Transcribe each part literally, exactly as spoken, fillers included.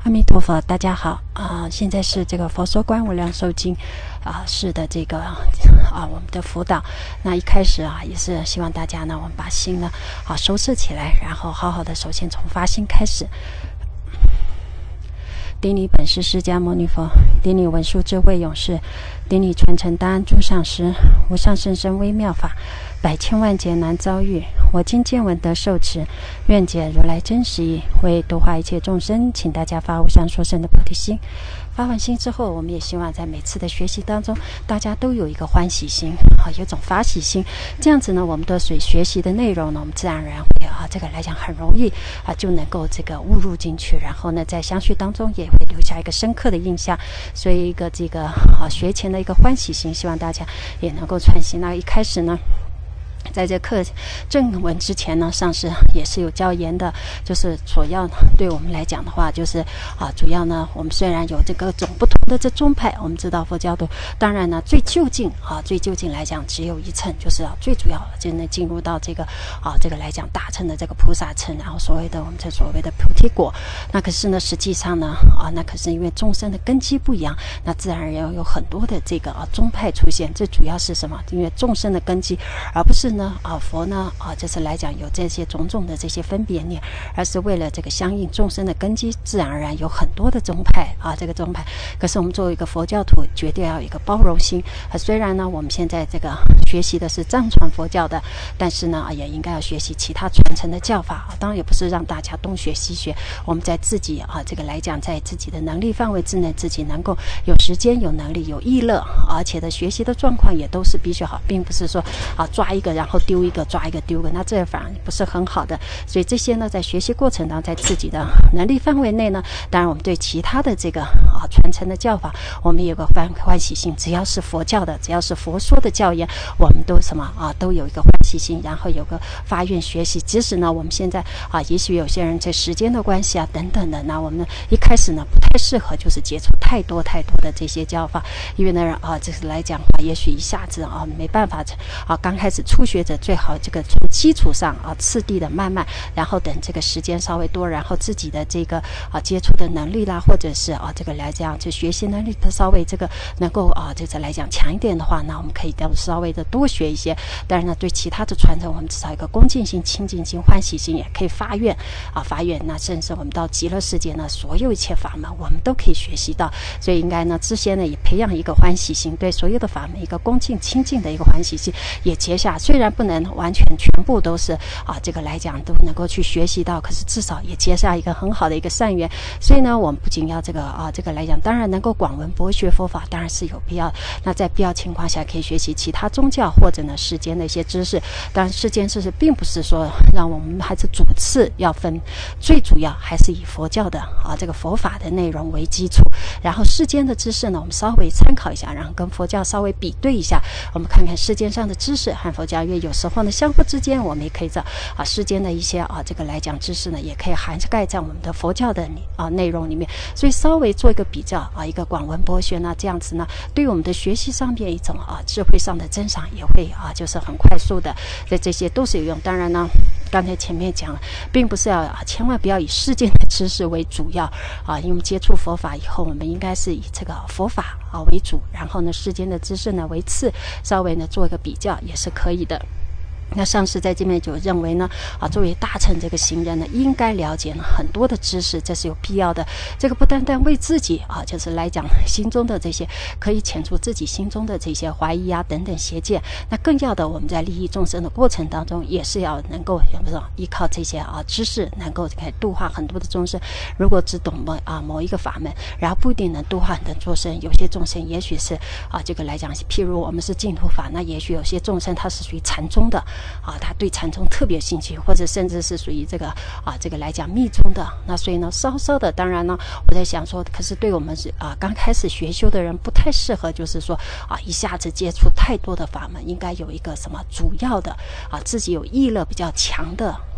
阿弥陀佛，大家好啊、呃！现在是这个佛说观无量寿经啊、呃、是的这个啊、呃、我们的辅导。那一开始啊，也是希望大家呢，我们把心呢啊收摄起来，然后好好的，首先从发心开始。顶礼本师释迦牟尼佛，顶礼文殊智慧勇士，顶礼传承大安诸上师，无上甚深微妙法，百千万劫难遭遇。我今见闻得受持，愿解如来真实义，为度化一切众生，请大家发无上殊胜的菩提心。发完心之后，我们也希望在每次的学习当中，大家都有一个欢喜心啊，有种发喜心。这样子呢，我们的水学习的内容呢，我们自然而然会啊，这个来讲很容易啊，就能够这个误入进去，然后呢，在相续当中也会留下一个深刻的印象。所以一个这个啊学前的一个欢喜心，希望大家也能够传习。那一开始呢，在这课正文之前呢，上师也是有教言的，就是主要对我们来讲的话，就是啊，主要呢，我们虽然有这个种不同的这宗派，我们知道佛教徒，当然呢，最就近啊，最就近来讲，只有一层，就是啊，最主要就能进入到这个啊，这个来讲大乘的这个菩萨乘，然后所谓的我们这所谓的菩提果。那可是呢，实际上呢，啊，那可是因为众生的根基不一样，那自然而然有很多的这个啊宗派出现。这主要是什么？因为众生的根基，而不是呢。啊，佛呢啊，就是来讲有这些种种的这些分别念，而是为了这个相应众生的根基，自然而然有很多的宗派啊，这个宗派。可是我们作为一个佛教徒，绝对要有一个包容心啊。虽然呢，我们现在这个学习的是藏传佛教的，但是呢，也应该要学习其他传承的教法。当然，也不是让大家东学西学，我们在自己啊这个来讲，在自己的能力范围之内，自己能够有时间、有能力、有意乐，而且的学习的状况也都是必须好，并不是说啊抓一个然后丢一个抓一个丢个，那这反而不是很好的。所以这些呢，在学习过程当中，在自己的能力范围内呢，当然我们对其他的这个啊传承的教法，我们有个欢欢喜心。只要是佛教的，只要是佛说的教言，我们都什么啊，都有一个欢喜心，然后有个发愿学习。即使呢，我们现在啊，也许有些人在时间的关系啊等等的，那我们一开始呢不太适合，就是接触太多太多的这些教法，因为呢啊，这是来讲啊，也许一下子啊没办法啊，刚开始初学者最好这个从基础上啊次第的慢慢，然后等这个时间稍微多，然后自己的这个啊接触的能力啦，或者是啊这个来讲就学习能力的稍微这个能够啊这个来讲强一点的话，那我们可以稍微的多学一些。当然呢，对其他的传承，我们至少一个恭敬心、清净心、欢喜心，也可以发愿啊发愿。那甚至我们到极乐世界呢，所有一切法门我们都可以学习到。所以应该呢，之前呢也培养一个欢喜心，对所有的法门一个恭敬清净的一个欢喜心，也结下。虽然不能完全全部都是啊这个来讲都能够去学习到，可是至少也结下一个很好的一个善缘。所以呢，我们不仅要这个啊这个来讲，当然能够广闻博学佛法，当然是有必要。那在必要情况下，可以学习其他宗教或者呢世间的一些知识。当然，世间知识并不是说让我们还是主次要分，最主要还是以佛教的啊这个佛法的内容为基础。然后世间的知识呢，我们稍微参考一下，然后跟佛教稍微比对一下，我们看看世间上的知识和佛教，因为有时候呢相互之间我们也可以在啊世间的一些啊这个来讲知识呢，也可以涵盖在我们的佛教的啊内容里面。所以稍微做一个比较啊，一个广闻博学呢，这样子呢，对我们的学习上面一种啊智慧上的增长也会啊就是很快速的，所以这些都是有用。当然呢，刚才前面讲了，并不是要啊千万不要以世间的知识为主要啊，因为接触佛法以后，我们应该是以这个佛法啊为主，然后呢世间的知识呢为次，稍微呢做一个比较也是可以的。那上师在这边就认为呢，啊，作为大乘这个行人呢，应该了解呢很多的知识，这是有必要的。这个不单单为自己啊，就是来讲心中的这些，可以遣除自己心中的这些怀疑啊等等邪见。那更要的，我们在利益众生的过程当中，也是要能够有没有依靠这些啊知识，能够可以度化很多的众生。如果只懂某啊某一个法门，然后不一定能度化很多众生。有些众生也许是啊这个来讲，譬如我们是净土法，那也许有些众生他是属于禅宗的。啊，他对禅宗特别兴趣，或者甚至是属于这个啊，这个来讲密宗的。那所以呢，稍稍的，当然呢，我在想说，可是对我们是啊刚开始学修的人不太适合，就是说啊一下子接触太多的法门，应该有一个什么主要的啊自己有意乐比较强的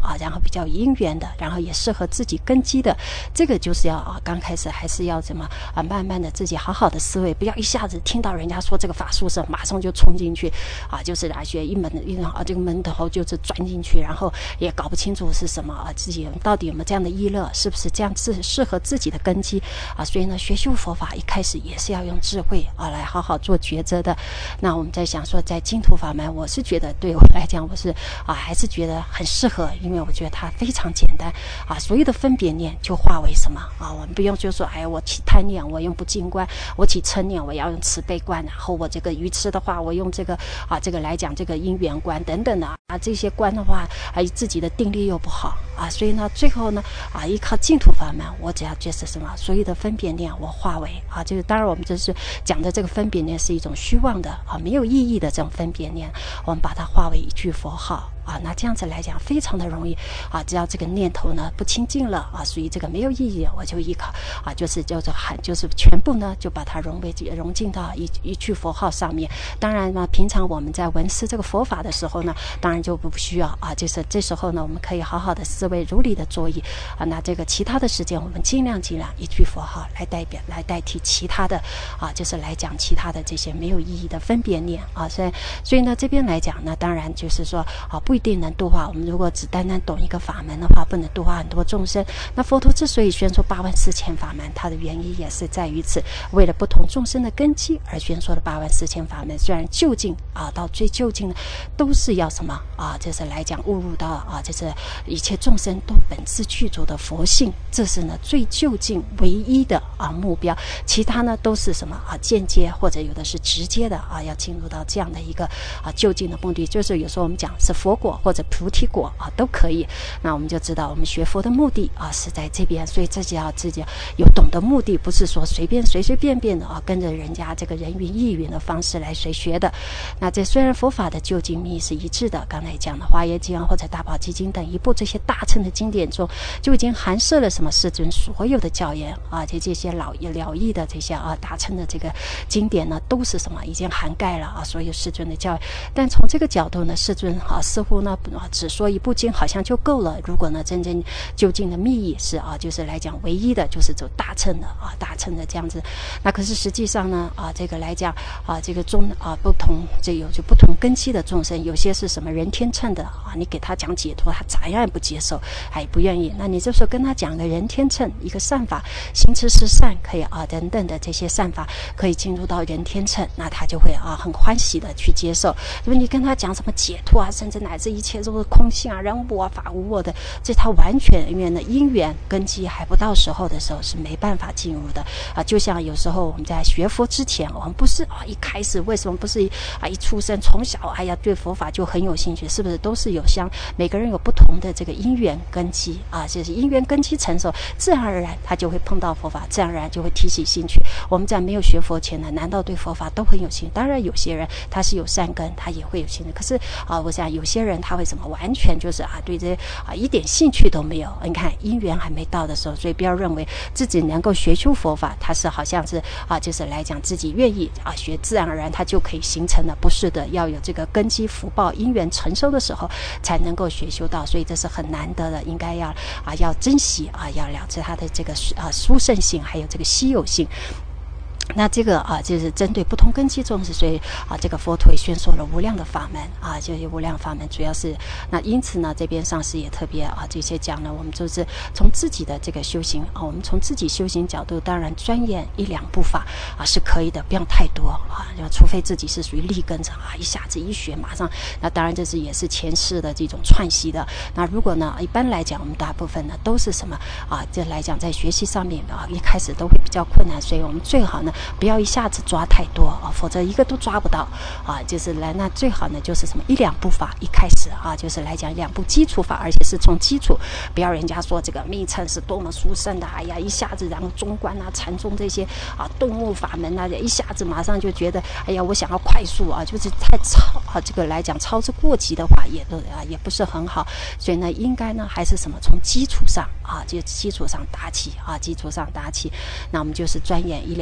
啊，然后比较因缘的，然后也适合自己根基的，这个就是要啊，刚开始还是要怎么啊，慢慢的自己好好的思维，不要一下子听到人家说这个法术是马上就冲进去啊，就是来学一门一啊这个门头就是钻进去，然后也搞不清楚是什么啊，自己到底有没有这样的意乐，是不是这样适适合自己的根基啊？所以呢，学修佛法一开始也是要用智慧啊来好好做抉择的。那我们在想说，在净土法门，我是觉得对我来讲，我是啊还是觉得很适合，因为我觉得它非常简单啊，所有的分别念就化为什么啊？我们不用就说，哎，我起贪念我用不净观，我起嗔念我要用慈悲观，然后我这个愚痴的话我用这个啊这个来讲这个因缘观等等的啊，这些观的话啊自己的定力又不好啊，所以呢最后呢啊依靠净土法门，我只要就是什么所有的分别念我化为啊，就是当然我们就是讲的这个分别念是一种虚妄的啊没有意义的这种分别念，我们把它化为一句佛号啊，那这样子来讲非常的容易啊，只要这个念头呢不清净了啊，属于这个没有意义，我就依靠啊，就是叫做喊，就是全部呢就把它融为融进到一一句佛号上面。当然呢，平常我们在闻思这个佛法的时候呢，当然就不需要啊，就是这时候呢，我们可以好好的思维如理的作意啊。那这个其他的时间，我们尽量尽量一句佛号来代表来代替其他的啊，就是来讲其他的这些没有意义的分别念啊。所以所以呢，这边来讲呢，当然就是说啊，不一定能度化我们。如果只单单懂一个法门的话，不能度化很多众生。那佛陀之所以宣说八万四千法门，它的原因也是在于此，为了不同众生的根基而宣说的八万四千法门。虽然究竟啊，到最究竟呢，都是要什么啊？就是来讲误入到啊，就是一切众生都本自具足的佛性，这是呢最究竟唯一的啊目标。其他呢都是什么啊？间接或者有的是直接的啊，要进入到这样的一个啊究竟的目的。就是有时候我们讲是佛果或者菩提果啊都可以。那我们就知道我们学佛的目的啊是在这边，所以自己要自己有懂得目的，不是说随便随随便便的啊跟着人家这个人云亦云的方式来随学的。那这虽然佛法的究竟密是一致的，刚才讲的华严经或者大宝积经等一部这些大乘的经典中就已经含摄了什么世尊所有的教言啊，这这些老了义的这些啊大乘的这个经典呢都是什么已经涵盖了啊所有世尊的教言。但从这个角度呢，世尊啊似乎呢啊只说一部经好像就够了。如果呢真正究竟的密意是啊就是来讲唯一的就是走大乘的啊大乘的这样子，那可是实际上呢啊这个来讲啊这个中啊不同这有就不同根基的众生，有些是什么人天乘的啊，你给他讲解脱他咋样也不接受还不愿意，那你这时候跟他讲个人天乘一个善法行持是善可以啊等等的这些善法可以进入到人天乘，那他就会啊很欢喜的去接受。因为你跟他讲什么解脱啊，甚至乃至一切都是空性啊，人无我法无我的，这他完全因为呢因缘根基还不到时候的时候是没办法进入的啊。就像有时候我们在学佛之前，我们不是啊一开始为什么不是啊一出生从小哎呀对佛法就很有兴趣，是不是都是有相每个人有不同的这个因缘根基啊，就是因缘根基成熟，自然而然他就会碰到佛法，自然而然就会提起兴趣。我们在没有学佛前呢，难道对佛法都很有兴趣？当然有些人他是有善根，他也会有兴趣，可是啊我想有些人他会什么完全就是啊对这啊一点兴趣都没有。你看因缘还没到的时候，所以不要认为自己能够学出佛法他是好像是啊就是来讲自己愿意啊学自然而然他就可以形成的，不是的，要有这个根基福报因缘成熟的时候才能够学修到，所以这是很难得的，应该要啊要珍惜啊，要了知它的这个啊殊胜性还有这个稀有性。那这个啊，就是针对不同根基众生，所以啊，这个佛陀也宣说了无量的法门啊，就是无量法门，主要是那因此呢，这边上师也特别啊，这些讲呢，我们就是从自己的这个修行啊，我们从自己修行角度，当然钻研一两部法啊是可以的，不要太多啊，除非自己是属于立根者啊，一下子一学马上，那当然这是也是前世的这种串习的。那如果呢，一般来讲，我们大部分呢都是什么啊，这来讲在学习上面啊，一开始都会比较困难，所以我们最好呢。不要一下子抓太多啊，否则一个都抓不到啊。就是来，那最好呢，就是什么一两部法，一开始啊，就是来讲两部基础法，而且是从基础，不要人家说这个密乘是多么殊胜的，哎呀，一下子然后中观啊、禅宗这些啊动物法门啊，一下子马上就觉得，哎呀，我想要快速啊，就是太超啊，这个来讲操之过急的话，也都啊也不是很好。所以呢，应该呢还是什么从基础上啊，就基础上打起啊，基础上打起。那我们就是钻研一两部的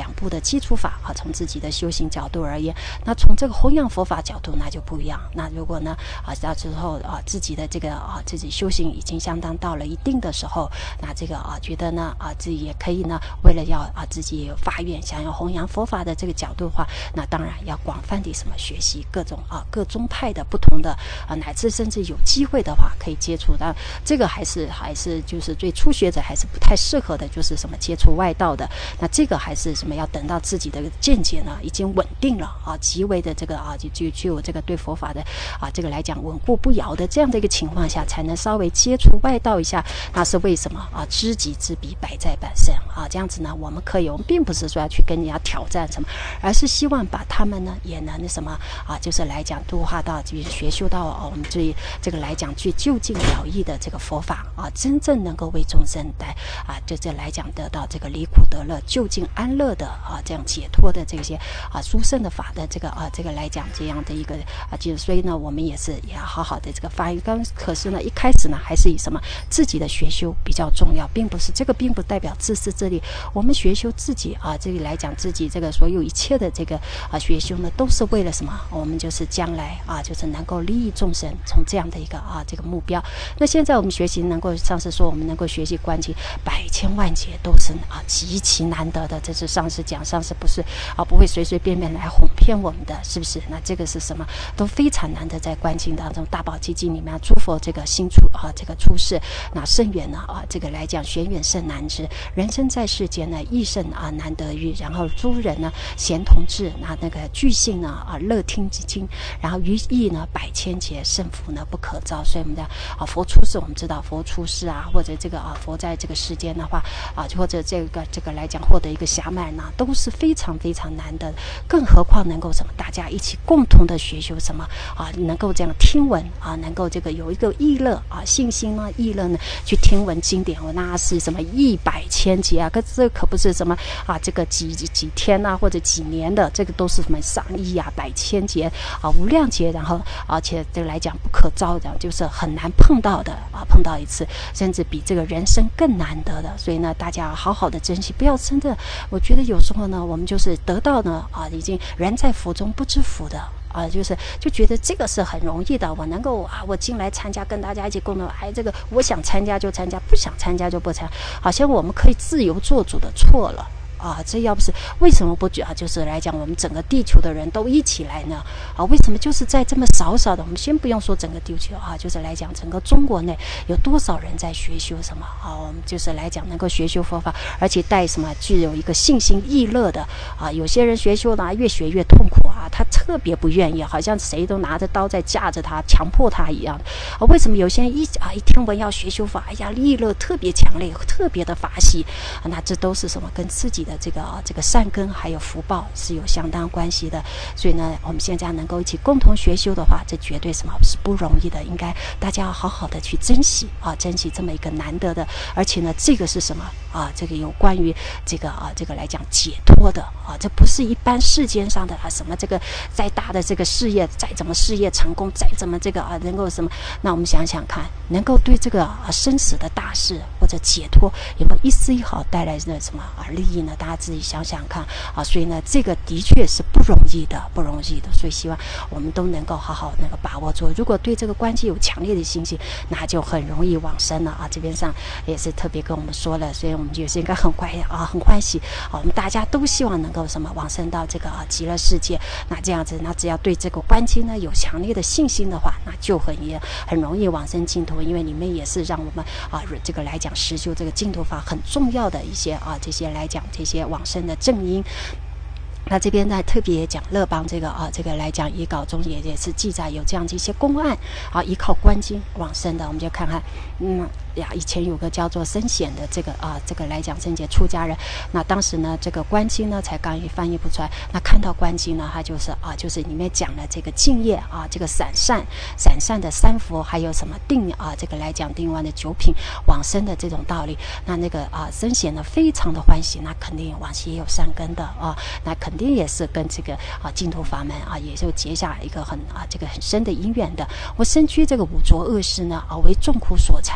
基础法啊，从自己的修行角度而言，那从这个弘扬佛法角度那就不一样。那如果呢啊到之后啊自己的这个啊自己修行已经相当到了一定的时候，那这个啊觉得呢啊自己也可以呢，为了要啊自己也有发愿想要弘扬佛法的这个角度的话，那当然要广泛的什么学习各种啊各宗派的不同的啊，乃至甚至有机会的话可以接触到这个还是还是就是对初学者还是不太适合的，就是什么接触外道的，那这个还是什么要等到自己的见解呢已经稳定了啊，极为的这个啊就就就有这个对佛法的啊这个来讲稳固不摇的这样的一个情况下，才能稍微接触外道一下。那是为什么啊？知己知彼，百战百胜啊！这样子呢，我们可以，我们并不是说要去跟人家挑战什么，而是希望把他们呢也能什么啊，就是来讲度化到，就是学修到啊，我们对这个来讲去就近了义的这个佛法啊，真正能够为众生带啊，就这来讲得到这个离苦得乐、就近安乐的啊，这样解脱的这些啊殊胜的法的这个啊，这个来讲这样的一个啊，就是所以呢，我们也是也要好好的这个发育。刚可是呢，一开始呢，还是以什么自己的学修比较重要，并不是这个，并不代表自私自利。我们学修自己啊，这里来讲自己这个所有一切的这个啊学修呢，都是为了什么？我们就是将来啊，就是能够利益众生，从这样的一个啊这个目标。那现在我们学习能够，上次说我们能够学习观经百千万劫，都是啊极其难得的。这是上次讲，上次不是啊不会随随便便来哄骗我们的，是不是？那这个是什么？都非常难得，在观经当中，大宝积经里面，诸佛这个心出啊这个出世，那甚远呢啊这个来讲玄远甚难知，人生在世间呢亦甚啊难得遇。然后诸人呢咸同志，那那个具性呢啊乐听之经，然后于意呢百千劫，胜福呢不可招。所以我们的啊佛出世，我们知道佛出世啊，或者这个啊佛在这个世间的话啊，或者这个这个来讲获得一个暇满呢，都是非常非常难的。更何况能够什么大家一起共同的学修什么啊，能够这样听闻啊，能够这个有一个意乐啊，信心呢意乐呢去听闻经典，那是什么一百千劫啊，可这可不是什么啊这个几几天啊或者几年的，这个都是什么上亿啊百千劫啊无量劫，然后而且这个来讲不可招的，就是很难碰到的啊，碰到一次甚至比这个人生更难得的。所以呢大家好好的珍惜，不要真的，我觉得有时候呢我们就是得到呢啊已经人在福中不知福的啊，就是就觉得这个是很容易的，我能够啊，我进来参加，跟大家一起共同，哎，这个我想参加就参加，不想参加就不参加，好像我们可以自由做主的，错了。啊，这要不是为什么不啊？就是来讲，我们整个地球的人都一起来呢？啊，为什么就是在这么少少的？我们先不用说整个地球啊，就是来讲整个中国内有多少人在学修什么啊？我们就是来讲能够学修佛法，而且带什么具有一个信心意乐的啊。有些人学修呢，越学越痛苦啊，他特别不愿意，好像谁都拿着刀在架着他，强迫他一样啊。为什么有些人一啊一听闻要学修法，哎呀，意乐特别强烈，特别的法喜啊？那这都是什么？跟自己的这个啊，这个善根还有福报是有相当关系的。所以呢，我们现在能够一起共同学修的话，这绝对什么是不容易的，应该大家要好好的去珍惜啊，珍惜这么一个难得的。而且呢，这个是什么啊？这个有关于这个啊，这个来讲解脱的啊，这不是一般世间上的啊，什么这个再大的这个事业，再怎么事业成功，再怎么这个啊，能够什么？那我们想想看，能够对这个啊生死的大事或者解脱，有没有一丝一毫带来的什么啊利益呢？大家自己想想看啊，所以呢，这个的确是不容易的，不容易的。所以希望我们都能够好好那个把握住。如果对这个关系有强烈的信心，那就很容易往生了啊。这边上也是特别跟我们说了，所以我们就是应该很快啊，很欢喜啊。我们大家都希望能够什么往生到这个啊极乐世界。那这样子，那只要对这个关系呢有强烈的信心的话，那就很也很容易往生净土。因为里面也是让我们啊这个来讲实修这个净土法很重要的一些啊这些来讲这些往生的正因。那这边呢特别讲乐邦这个啊，这个来讲遗稿中也也是记载有这样的一些公案啊，依靠观经往生的，我们就看看，嗯呀，以前有个叫做僧显的这个啊，这个来讲僧解出家人，那当时呢这个观经呢才刚一翻译不出来，那看到观经呢，他就是啊，就是里面讲了这个净业啊，这个散善散善的三佛，还有什么定啊，这个来讲定完的九品往生的这种道理，那那个啊僧显呢非常的欢喜，那肯定往昔也有善根的啊，那肯定也是跟这个啊净土法门啊也就结下一个很啊这个很深的因缘的。我身居这个五浊恶世呢啊为众苦所缠，那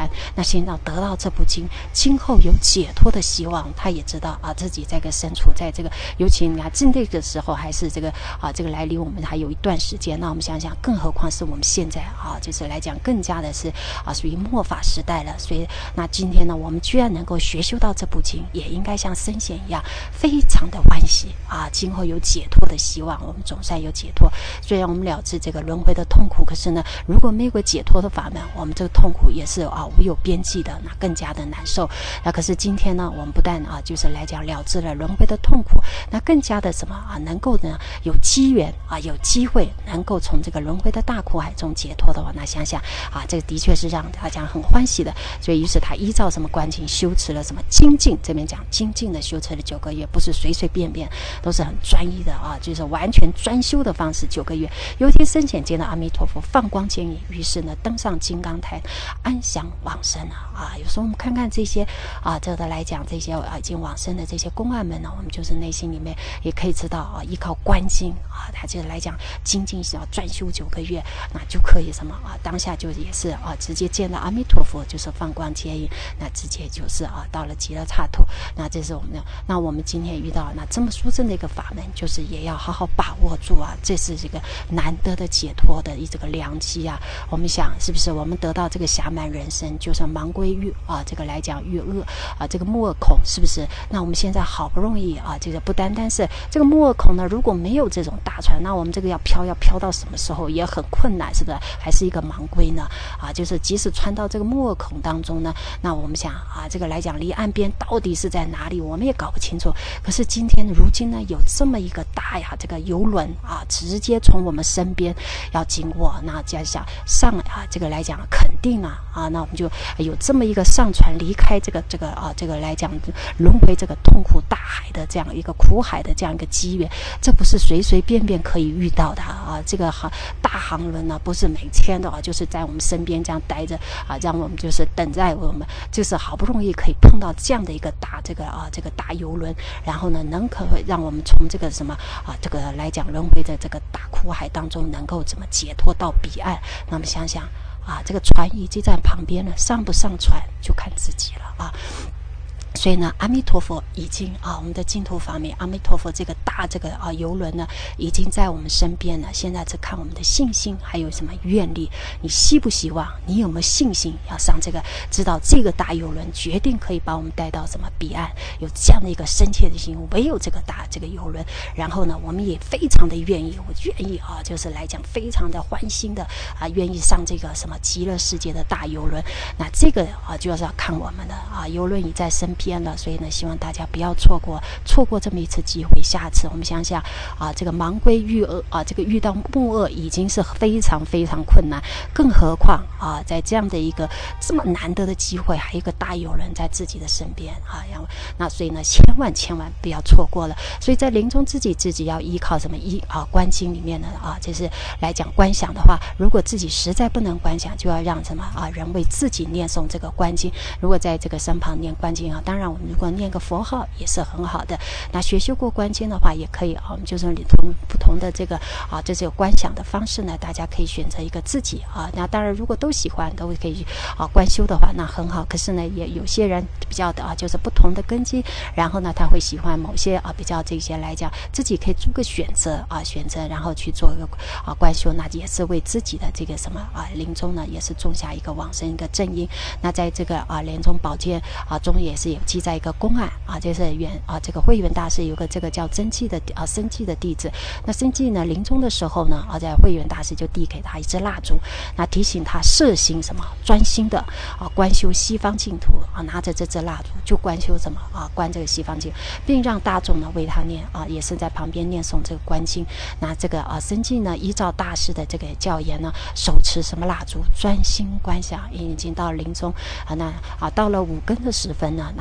现要得到这部经，今后有解脱的希望。他也知道啊，自己这个身处在这个，尤其你看这那个时候还是这个啊，这个来离我们还有一段时间。那我们想想，更何况是我们现在啊，就是来讲更加的是啊，属于末法时代了。所以那今天呢，我们居然能够学修到这部经，也应该像僧贤一样，非常的欢喜啊！今后有解脱的希望，我们总算有解脱。虽然我们了知这个轮回的痛苦，可是呢，如果没有个解脱的法门，我们这个痛苦也是啊无有边际的，那更加的难受。那可是今天呢，我们不但啊，就是来讲了知了轮回的痛苦，那更加的什么啊，能够呢有机缘啊，有机会能够从这个轮回的大苦海中解脱的话，那想想啊，这个的确是让大家很欢喜的。所以于是他依照什么观境修持了什么精进，这边讲精进的修持了九个月，不是随随便便，都是很专一的啊，就是完全专修的方式。九个月，有一天深浅见到阿弥陀佛放光见影，于是呢登上金刚台，安详往生啊啊！有时候我们看看这些啊，这个来讲这些啊已经往生的这些公案们呢，我们就是内心里面也可以知道啊，依靠观经啊，他就是来讲精进是要专修九个月，那就可以什么啊，当下就也是啊，直接见到阿弥陀佛，就是放光接引，那直接就是啊到了极乐刹土。那这是我们的，那我们今天遇到那这么殊胜的一个法门，就是也要好好把握住啊，这是这个难得的解脱的这个良机啊。我们想是不是我们得到这个暇满人生，就是盲归欲啊，这个来讲欲恶啊，这个目恶孔，是不是？那我们现在好不容易啊，这个不单单是这个目恶孔呢，如果没有这种大船，那我们这个要飘要飘到什么时候也很困难，是不是？还是一个盲归呢？啊，就是即使穿到这个目恶孔当中呢，那我们想啊，这个来讲离岸边到底是在哪里，我们也搞不清楚。可是今天如今呢，有这么一个大呀，这个游轮啊，直接从我们身边要经过，那加上上啊，这个来讲肯定啊啊，那我们就有这么一个上船离开这个这个啊，这个来讲轮回这个痛苦大海的这样一个苦海的这样一个机缘，这不是随随便便可以遇到的啊！这个航大航轮呢，不是每天的啊，就是在我们身边这样待着啊，让我们就是等在我们就是好不容易可以碰到这样的一个大这个啊这个大游轮，然后呢，能可让我们从这个什么啊这个来讲轮回的这个大苦海当中能够怎么解脱到彼岸？那么想想啊，这个船已经在旁边了，上不上船就看自己了啊。所以呢，阿弥陀佛已经啊，我们的净土法门，阿弥陀佛这个大这个啊游轮呢，已经在我们身边了。现在只看我们的信心，还有什么愿力，你希不希望？你有没有信心要上这个？知道这个大游轮决定可以把我们带到什么彼岸？有这样的一个深切的心，唯有这个大这个游轮。然后呢，我们也非常的愿意，我愿意啊，就是来讲非常的欢心的啊，愿意上这个什么极乐世界的大游轮。那这个啊，就是要看我们的啊，游轮已在身边了，所以呢，希望大家不要错过错过这么一次机会。下次我们想想啊，这个盲归遇恶啊，这个遇到目恶已经是非常非常困难，更何况啊，在这样的一个这么难得的机会，还有一个大有人在自己的身边啊，然后那所以呢，千万千万不要错过了。所以在临终自己自己要依靠什么依啊观经里面呢啊，就是来讲观想的话，如果自己实在不能观想，就要让什么啊人为自己念诵这个观经。如果在这个身旁念观经啊，当然我们如果念个佛号也是很好的。那学修过观经的话也可以啊，我们就是从不同的这个啊这个观想的方式呢，大家可以选择一个自己啊。那当然如果都喜欢都可以啊观修的话，那很好。可是呢，也有些人比较的啊，就是不同的根基，然后呢他会喜欢某些啊比较这些来讲，自己可以做个选择啊选择，然后去做一个啊观修，那也是为自己的这个什么啊临终呢，也是种下一个往生一个正因。那在这个啊莲宗宝鉴啊中也是有记载一个公案啊，就是原啊这个慧远大师有个这个叫真迹的啊生迹的弟子，那生迹呢临终的时候呢啊，在慧远大师就递给他一支蜡烛，那提醒他摄心什么专心的啊观修西方净土啊，拿着这支蜡烛就观修什么啊观这个西方净土，并让大众呢为他念啊，也是在旁边念诵这个观经。那这个啊生迹呢依照大师的这个教言呢，手持什么蜡烛专心观想，已经到临终啊，那啊到了五更的时分呢，那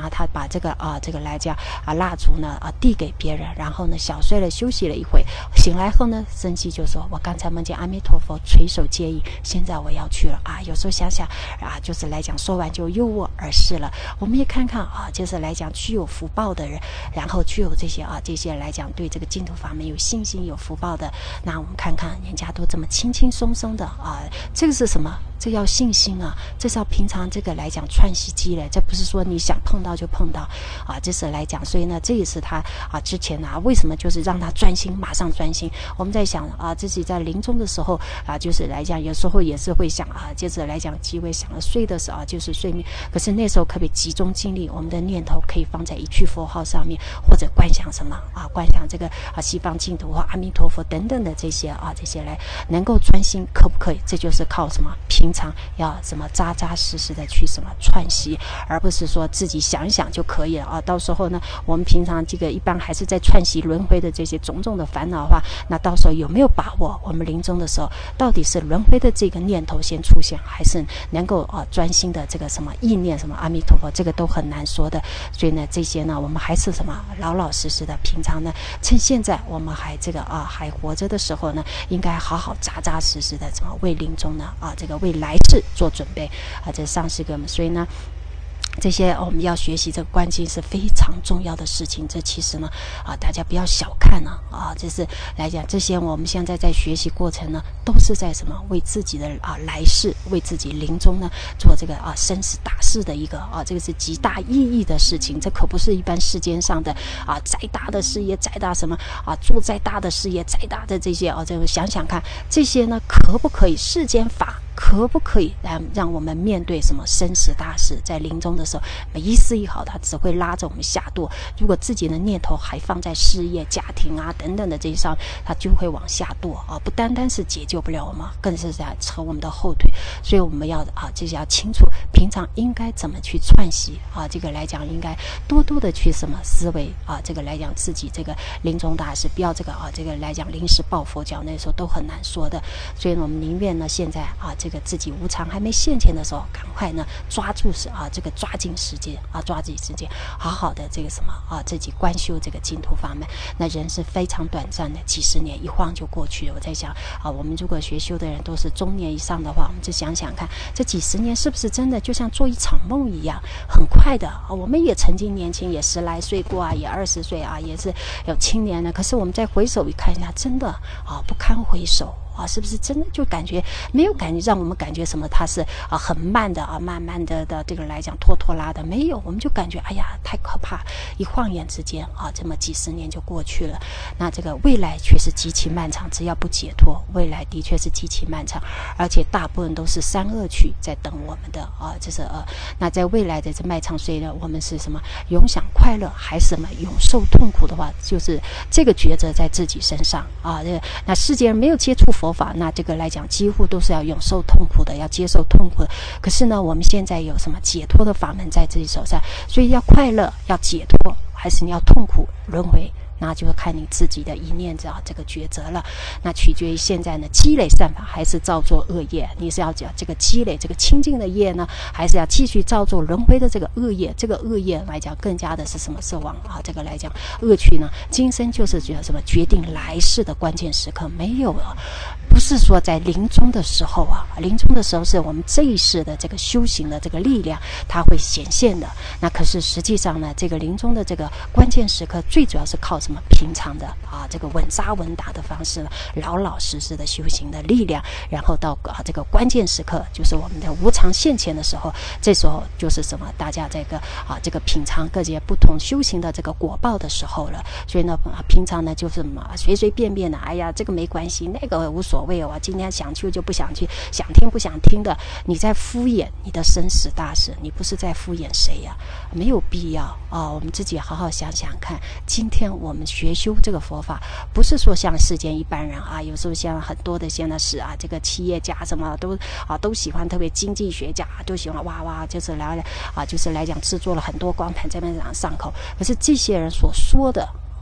呢，他把这个啊这个来讲啊蜡烛呢啊递给别人，然后呢小睡了休息了一会，醒来后呢生气就说，我刚才梦见阿弥陀佛垂手接引，现在我要去了啊。有时候想想啊，就是来讲说完就又卧而逝了。我们也看看啊，就是来讲具有福报的人，然后具有这些啊这些来讲对这个净土法门有信心有福报的，那我们看看人家都这么轻轻松松的啊，这个是什么？这要信心啊，这是要平常这个来讲串习积累，这不是说你想碰到就碰到啊，这是来讲，所以呢这也是他啊之前啊为什么就是让他专心，马上专心。我们在想啊自己在临终的时候啊，就是来讲有时候也是会想啊，接着来讲机会想了睡的时候啊就是睡眠，可是那时候可不可以集中精力，我们的念头可以放在一句佛号上面，或者观想什么啊，观想这个啊西方净土或阿弥陀佛等等的这些啊这些来能够专心，可不可以？这就是靠什么？平常要什么扎扎实实的去什么串习，而不是说自己想一想就可以了啊。到时候呢，我们平常这个一般还是在串习轮回的这些种种的烦恼的话，那到时候有没有把握？我们临终的时候，到底是轮回的这个念头先出现，还是能够啊专心的这个什么意念什么阿弥陀佛？这个都很难说的。所以呢，这些呢，我们还是什么老老实实的，平常呢，趁现在我们还这个啊还活着的时候呢，应该好好扎扎实实的怎么为临终呢啊这个为来世做准备啊，这上是个，所以呢这些我们要学习这个观经是非常重要的事情，这其实呢啊大家不要小看呢 啊, 啊这是来讲这些我们现在在学习过程呢都是在什么为自己的啊来世为自己临终呢做这个啊生死大事的一个啊这个是极大意义的事情，这可不是一般世间上的啊再大的事业再大什么啊做再大的事业再大的这些啊这个想想看这些呢可不可以世间法可不可以让让我们面对什么生死大事，在临终的时候每一丝一毫它只会拉着我们下堕，如果自己的念头还放在事业家庭啊等等的这些上，它就会往下堕啊，不单单是解救不了我们，更是在扯我们的后腿。所以我们要啊这些要清楚平常应该怎么去串习啊，这个来讲应该多多的去什么思维啊，这个来讲自己这个临终大事不要这个啊这个来讲临时抱佛脚，那时候都很难说的。所以呢我们宁愿呢现在啊这个自己无常还没现前的时候，赶快呢抓住是啊这个抓紧时间啊抓紧时间，好好的这个什么啊自己观修这个净土法门。那人是非常短暂的，几十年一晃就过去了。我在想啊，我们如果学修的人都是中年以上的话，我们就想想看，这几十年是不是真的就像做一场梦一样，很快的啊。我们也曾经年轻，也十来岁过啊，也二十岁啊，也是有青年的。可是我们再回首一看一下，真的啊不堪回首。啊，是不是真的就感觉没有感觉让我们感觉什么它是啊很慢的啊慢慢的的这个来讲拖拖拉的没有，我们就感觉哎呀太可怕，一晃眼之间啊这么几十年就过去了。那这个未来却是极其漫长，只要不解脱，未来的确是极其漫长，而且大部分都是三恶趣在等我们的啊，这是呃那在未来的这漫长岁月，我们是什么永享快乐还是什么永受痛苦的话，就是这个抉择在自己身上啊。这那世界人没有接触佛佛法，那这个来讲几乎都是要永受痛苦的，要接受痛苦的。可是呢我们现在有什么解脱的法门在自己手上，所以要快乐要解脱还是你要痛苦轮回，那就看你自己的一念这这个抉择了。那取决于现在呢积累善法还是造作恶业，你是要讲这个积累这个清净的业呢，还是要继续造作轮回的这个恶业？这个恶业来讲更加的是什么？是往啊这个来讲恶趣呢，今生就是觉得什么决定来世的关键时刻，没有了。不是说在临终的时候啊，临终的时候是我们这一世的这个修行的这个力量它会显现的。那可是实际上呢这个临终的这个关键时刻最主要是靠什么？平常的啊这个稳扎稳打的方式，老老实实的修行的力量，然后到啊这个关键时刻就是我们的无常现前的时候，这时候就是什么大家这个啊这个品尝各界不同修行的这个果报的时候了。所以呢啊平常呢就是什么随随便便的，哎呀这个没关系那个无所谓哦，今天想去就不想去，想听不想听的，你在敷衍你的生死大事，你不是在敷衍谁呀？没有必要啊。我们自己好好想想看，今天我们学修这个佛法，不是说像世间一般人啊，有时候像很多的现在是啊这个企业家什么都啊都喜欢，特别经济学家都喜欢哇哇就是来啊就是来讲制作了很多光盘在那上上口，可是这些人所说的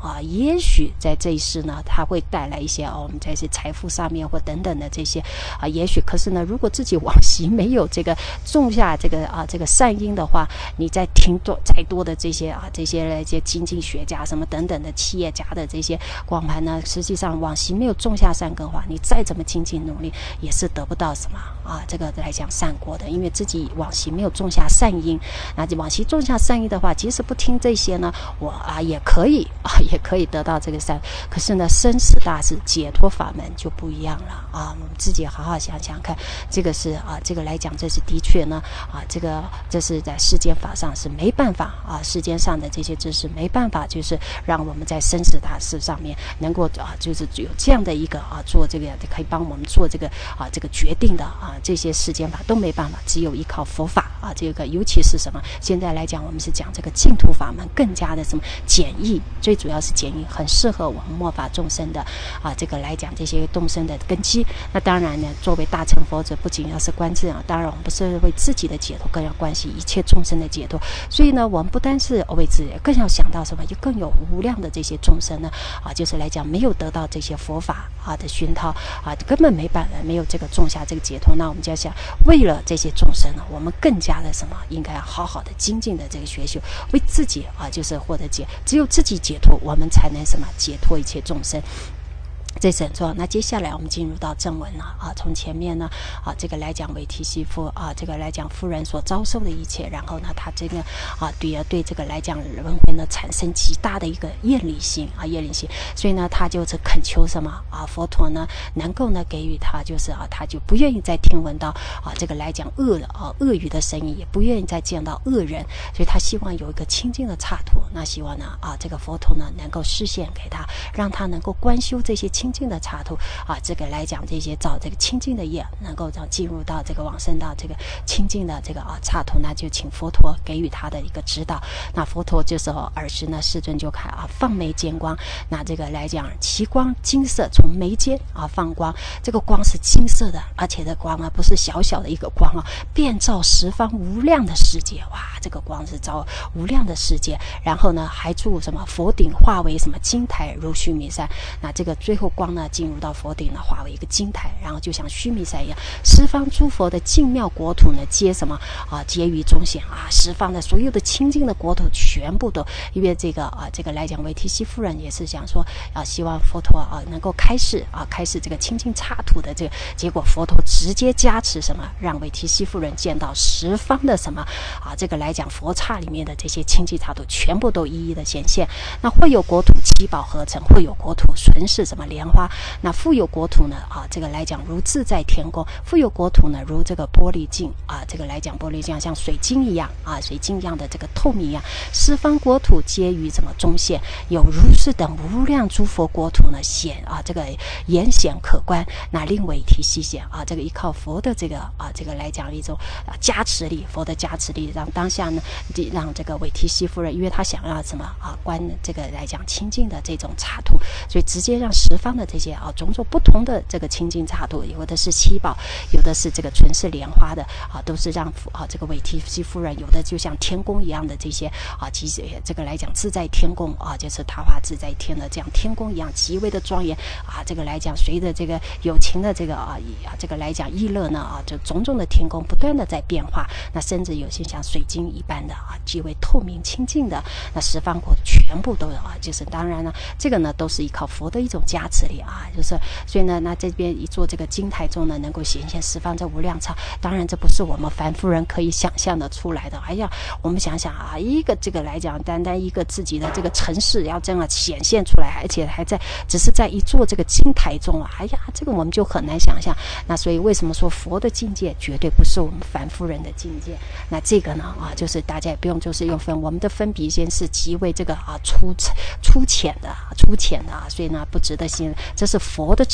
啊，也许在这一世呢，它会带来一些哦，我们在这财富上面或等等的这些啊，也许可是呢，如果自己往昔没有这个种下这个啊这个善因的话，你再听多再多的这些啊这些这些经济学家什么等等的企业家的这些光盘呢，实际上往昔没有种下善根的话，你再怎么精进努力，也是得不到什么啊这个来讲善果的，因为自己往昔没有种下善因。那往昔种下善因的话，即使不听这些呢，我啊也可以啊也可以得到这个善。可是呢，生死大事解脱法门就不一样了啊！我们自己好好想想看，这个是啊，这个来讲，这是的确呢啊，这个这是在世间法上是没办法啊，世间上的这些知识没办法，就是让我们在生死大事上面能够啊，就是有这样的一个啊，做这个可以帮我们做这个啊这个决定的啊，这些世间法都没办法，只有依靠佛法啊，这个尤其是什么？现在来讲，我们是讲这个净土法门，更加的什么简易，最主要是简易，很适合我们末法众生的啊，这个来讲这些众生的根基。那当然呢，作为大乘佛者，不仅要是观自啊，当然我们不是为自己的解脱，更要关系一切众生的解脱。所以呢，我们不单是为自己，更要想到什么？就更有无量的这些众生呢啊，就是来讲没有得到这些佛法啊的熏陶啊，根本没办法没有这个种下这个解脱。那我们就要想，为了这些众生呢，我们更加的什么？应该要好好的精进的这个学修，为自己啊，就是获得解，只有自己解脱，我们才能什么解脱一切众生。这是很重要。那接下来我们进入到正文了啊，从前面呢啊这个来讲韦提西夫啊这个来讲夫人所遭受的一切，然后呢他这个啊对啊对这个来讲轮回呢产生极大的一个厌离心啊厌离心，所以呢他就是恳求什么啊佛陀呢能够呢给予他就是啊他就不愿意再听闻到啊这个来讲恶啊恶语的声音，也不愿意再见到恶人，所以他希望有一个清净的刹土，那希望呢啊这个佛陀呢能够示现给他，让他能够观修这些清净的刹土啊，这个来讲这些造这个清净的业，能够让进入到这个往生到这个清净的这个啊刹土，那就请佛陀给予他的一个指导。那佛陀这时候尔时呢，世尊就开啊放眉间光，那这个来讲其光金色，从眉间啊放光，这个光是金色的，而且这光啊不是小小的一个光啊，遍照十方无量的世界，哇，这个光是照无量的世界。然后呢，还住什么佛顶化为什么金台如须弥山，那这个最后光呢进入到佛顶呢，化为一个金台，然后就像须弥山一样，十方诸佛的净妙国土呢，皆什么啊？皆于中显啊！十方的所有的清净的国土，全部都因为这个啊，这个来讲，韦提西夫人也是想说啊，希望佛陀啊能够开示啊，开示这个清净刹土的这个结果，佛陀直接加持什么，让韦提西夫人见到十方的什么啊，这个来讲佛刹里面的这些清净刹土，全部都一一的显现。那会有国土七宝合成，会有国土纯是什么莲花，那富有国土呢啊，这个来讲如自在天宫，富有国土呢如这个玻璃镜啊，这个来讲玻璃镜像水晶一样啊，水晶一样的这个透明一样，十方国土皆于什么中现，有如是等无量诸佛国土呢显啊，这个眼显可观，那令韦提西显啊，这个依靠佛的这个啊，这个来讲一种啊加持力，佛的加持力，让当下呢让这个韦提西夫人，因为他想要什么啊观这个来讲清净的这种刹土，所以直接让十方的这些啊种种不同的这个清净刹土，有的是七宝，有的是这个纯是莲花的啊，都是让啊这个韦提西夫人，有的就像天宫一样的这些啊，其实这个来讲自在天宫啊，就是桃花自在天的这样天宫一样极为的庄严啊，这个来讲随着这个有情的这个啊这个来讲意乐呢啊，就种种的天宫不断的在变化，那甚至有些像水晶一般的啊，极为透明清净的，那十方国全部都有啊，就是当然呢，这个呢都是依靠佛的一种加持力啊，就是所以呢，那这边一做这个金台中呢，能够显现十方这无量刹，当然这不是我们凡夫人可以想象的出来的。哎呀，我们想想啊，一个这个来讲，单单一个自己的这个城市要这样显现出来，而且还在只是在一座这个金台中啊，哎呀，这个我们就很难想象。那所以为什么说佛的境界绝对不是我们凡夫人的境界？那这个呢啊，就是大家也不用就是用分，我们的分别心是极为这个啊粗粗浅的粗浅的啊，所以呢不值得信任，这是佛的智慧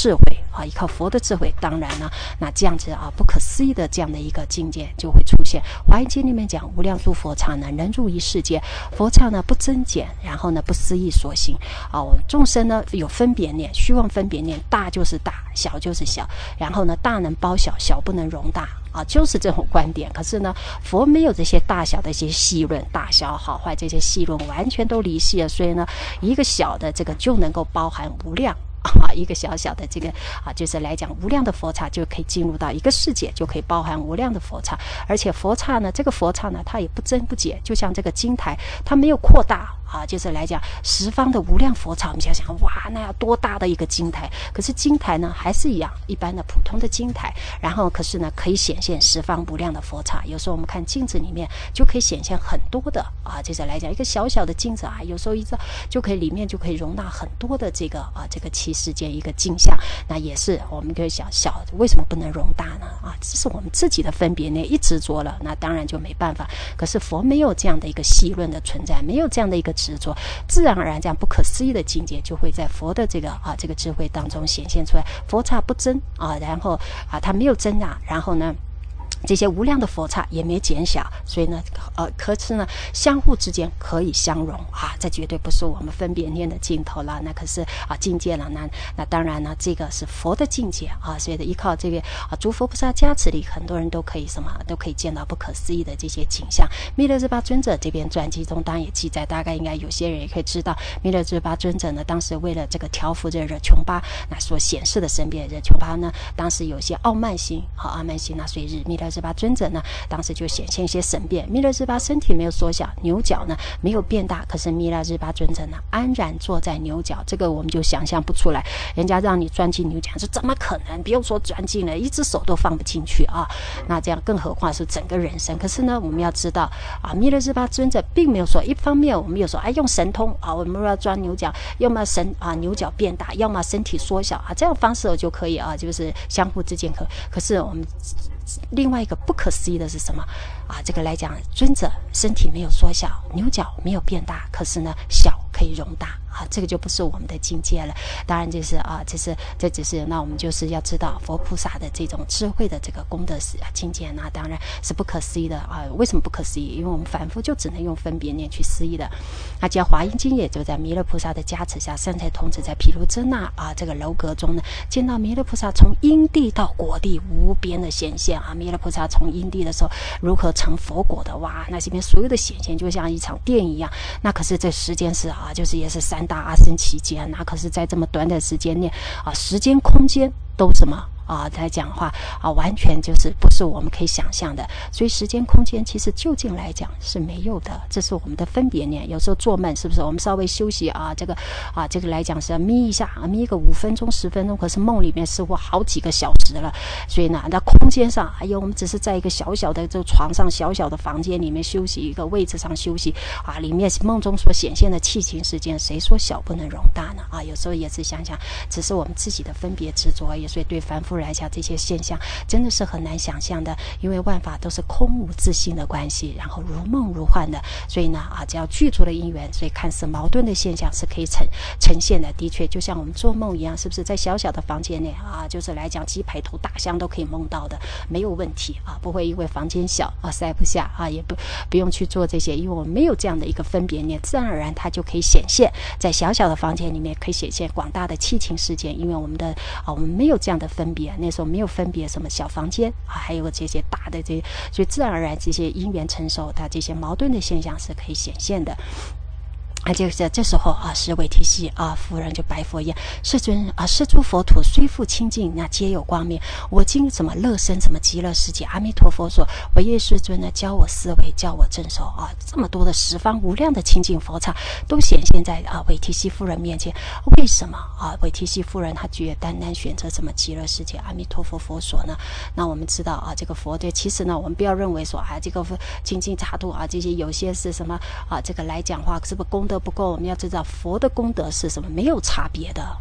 啊，依靠佛的智慧，当然呢，那这样子啊不可思议的这样的一个境界就会出现。华严经里面讲无量诸佛刹呢，能入一世界，佛刹呢不增减，然后呢不思议所行啊。我众生呢有分别念，虚妄分别念，大就是大，小就是小，然后呢大能包小，小不能容大。啊，就是这种观点。可是呢，佛没有这些大小的一些细论，大小好坏这些细论完全都离析了，所以呢，一个小的这个就能够包含无量。啊，一个小小的这个啊，就是来讲无量的佛刹就可以进入到一个世界，就可以包含无量的佛刹。而且佛刹呢，这个佛刹呢，它也不增不减，就像这个经台，它没有扩大啊，就是来讲十方的无量佛刹。我们想想，哇，那要多大的一个经台？可是经台呢，还是一样一般的普通的经台，然后可是呢，可以显现十方无量的佛刹。有时候我们看镜子里面就可以显现很多的啊，就是来讲一个小小的镜子啊，有时候一个就可以里面就可以容纳很多的这个啊这个其世间一个镜像。那也是我们可以想小为什么不能容大呢？啊，这是我们自己的分别呢，一执着了，那当然就没办法。可是佛没有这样的一个细论的存在，没有这样的一个执着，自然而然这样不可思议的境界就会在佛的这个啊这个智慧当中显现出来。佛刹不增啊，然后啊它没有增大，然后呢这些无量的佛刹也没减小，所以呢，呃，可是呢，相互之间可以相融啊，这绝对不是我们分别念的尽头了，那可是啊境界了，那那当然呢，这个是佛的境界啊，所以的依靠这个啊诸佛菩萨加持力，很多人都可以什么，都可以见到不可思议的这些景象。弥勒日巴尊者这边传记中当然也记载，大概应该有些人也可以知道，弥勒日巴尊者呢，当时为了这个调伏这热琼巴那所显示的身边热琼巴呢，当时有些傲慢心和傲慢心那所以日弥勒日巴尊者呢，当时就显现一些神变。弥勒日巴身体没有缩小，牛角呢没有变大，可是弥勒日巴尊者呢安然坐在牛角，这个我们就想象不出来。人家让你钻进牛角，说怎么可能？不用说钻进了，一只手都放不进去啊！那这样更何况是整个人生？可是呢，我们要知道啊，弥勒日巴尊者并没有说，一方面我们有说哎用神通啊，我们要钻牛角，要么神啊牛角变大，要么身体缩小啊，这样方式就可以啊，就是相互之间可。可是我们另外一个不可思议的是什么啊？这个来讲，尊者身体没有缩小，牛角没有变大，可是呢，小可以容大啊，这个就不是我们的境界了。当然就是啊，这是这只是那我们就是要知道佛菩萨的这种智慧的这个功德是境界，那当然是不可思议的啊。为什么不可思议？因为我们反复就只能用分别念去思议的。那叫华严经也就在弥勒菩萨的加持下，善财童子在毗卢遮那啊这个楼阁中呢，见到弥勒菩萨从因地到果地无边的显现。啊，弥勒菩萨从因地的时候如何成佛果的，哇，那这边所有的显现就像一场电影一样。那可是这时间是啊，就是也是三大阿僧期间，那可是在这么短的时间内啊，时间空间都什么啊，来讲话啊，完全就是不是我们可以想象的。所以时间空间其实究竟来讲是没有的，这是我们的分别念。有时候做梦是不是我们稍微休息啊，这个啊这个来讲是要眯一下啊，眯个五分钟十分钟，可是梦里面似乎好几个小时了。所以呢，那空间上哎呦，我们只是在一个小小的这床上小小的房间里面休息，一个位置上休息啊，里面梦中所显现的气情事件，谁说小不能容大呢？啊，有时候也是想想，只是我们自己的分别执着而已。所以对凡夫来讲，这些现象真的是很难想象的，因为万法都是空无自性的关系，然后如梦如幻的。所以呢啊，只要具足了因缘，所以看似矛盾的现象是可以呈呈现的。的确就像我们做梦一样，是不是在小小的房间内啊，就是来讲几百头大象都可以梦到的，没有问题啊，不会因为房间小啊塞不下啊，也不不用去做这些，因为我们没有这样的一个分别念，自然而然它就可以显现在小小的房间里面，可以显现广大的七情事件。因为我们的啊，我们没有这样的分别，那时候没有分别什么小房间啊，还有这些大的这些，所以自然而然这些因缘成熟，它这些矛盾的现象是可以显现的。啊，就是这时候啊，是韦提希啊夫人就白佛言：“世尊啊，世诸佛土虽复清净，那皆有光明。我今怎么乐生什么极乐世界？阿弥陀佛说，唯业世尊呢，教我思维，教我正守啊，这么多的十方无量的清净佛刹都显现在啊韦提希夫人面前。为什么啊？韦提希夫人她觉得单单选择什么极乐世界？阿弥陀佛佛所呢？那我们知道啊，这个佛对，其实呢，我们不要认为说啊，这个清净刹土啊，这些有些是什么啊，这个来讲话是不是功德不够？我们要知道佛的功德是什么，没有差别的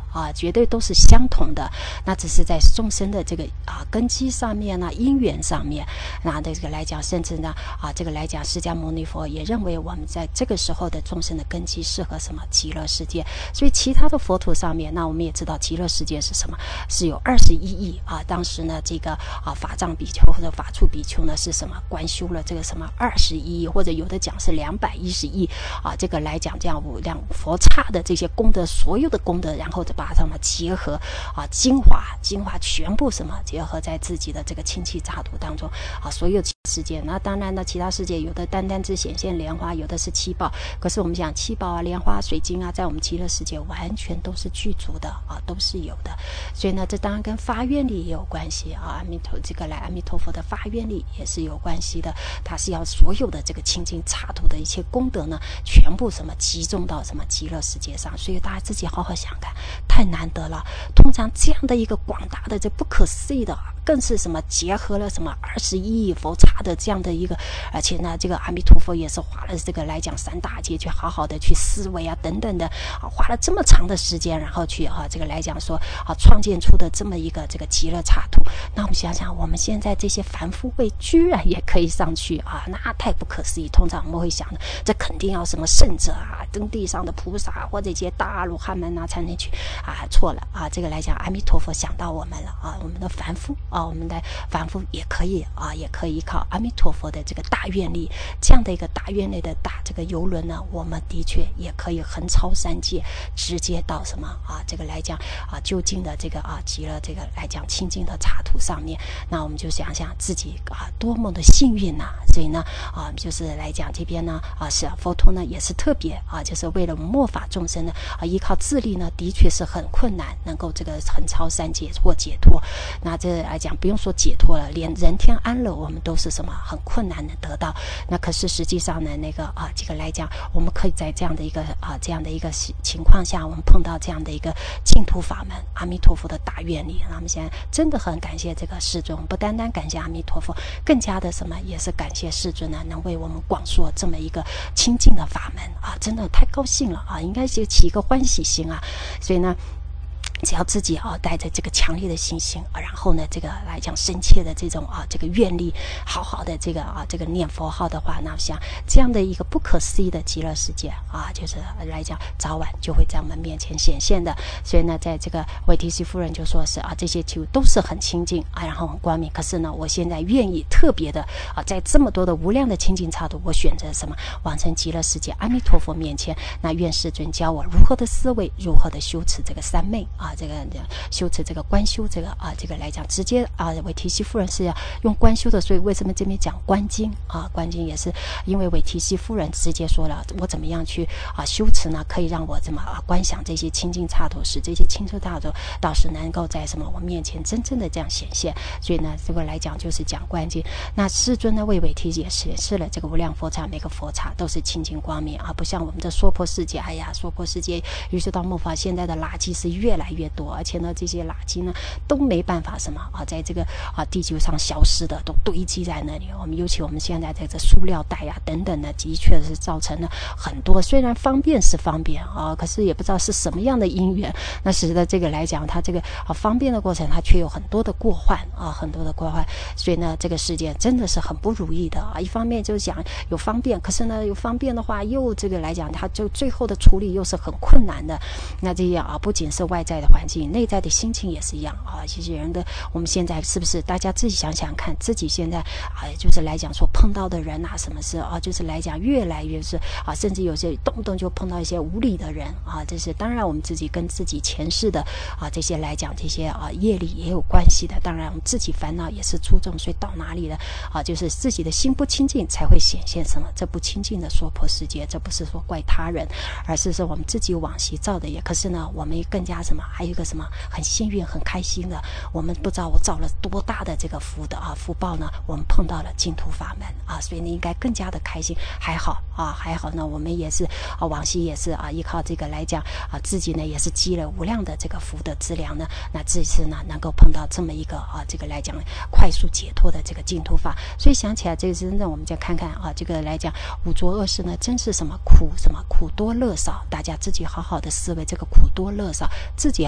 啊，绝对都是相同的。那只是在众生的这个啊根基上面呢，因缘上面，那这个来讲，甚至呢啊这个来讲，释迦牟尼佛也认为我们在这个时候的众生的根基适合什么极乐世界。所以其他的佛土上面，那我们也知道极乐世界是什么，是有二十一亿啊。当时呢这个啊法藏比丘或者法处比丘呢是什么观修了这个什么二十一亿，或者有的讲是两百一十亿啊。这个来讲这样无量佛刹的这些功德，所有的功德，然后就把它们结合啊精华精华全部什么结合在自己的这个清气刹土当中啊。所有世界，那当然呢其他世界有的单单只显现莲花，有的是七宝，可是我们讲七宝啊莲花水晶啊，在我们极乐世界完全都是具足的啊，都是有的。所以呢这当然跟发愿力也有关系啊，阿弥陀这个来阿弥陀佛的发愿力也是有关系的，它是要所有的这个清净刹土的一切功德呢全部什么集中到什么极乐世界上。所以大家自己好好想看，太难得了。通常这样的一个广大的这不可思议的，更是什么结合了什么二十一亿佛刹的这样的一个，而且呢这个阿弥陀佛也是花了这个来讲三大劫去好好的去思维啊等等的啊，花了这么长的时间，然后去啊这个来讲说啊创建出的这么一个这个极乐刹土。那我们想想，我们现在这些凡夫位居然也可以上去啊，那太不可思议。通常我们会想的，这肯定要什么圣者啊，登地上的菩萨或者一些大阿罗汉们啊才能去啊，错了啊。这个来讲，阿弥陀佛想到我们了啊，我们的凡夫啊，我们的凡夫也可以啊，也可以依靠阿弥陀佛的这个大愿力，这样的一个大愿力的大这个游轮呢，我们的确也可以横超三界，直接到什么啊？这个来讲啊，就近的这个啊极乐这个来讲清净的刹土上面。那我们就想想自己啊多么的幸运呐、啊！所以呢啊，就是来讲这边呢啊是啊佛陀呢也是特别啊，就是为了末法众生呢啊，依靠自力呢的确是很困难，能够这个横超三界或解脱。那这来讲不用说解脱了，连人天安乐我们都是什么很困难的得到。那可是实际上呢，那个啊这个来讲，我们可以在这样的一个啊这样的一个情况下，我们碰到这样的一个净土法门，阿弥陀佛的大愿力。那我们现在真的很感谢这个世尊，不单单感谢阿弥陀佛，更加的什么也是感谢世尊呢，能为我们广说这么一个清净的法门啊，真的太高兴了啊，应该是起一个欢喜心啊。所以呢只要自己啊带着这个强烈的信心啊，然后呢这个来讲深切的这种啊这个愿力，好好的这个啊这个念佛号的话，那像这样的一个不可思议的极乐世界啊，就是来讲早晚就会在我们面前显现的。所以呢在这个韦提希夫人就说是啊这些就都是很清净啊，然后很光明，可是呢我现在愿意特别的啊在这么多的无量的清净刹土，我选择什么往生极乐世界阿弥陀佛面前。那愿世尊教我如何的思维，如何的修持这个三昧啊，这个修持这个观修这个啊，这个来讲直接啊，韦提希夫人是要用观修的，所以为什么这边讲观经啊？观经也是因为韦提希夫人直接说了，我怎么样去啊修持呢？可以让我怎么啊观想这些清净刹土，使这些清净刹土倒是能够在什么我面前真正的这样显现。所以呢，这个来讲就是讲观经。那世尊呢为韦提也显示了这个无量佛刹，每个佛刹都是清净光明啊，不像我们的娑婆世界，哎呀，娑婆世界于是到末法，现在的垃圾是越来越多，而且呢这些垃圾呢都没办法什么啊，在这个啊地球上消失的都堆积在那里。我们尤其我们现在在这塑料袋啊等等的，的确是造成了很多，虽然方便是方便啊，可是也不知道是什么样的因缘，那使得这个来讲它这个啊方便的过程，它却有很多的过患啊，很多的过患。所以呢这个世界真的是很不如意的啊，一方面就是讲有方便，可是呢有方便的话又这个来讲它就最后的处理又是很困难的。那这样啊不仅是外在的环境，内在的心情也是一样啊。其实人的我们现在是不是大家自己想想看，自己现在啊就是来讲说碰到的人啊什么事啊，就是来讲越来越是啊，甚至有些动不动就碰到一些无理的人啊，这是当然我们自己跟自己前世的啊这些来讲这些啊业力也有关系的。当然我们自己烦恼也是出众，所以到哪里了啊就是自己的心不清净才会显现什么这不清净的娑婆世界。这不是说怪他人，而是说我们自己往昔造的业。可是呢我们更加什么还有一个什么很幸运很开心的，我们不知道我造了多大的这个福的啊福报呢，我们碰到了净土法门啊，所以你应该更加的开心。还好啊还好呢我们也是啊往昔也是啊依靠这个来讲啊自己呢也是积了无量的这个福的资粮呢，那这次呢能够碰到这么一个啊这个来讲快速解脱的这个净土法。所以想起来这个真正我们再看看啊这个来讲五浊恶世呢真是什么苦什么苦多乐少，大家自己好好的思维这个苦多乐少，自己要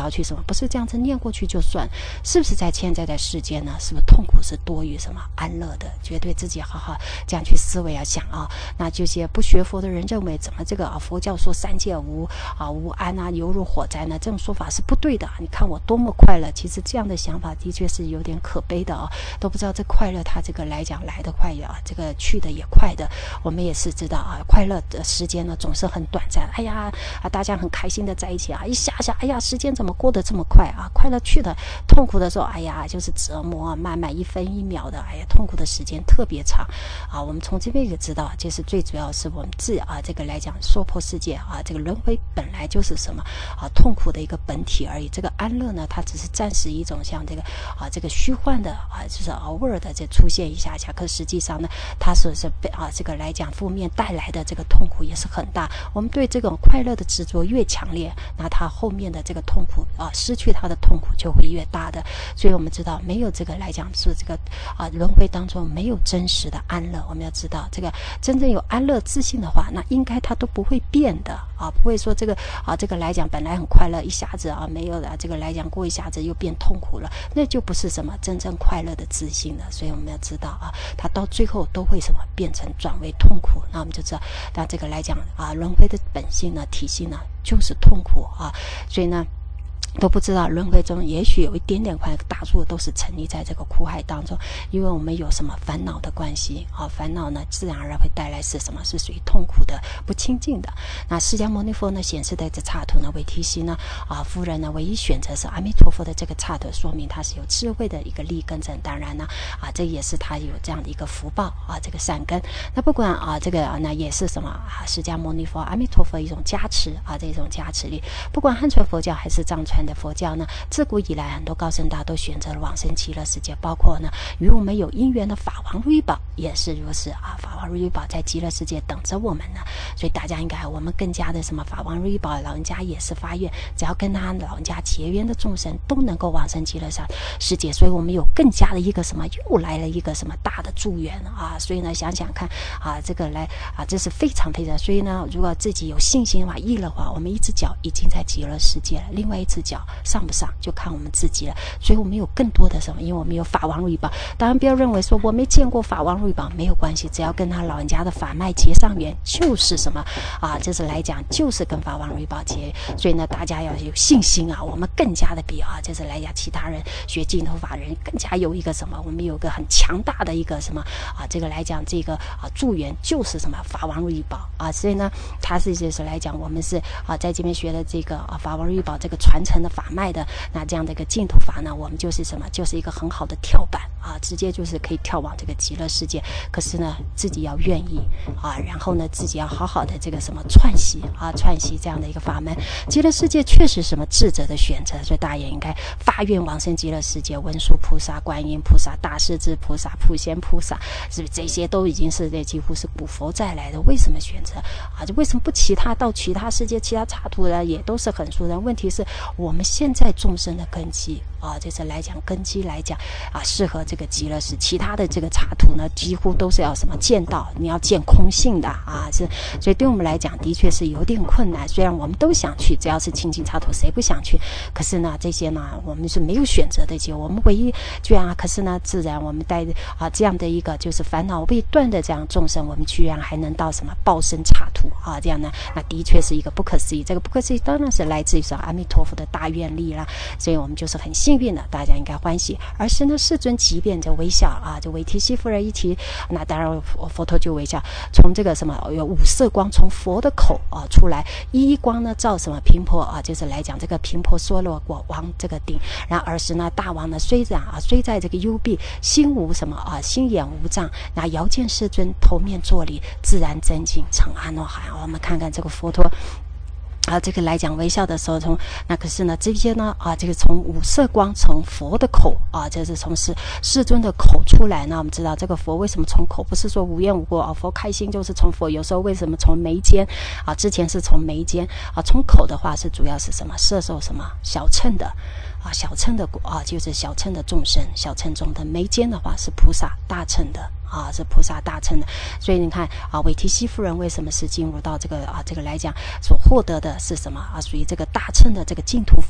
要去什么，不是这样子念过去就算，是不是在现在的世间呢？是不是痛苦是多于什么安乐的？绝对自己好好这样去思维啊想啊。那这些不学佛的人认为，怎么这个啊佛教说三界无啊无安啊，犹如火灾呢？这种说法是不对的。你看我多么快乐，其实这样的想法的确是有点可悲的啊，都不知道这快乐它这个来讲来得快啊，这个去的也快的。我们也是知道啊，快乐的时间呢总是很短暂。哎呀啊，大家很开心的在一起啊，一下下，哎呀，时间怎么过得这么快啊？快乐去的，痛苦的时候，哎呀，就是折磨啊，慢慢一分一秒的，哎呀，痛苦的时间特别长啊。我们从这边也知道，就是最主要是我们自啊这个来讲，娑婆世界啊，这个轮回本来就是什么啊痛苦的一个本体而已。这个安乐呢，它只是暂时一种像这个啊这个虚幻的啊，就是偶尔的这出现一下下，可实际上呢，它是是被啊这个来讲负面带来的这个痛苦也是很大。我们对这种快乐的执着越强烈，那它后面的这个痛苦啊，失去它的痛苦就会越大的。所以我们知道，没有这个来讲是这个啊轮回当中没有真实的安乐。我们要知道，这个真正有安乐自信的话，那应该它都不会变的啊，不会说这个啊这个来讲本来很快乐，一下子啊没有了，这个来讲过一下子又变痛苦了，那就不是什么真正快乐的自信了。所以我们要知道啊，它到最后都会什么变成转为痛苦。那我们就知道，那这个来讲啊，轮回的本性呢、体系呢，就是痛苦啊。所以呢，都不知道轮回中也许有一点点快，大多都是沉溺在这个苦海当中，因为我们有什么烦恼的关系啊，烦恼呢自然而然会带来是什么？是属于痛苦的、不清净的。那释迦牟尼佛呢显示的这刹土呢，韦提希呢啊夫人呢唯一选择是阿弥陀佛的这个刹土，说明他是有智慧的一个立根根。当然呢啊，这也是他有这样的一个福报啊，这个善根。那不管啊这个啊那也是什么啊，释迦牟尼佛、阿弥陀佛一种加持啊，这种加持力。不管汉传佛教还是藏传的佛教呢，自古以来很多高僧大都选择了往生极乐世界，包括呢与我们有因缘的法王如意宝也是如此啊。法王如意宝在极乐世界等着我们呢，所以大家应该我们更加的什么法王如意宝老人家也是发愿，只要跟他老人家结缘的众生都能够往生极乐世界。所以我们有更加的一个什么，又来了一个什么大的助缘啊。所以呢想想看啊，这个来啊，这是非常非常。所以呢，如果自己有信心的话、意的话，我们一只脚已经在极乐世界了，另外一只脚上不上就看我们自己了。所以我们有更多的什么，因为我们有法王如意宝。当然不要认为说我没见过法王如意宝，没有关系，只要跟他老人家的法脉结上缘，就是什么啊，就是来讲就是跟法王如意宝结。所以呢大家要有信心啊，我们更加的比啊，就是来讲其他人学净土法人更加有一个什么，我们有个很强大的一个什么啊，这个来讲这个啊助缘就是什么法王如意宝啊。所以呢他是就是来讲我们是啊在这边学的这个啊法王如意宝这个传承的法脉的，那这样的一个净土法呢，我们就是什么，就是一个很好的跳板啊，直接就是可以跳往这个极乐世界。可是呢自己要愿意啊，然后呢自己要好好的这个什么串习啊，串习这样的一个法门。极乐世界确实什么智者的选择，所以大家也应该发愿往生极乐世界。文殊菩萨、观音菩萨、大势至菩萨、普贤菩萨，是不是这些都已经是几乎是古佛再来的？为什么选择啊？就为什么不其他到其他世界、其他刹土呢？也都是很殊胜。问题是我们现在众生的根基啊，就是来讲根基来讲啊，适合这个极乐世，其他的这个刹土呢，几乎都是要什么见到，你要见空性的啊，是，所以对我们来讲的确是有点困难。虽然我们都想去，只要是清净刹土，谁不想去？可是呢，这些呢，我们是没有选择的机会。我们唯一居然啊，可是呢，自然我们带啊这样的一个就是烦恼未断的这样众生，我们居然还能到什么报身刹土啊？这样呢，那的确是一个不可思议。这个不可思议当然是来自于说阿弥陀佛的大愿力啦，所以我们就是很幸运的，大家应该欢喜。而是呢，世尊即便就微笑啊，就韦提希夫人一提，那当然佛陀就微笑，从这个什么有五色光从佛的口啊出来，一一光呢照什么频婆啊，就是来讲这个频婆娑罗国王这个顶。然后尔时呢，大王呢虽然啊虽在这个幽闭，心无什么啊心眼无障，那遥见世尊头面作礼，自然真境成阿耨海。我们看看这个佛陀。啊，这个来讲微笑的时候，从那可是呢，这些呢啊，这个从五色光从佛的口啊，这是从世世尊的口出来呢。我们知道这个佛为什么从口，不是说无缘无故啊，佛开心就是从佛。有时候为什么从眉间啊？之前是从眉间啊，从口的话是主要是什么？摄受什么小乘的啊，小乘的啊，就是小乘的众生，小乘中的眉间的话是菩萨大乘的。啊，是菩萨大乘的，所以你看啊，韦提希夫人为什么是进入到这个啊这个来讲所获得的是什么啊？属于这个大乘的这个净土法门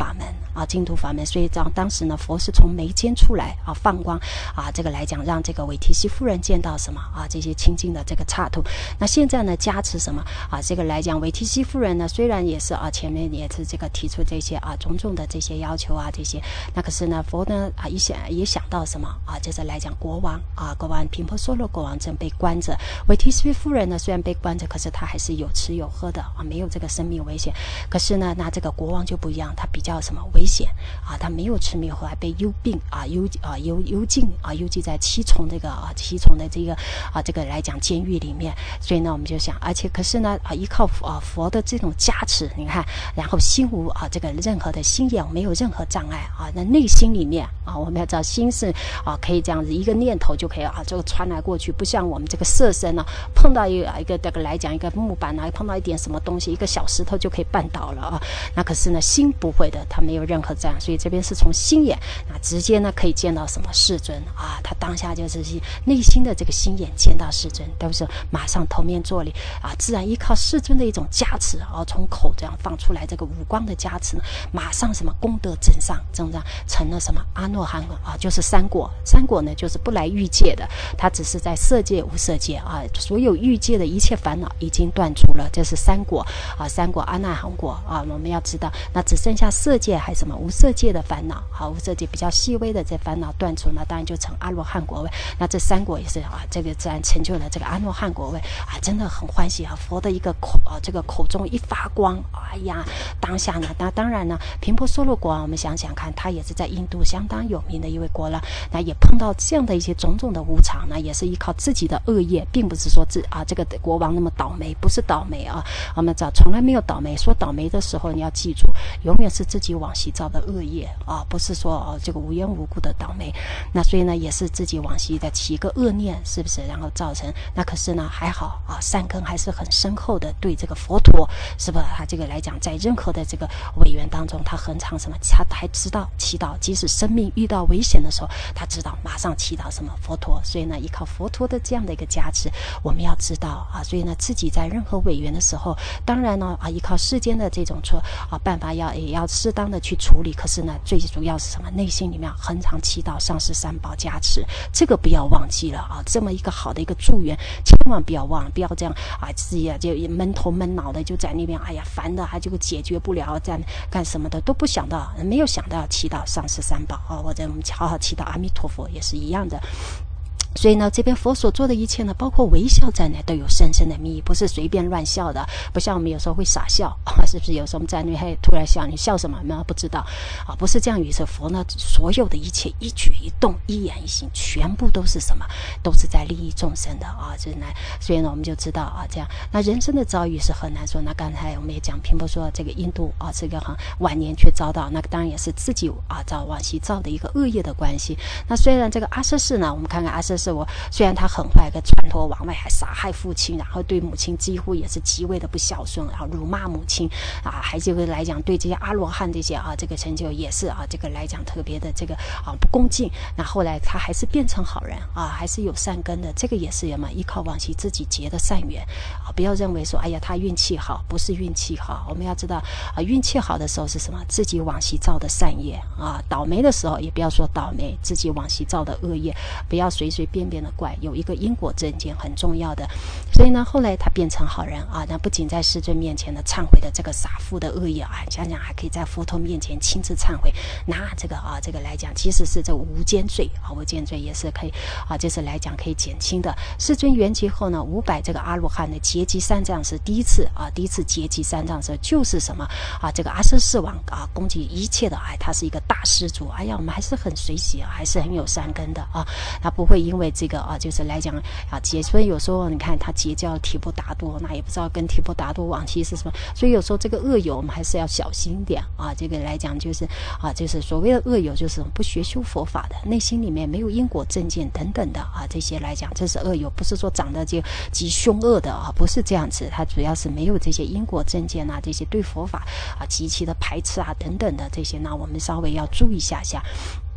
啊净土法门，所以当当时呢佛是从眉间出来啊放光啊，这个来讲让这个韦提希夫人见到什么啊这些清净的这个刹土。那现在呢加持什么啊这个来讲韦提希夫人呢虽然也是啊前面也是这个提出这些啊种种的这些要求啊这些，那可是呢佛呢啊一想也想到什么啊就是来讲国王啊国王频婆娑罗国王正被关着，韦提希夫人呢虽然被关着，可是他还是有吃有喝的啊，没有这个生命危险。可是呢那这个国王就不一样，他比较什么危险啊，他没有吃没有喝，还被幽并啊幽啊幽幽禁啊幽禁在七重这个啊七重的这个啊这个来讲监狱里面。所以呢我们就想，而且可是呢啊依靠啊佛的这种加持，你看，然后心无啊这个任何的心眼没有任何障碍啊，那内心里面啊我们要知道心是啊可以这样子一个念头就可以啊这个传来过去，不像我们这个色身呢、啊、碰到一个一个这个来讲一个木板啊，碰到一点什么东西一个小石头就可以绊倒了啊。那可是呢心不会的，它没有任何障碍，所以这边是从心眼啊直接呢可以见到什么世尊啊，他当下就是内心的这个心眼见到世尊，都是马上头面作礼啊，自然依靠世尊的一种加持啊，从口这样放出来这个五光的加持呢，马上什么功德增上增上，成了什么阿耨含啊，就是三果。三果呢就是不来欲界的，它只是在色界无色界啊，所有欲界的一切烦恼已经断除了，这是三果啊，三果阿那含果啊，我们要知道，那只剩下色界还什么无色界的烦恼啊，无色界比较细微的这烦恼断除，那当然就成阿罗汉果位。那这三果也是啊，这个自然成就了这个阿罗汉果位啊，真的很欢喜啊！佛的一个口啊，这个口中一发光，哎呀，当下呢，那当然呢，频婆娑罗国王，我们想想看，他也是在印度相当有名的一位国王，那也碰到这样的一些种种的无常，那也是依靠自己的恶业，并不是说自啊这个国王那么倒霉，不是倒霉啊，我们知道从来没有倒霉。说倒霉的时候，你要记住，永远是自己往昔造的恶业啊，不是说哦这个无缘无故的倒霉。那所以呢，也是自己往昔的起一个恶念，是不是？然后造成那可是呢还好啊，善根还是很深厚的，对这个佛陀，是不是？他这个来讲，在任何的这个委员当中，他恒常什么？他还知道祈祷，即使生命遇到危险的时候，他知道马上祈祷什么佛陀。所以呢，依靠佛陀的这样的一个加持，我们要知道啊，所以呢，自己在任何委员的时候，当然呢啊，依靠世间的这种说啊办法要也要适当的去处理。可是呢，最主要是什么？内心里面恒常祈祷上师三宝加持，这个不要忘记了啊！这么一个好的一个祝愿，千万不要忘，不要这样啊，自己啊就闷头闷脑的就在那边，哎呀烦的，还就解决不了，在干什么的都不想到，没有想到要祈祷上师三宝啊，或者我们好好祈祷阿弥陀佛也是一样的。所以呢，这边佛所做的一切呢，包括微笑在内，都有深深的密意，不是随便乱笑的，不像我们有时候会傻笑啊，是不是？有时候我们在那边还突然笑，你笑什么？没有不知道啊，不是这样语是佛呢，所有的一切一举一动、一言一行，全部都是什么？都是在利益众生的啊！这来，所以呢，我们就知道啊，这样，那人生的遭遇是很难说。那刚才我们也讲，频婆说这个印度啊，这个很晚年却遭到，那个当然也是自己啊造往昔造的一个恶业的关系。那虽然这个阿阇世呢，我们看看阿阇世。是我虽然他很坏，个传脱往外，还杀害父亲，然后对母亲几乎也是极为的不孝顺，然后辱骂母亲啊，还这个来讲对这些阿罗汉这些啊这个成就也是啊这个来讲特别的这个啊不恭敬。那后来他还是变成好人啊，还是有善根的，这个也是什么？依靠往昔自己结的善缘啊，不要认为说哎呀他运气好，不是运气好，我们要知道啊运气好的时候是什么？自己往昔造的善业啊，倒霉的时候也不要说倒霉，自己往昔造的恶业，不要随随便便的怪，有一个因果证件很重要的。所以呢，后来他变成好人啊，那不仅在世尊面前的忏悔的这个傻父的恶业啊，想想还可以在佛陀面前亲自忏悔，那这个啊，这个来讲其实是这无间罪啊，无间罪也是可以啊，就是来讲可以减轻的。世尊圆寂后呢，五百这个阿罗汉的结集三藏是第一次啊，第一次结集三藏时就是什么啊，这个阿阇世王啊，攻击一切的哎，他是一个大施主，哎呀，我们还是很随喜啊，还是很有善根的啊，他不会因为这个啊，就是来讲啊结，所以有时候你看他结交提婆达多，那也不知道跟提婆达多往期是什么，所以有时候这个恶友我们还是要小心一点啊。这个来讲就是啊，就是所谓的恶友，就是不学修佛法的，内心里面没有因果正见等等的啊，这些来讲这是恶友，不是说长得就极凶恶的啊，不是这样子，他主要是没有这些因果正见啊，这些对佛法啊极其的排斥啊等等的这些，那我们稍微要注意一下下。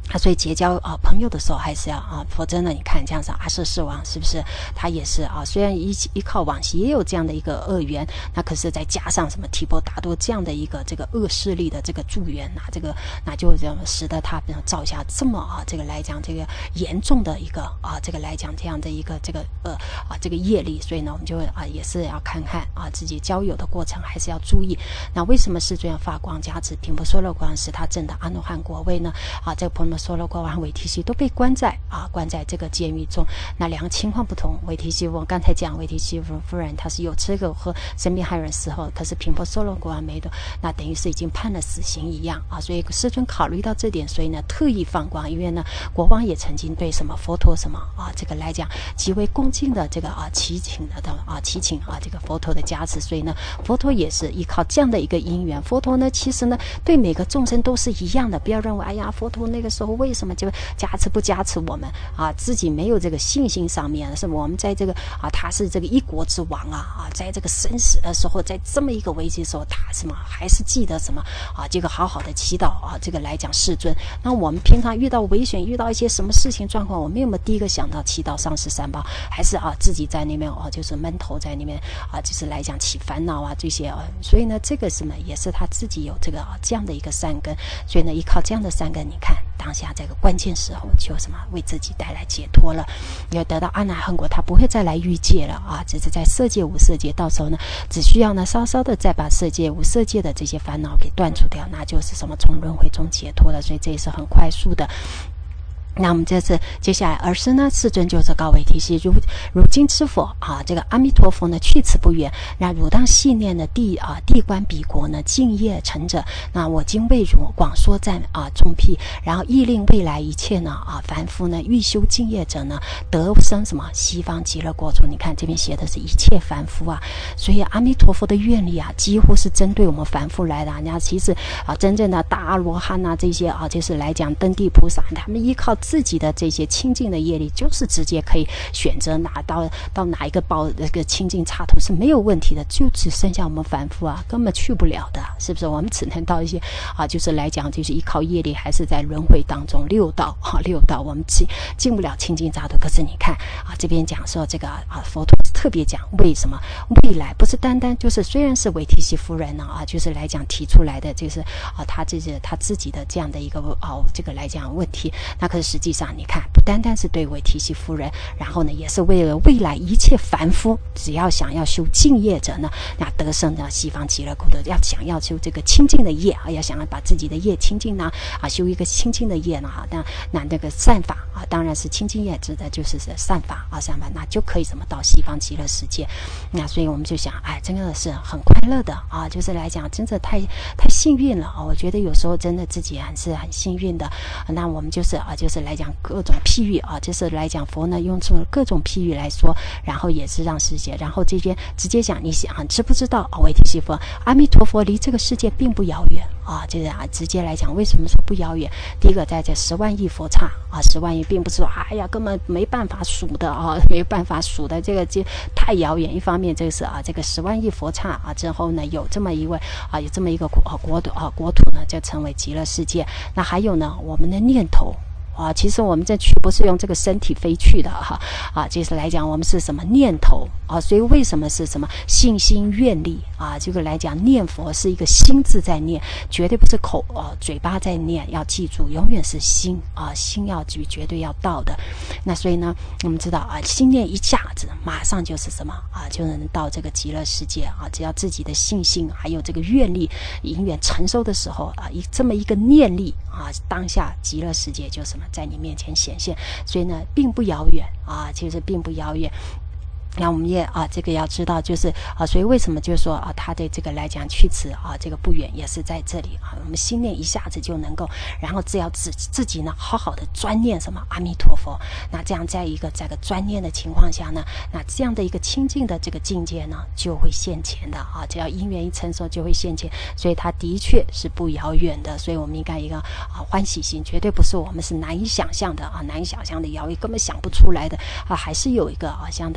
啊，所以结交啊朋友的时候还是要啊，否则呢，你看这样子阿舍世王是不是他也是啊？虽然依依靠往昔也有这样的一个恶缘，那可是再加上什么提婆达多这样的一个这个恶势力的这个助缘啊，这个那就这样使得他造下这么啊这个来讲这个严重的一个啊这个来讲这样的一个这个呃啊这个业力，所以呢我们就啊也是要看看啊自己交友的过程还是要注意。那为什么世尊要发光加持频婆娑罗国王使他证的阿罗汉果位呢？啊，这个婆娑罗国王和韦提希都被关在啊关在这个监狱中。那两个情况不同，韦提希我刚才讲韦提希夫人她是有这个和身边害人时候，可是频婆娑罗国王没的，那等于是已经判了死刑一样啊。所以世尊考虑到这点，所以呢特意放光，因为呢国王也曾经对什么佛陀什么啊这个来讲极为恭敬的这个啊祈请的啊祈请啊这个佛陀的加持，所以呢佛陀也是依靠这样的一个因缘。佛陀呢其实呢对每个众生都是一样的，不要认为哎呀佛陀那个时候为什么就加持不加持我们啊，自己没有这个信心上面，是我们在这个啊他是这个一国之王啊啊，在这个生死的时候，在这么一个危机的时候，他什么还是记得什么啊这个好好的祈祷啊这个来讲世尊。那我们平常遇到危险遇到一些什么事情状况，我们有没有第一个想到祈祷上师三宝，还是啊自己在那边啊就是闷头在那边啊就是来讲起烦恼啊这些啊，所以呢这个什么也是他自己有这个啊这样的一个善根，所以呢依靠这样的善根，你看当下这个关键时候就什么为自己带来解脱了，要得到阿那含果，他不会再来欲界了啊，只是在色界无色界，到时候呢只需要呢稍稍的再把色界无色界的这些烦恼给断除掉，那就是什么从轮回中解脱了，所以这也是很快速的。那我们这次接下来尔时呢，世尊就是告韦提希，如如今之佛啊，这个阿弥陀佛呢去此不远，那汝当细念的地啊地观彼国呢敬业成者，那我今为汝广说赞啊众辟，然后亦令未来一切呢啊凡夫呢欲修敬业者呢得生什么西方极乐国土。你看这边写的是一切凡夫啊，所以阿弥陀佛的愿力啊几乎是针对我们凡夫来的。那其实啊真正的大阿罗汉啊这些啊就是来讲登地菩萨，他们依靠自己的这些清净的业力，就是直接可以选择拿到到哪一个报这个清净刹土是没有问题的，就只剩下我们凡夫啊根本去不了的，是不是？我们只能到一些啊就是来讲就是依靠业力，还是在轮回当中六道啊六道我们进进不了清净刹土。可是你看啊这边讲说这个啊佛陀特别讲为什么未来不是单单就是虽然是韦提希夫人呢啊就是来讲提出来的就是啊他这是他自己的这样的一个啊这个来讲问题，那可是实际上你看不单单是对韦提希夫人，然后呢也是为了未来一切凡夫只要想要修净业者呢，那得生的西方极乐国土，要想要修这个清净的业啊，要想要把自己的业清净呢啊修一个清净的业呢啊，那那那个善法啊当然是清净业指的就是善法啊善法，那就可以什么到西方极乐世界。那所以我们就想哎真的是很快乐的啊，就是来讲真的太太幸运了啊，我觉得有时候真的自己还是很幸运的。那我们就是啊就是来讲各种譬喻啊，就是来讲佛呢用这种各种譬喻来说，然后也是让世界，然后这边直接讲你想知不知道啊韦提希佛阿弥陀佛离这个世界并不遥远啊，就是啊直接来讲为什么说不遥远？第一个在这十万亿佛刹啊，十万亿并不是说哎呀根本没办法数的啊，没办法数的，这个就太遥远。一方面这个是啊这个十万亿佛刹啊之后呢有这么一位啊有这么一个国啊国土啊国土呢就成为极乐世界。那还有呢我们的念头啊，其实我们这去不是用这个身体飞去的哈啊，就是来讲我们是什么念头啊，所以为什么是什么信心愿力啊？这个来讲念佛是一个心字在念，绝对不是口啊嘴巴在念，要记住永远是心啊，心要绝绝对要到的。那所以呢，我们知道啊，心念一下子马上就是什么啊，就能到这个极乐世界啊。只要自己的信心还有这个愿力因缘成熟的时候啊，一这么一个念力啊，当下极乐世界就什么在你面前显现，所以呢并不遥远啊，其实并不遥远。那我们也啊，这个要知道，就是啊，所以为什么就是说啊，他的这个来讲去此啊，这个不远也是在这里啊，我们心念一下子就能够，然后只要自自己呢，好好的专念什么阿弥陀佛，那这样在一个这个专念的情况下呢，那这样的一个清净的这个境界呢，就会现前的啊，只要因缘一成熟就会现前，所以它的确是不遥远的，所以我们应该一个啊欢喜心，绝对不是我们是难以想象的啊，难以想象的遥远，根本想不出来的啊，还是有一个啊相当的一个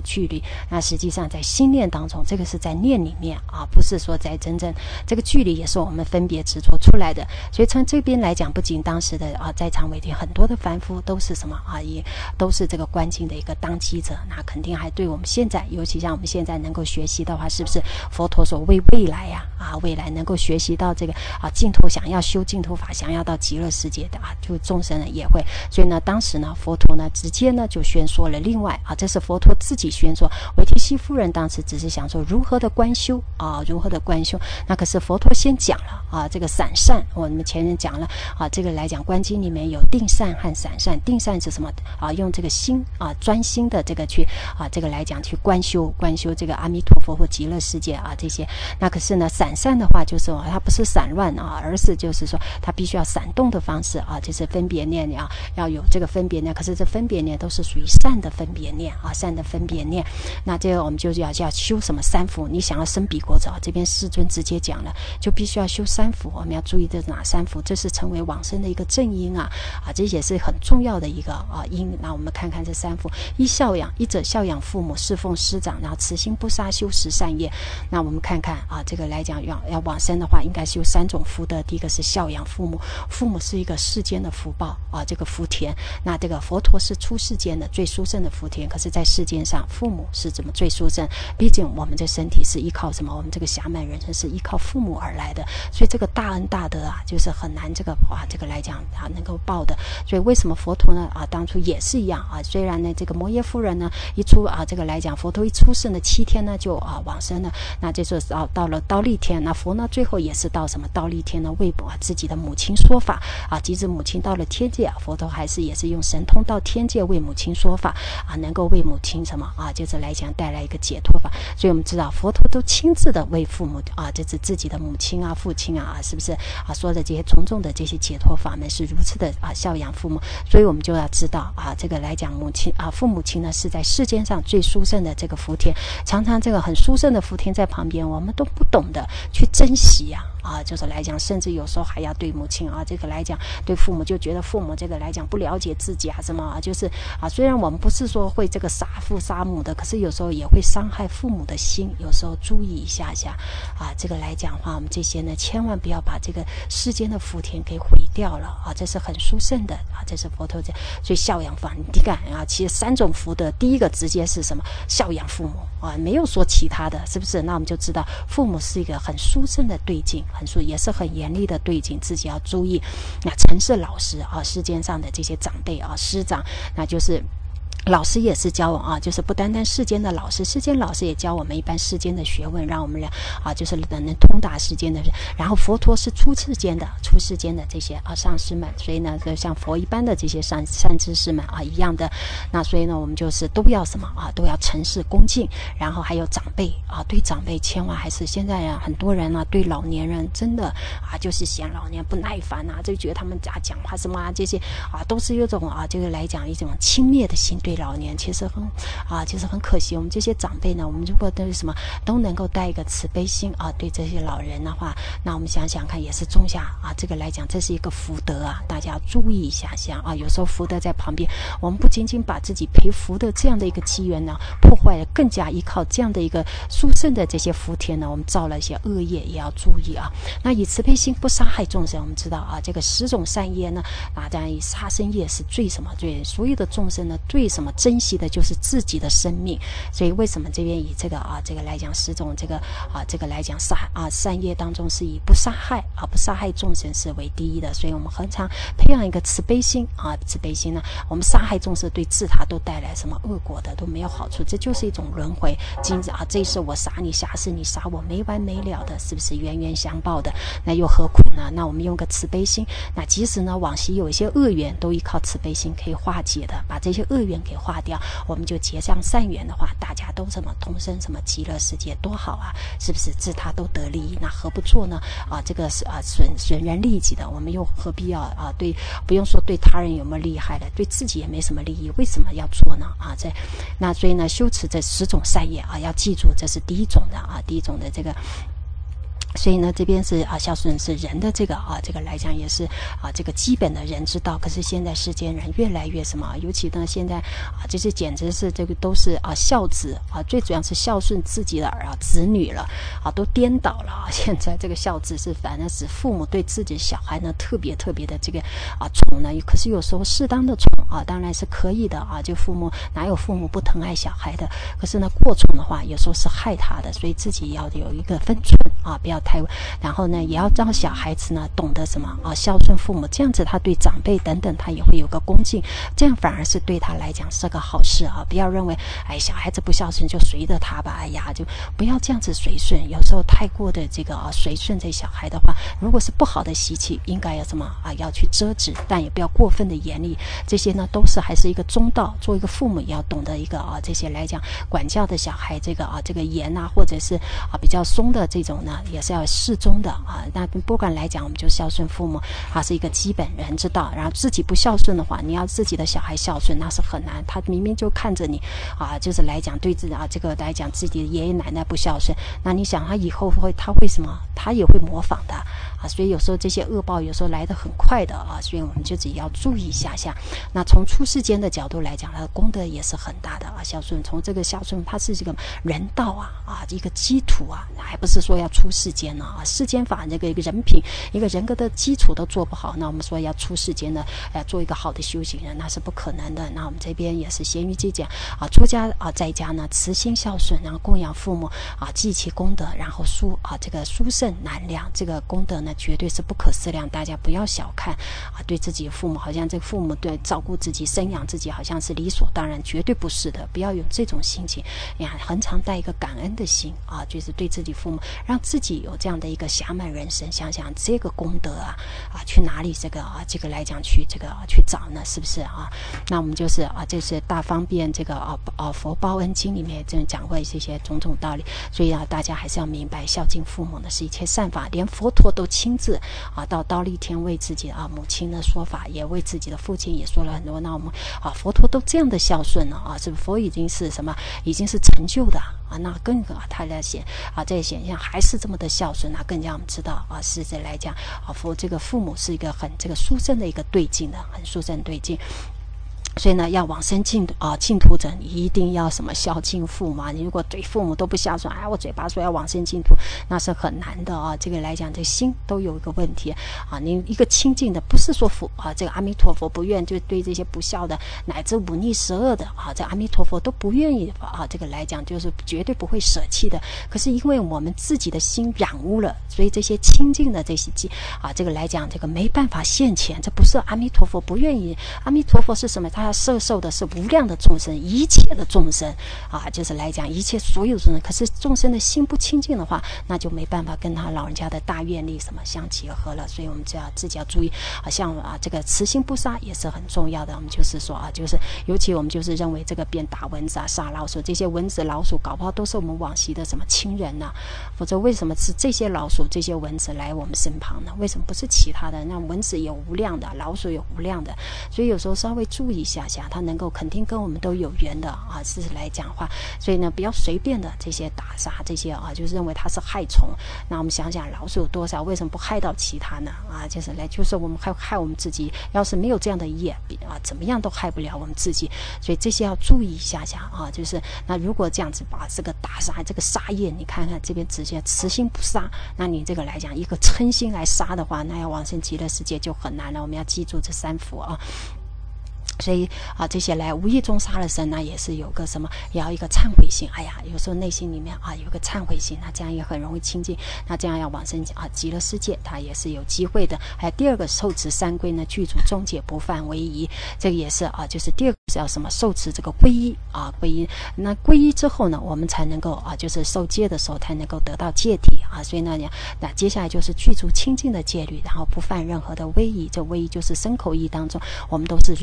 距离。那实际上在心念当中，这个是在念里面啊，不是说在真正这个距离也是我们分别执着出来的。所以从这边来讲，不仅当时的啊在场为听很多的凡夫都是什么啊，也都是这个观境的一个当机者，那肯定还对我们现在，尤其像我们现在能够学习的话，是不是佛陀所为未来呀 啊, 啊未来能够学习到这个啊净土，想要修净土法，想要到极乐世界的啊，就众生呢也会。所以呢，当时呢佛陀呢直接呢就宣说了。另外啊，这是佛陀自己宣说，维提西夫人当时只是想说如何的观修啊，如何的观修。那可是佛陀先讲了啊，这个散善，我们前人讲了啊，这个来讲观经里面有定善和散善。定善是什么啊？用这个心啊，专心的这个去啊，这个来讲去观修，观修这个阿弥陀佛或极乐世界啊这些。那可是呢，散善的话就是说，它不是散乱啊，而是就是说它必须要闪动的方式啊，就是分别念要要有这个分别念。可是这分别念都是属于善的分别念啊，善的分别念。那这个我们就要要修什么三福？你想要生彼国者，这边世尊直接讲了，就必须要修三福。我们要注意的哪三福？这是成为往生的一个正因啊啊，这也是很重要的一个啊因。那我们看看这三福：一孝养，一者孝养父母，侍奉师长，然后慈心不杀，修十善业。那我们看看啊，这个来讲要要往生的话，应该修三种福德。第一个是孝养父母，父母是一个世间的福报啊，这个福田。那这个佛陀是出世间的最殊胜的福田，可是在世间上，父母是怎么最殊胜？毕竟我们这身体是依靠什么？我们这个暇满人生是依靠父母而来的，所以这个大恩大德啊，就是很难这个啊，这个来讲啊能够报的。所以为什么佛陀呢啊，当初也是一样啊？虽然呢，这个摩耶夫人呢一出啊，这个来讲，佛陀一出世呢，七天呢就啊往生了，那这就是啊到了忉利天，那佛呢最后也是到什么忉利天呢，为啊自己的母亲说法啊，即使母亲到了天界，佛陀还是也是用神通到天界为母亲说法啊，能够为母亲什么啊，就是来讲带来一个解脱法。所以我们知道佛陀都亲自的为父母啊，就是自己的母亲啊、父亲啊，是不是啊？说的这些种种的这些解脱法门是如此的啊孝养父母，所以我们就要知道啊，这个来讲母亲啊，父母亲呢是在世间上最殊胜的这个福田，常常这个很殊胜的福田在旁边，我们都不懂得去珍惜呀、啊。啊，就是来讲，甚至有时候还要对母亲啊，这个来讲，对父母就觉得父母这个来讲不了解自己啊，什么啊，就是啊，虽然我们不是说会这个杀父杀母的，可是有时候也会伤害父母的心，有时候注意一下下啊，这个来讲的话，我们这些呢，千万不要把这个世间的福田给毁掉了啊，这是很殊胜的啊，这是佛陀这，所以孝养法，你看啊，其实三种福德，第一个直接是什么？孝养父母啊，没有说其他的，是不是？那我们就知道父母是一个很殊胜的对境。很殊也是很严厉的对境，自己要注意。那曾是老师啊，世间上的这些长辈啊，师长，那就是老师也是教我啊，就是不单单世间的老师，世间老师也教我们一般世间的学问，让我们俩啊，就是能通达世间的。然后佛陀是出世间的，出世间的这些啊上师们，所以呢，就像佛一般的这些善善知识们啊一样的。那所以呢，我们就是都要什么啊，都要诚实恭敬。然后还有长辈啊，对长辈千万还是现在啊，很多人啊对老年人真的啊，就是嫌老年不耐烦啊，就觉得他们家讲话什么啊这些啊，都是有种啊，这个来讲一种轻蔑的心对老年，其实很啊，其实很可惜。我们这些长辈呢，我们如果对什么都能够带一个慈悲心啊，对这些老人的话，那我们想想看，也是种下啊，这个来讲，这是一个福德啊，大家要注意一下下啊。有时候福德在旁边，我们不仅仅把自己培福的这样的一个机缘呢破坏了，更加依靠这样的一个殊胜的这些福田呢，我们造了一些恶业，也要注意啊。那以慈悲心不杀害众生，我们知道啊，这个十种善业呢，啊，当然以杀生业是最什么最所有的众生呢最什么珍惜的就是自己的生命，所以为什么这边以这个啊这个来讲十种这个啊这个来讲杀啊善业当中是以不杀害啊不杀害众生是为第一的，所以我们很常培养一个慈悲心啊慈悲心呢，我们杀害众生对自他都带来什么恶果的都没有好处，这就是一种轮回。今日啊这一世我杀你，下世你杀我，没完没了的，是不是冤冤相报的？那又何苦呢？那我们用个慈悲心，那即使呢往昔有一些恶缘，都依靠慈悲心可以化解的，把这些恶缘给化掉，我们就结上善缘的话，大家都什么同生什么极乐世界多好啊，是不是？自他都得利益，那何不做呢？啊，这个是啊损损人利己的，我们又何必要啊对不用说对他人有没有利害了，对自己也没什么利益，为什么要做呢？啊，这那所以呢，修持这十种善业啊，要记住这是第一种的啊，第一种的这个。 所以呢，这边是啊，孝顺是人的这个啊，这个来讲也是啊，这个基本的人之道。可是现在世间人越来越什么，尤其呢现在啊，这些简直是这个都是啊孝子啊，最主要是孝顺自己的儿啊子女了啊，都颠倒了啊。现在这个孝子是反而使父母对自己的小孩呢特别特别的这个啊宠呢，可是有时候适当的宠啊，当然是可以的啊。就父母哪有父母不疼爱小孩的？可是呢，过宠的话，有时候是害他的，所以自己要有一个分寸啊，不要太。然后呢，也要让小孩子呢懂得什么啊，孝顺父母，这样子他对长辈等等他也会有个恭敬，这样反而是对他来讲是个好事啊。不要认为哎小孩子不孝顺就随着他吧，哎呀就不要这样子随顺，有时候太过的这个啊随顺这小孩的话，如果是不好的习气，应该要什么啊要去遮止，但也不要过分的严厉，这些呢都是还是一个中道。做一个父母也要懂得一个啊这些来讲管教的小孩，这个啊这个严啊或者是啊比较松的这种呢，也是要适中的啊。那不管来讲，我们就孝顺父母啊是一个基本人之道。然后自己不孝顺的话，你要自己的小孩孝顺，那是很难。他明明就看着你啊，就是来讲对自己啊这个来讲自己的爷爷奶奶不孝顺，那你想他以后会他会什么？他也会模仿的啊。所以有时候这些恶报有时候来得很快的啊，所以我们就自己要注意一下下。那从出世间的角度来讲，它的功德也是很大的啊。孝顺从这个孝顺，它是这个人道啊啊一个基础啊，还不是说要出世间呢啊。世间法这个一个人品一个人格的基础都做不好，那我们说要出世间呢，呃，做一个好的修行人，那是不可能的。那我们这边也是咸鱼记讲啊，出家啊在家呢慈心孝顺，然后供养父母啊，记其功德，然后殊啊这个殊胜难量，这个功德呢绝对是不可思量，大家不要小看啊，对自己的父母好像这个父母对照顾自己生养自己好像是理所当然，绝对不是的，不要有这种心情呀，恒常带一个感恩的心啊，就是对自己父母，让自己有这样的一个暇满人生，想想这个功德啊啊去哪里这个啊这个来讲去这个、啊、去找呢？是不是啊？那我们就是啊，这是大方便这个啊啊佛报恩经里面这种讲过这些种种道理，所以啊大家还是要明白孝敬父母呢是一切善法，连佛陀都亲自啊到忉利天为自己啊母亲的说法，也为自己的父亲也说了很多。那我们啊佛陀都这样的孝顺了啊，是不是佛已经是什么已经是成就的啊？那更啊他来显啊在显象还是这么的孝顺，那更加我们知道啊是在来讲啊佛这个父母是一个很这个殊胜的一个对境的，很殊胜对境。所以呢，要往生净啊净土者，你一定要什么孝敬父母啊！你如果对父母都不孝顺，哎，我嘴巴说要往生净土，那是很难的啊。这个来讲，这心都有一个问题啊。你一个清净的，不是说佛啊，这个阿弥陀佛不愿就对这些不孝的，乃至忤逆十恶的啊，这阿弥陀佛都不愿意啊。这个来讲，就是绝对不会舍弃的。可是因为我们自己的心染污了，所以这些清净的这些啊，这个来讲，这个没办法现前。这不是阿弥陀佛不愿意，阿弥陀佛是什么？他摄受的是无量的众生，一切的众生啊，就是来讲一切所有众生。可是众生的心不清净的话，那就没办法跟他老人家的大愿力什么相结合了。所以我们就要自己要注意啊，像啊这个慈心不杀也是很重要的。我们就是说啊，就是尤其我们就是认为这个边打蚊子啊、杀老鼠，这些蚊子老鼠搞不好都是我们往昔的什么亲人呐、啊，否则为什么是这些老鼠、这些蚊子来我们身旁呢？为什么不是其他的？那蚊子有无量的，老鼠有无量的，所以有时候稍微注意一下下。它能够肯定跟我们都有缘的啊，是来讲话，所以呢，不要随便的这些打杀这些啊，就是认为它是害虫。那我们想想，老鼠有多少，为什么不害到其他呢？啊，就是来，就是我们害害我们自己。要是没有这样的业啊，怎么样都害不了我们自己。所以这些要注意一下下啊，就是那如果这样子把这个打杀这个杀业，你看看这边直接慈心不杀，那你这个来讲一个嗔心来杀的话，那要往生极乐世界就很难了。我们要记住这三福啊。所以啊，这些来无意中杀了生，那也是有个什么，也要一个忏悔心。哎呀，有时候内心里面啊有个忏悔心，那这样也很容易清净。那这样要往生啊极乐世界，它也是有机会的。还有第二个受持三归呢，具足终解不犯为宜，这个也是啊，就是第二个是要什么受持这个皈依啊，皈依。那皈依之后呢，我们才能够啊，就是受戒的时候才能够得到戒体啊。所以呢，那接下来就是具足清净的戒律，然后不犯任何的威仪。这威仪就是身口意当中，我们都是如理如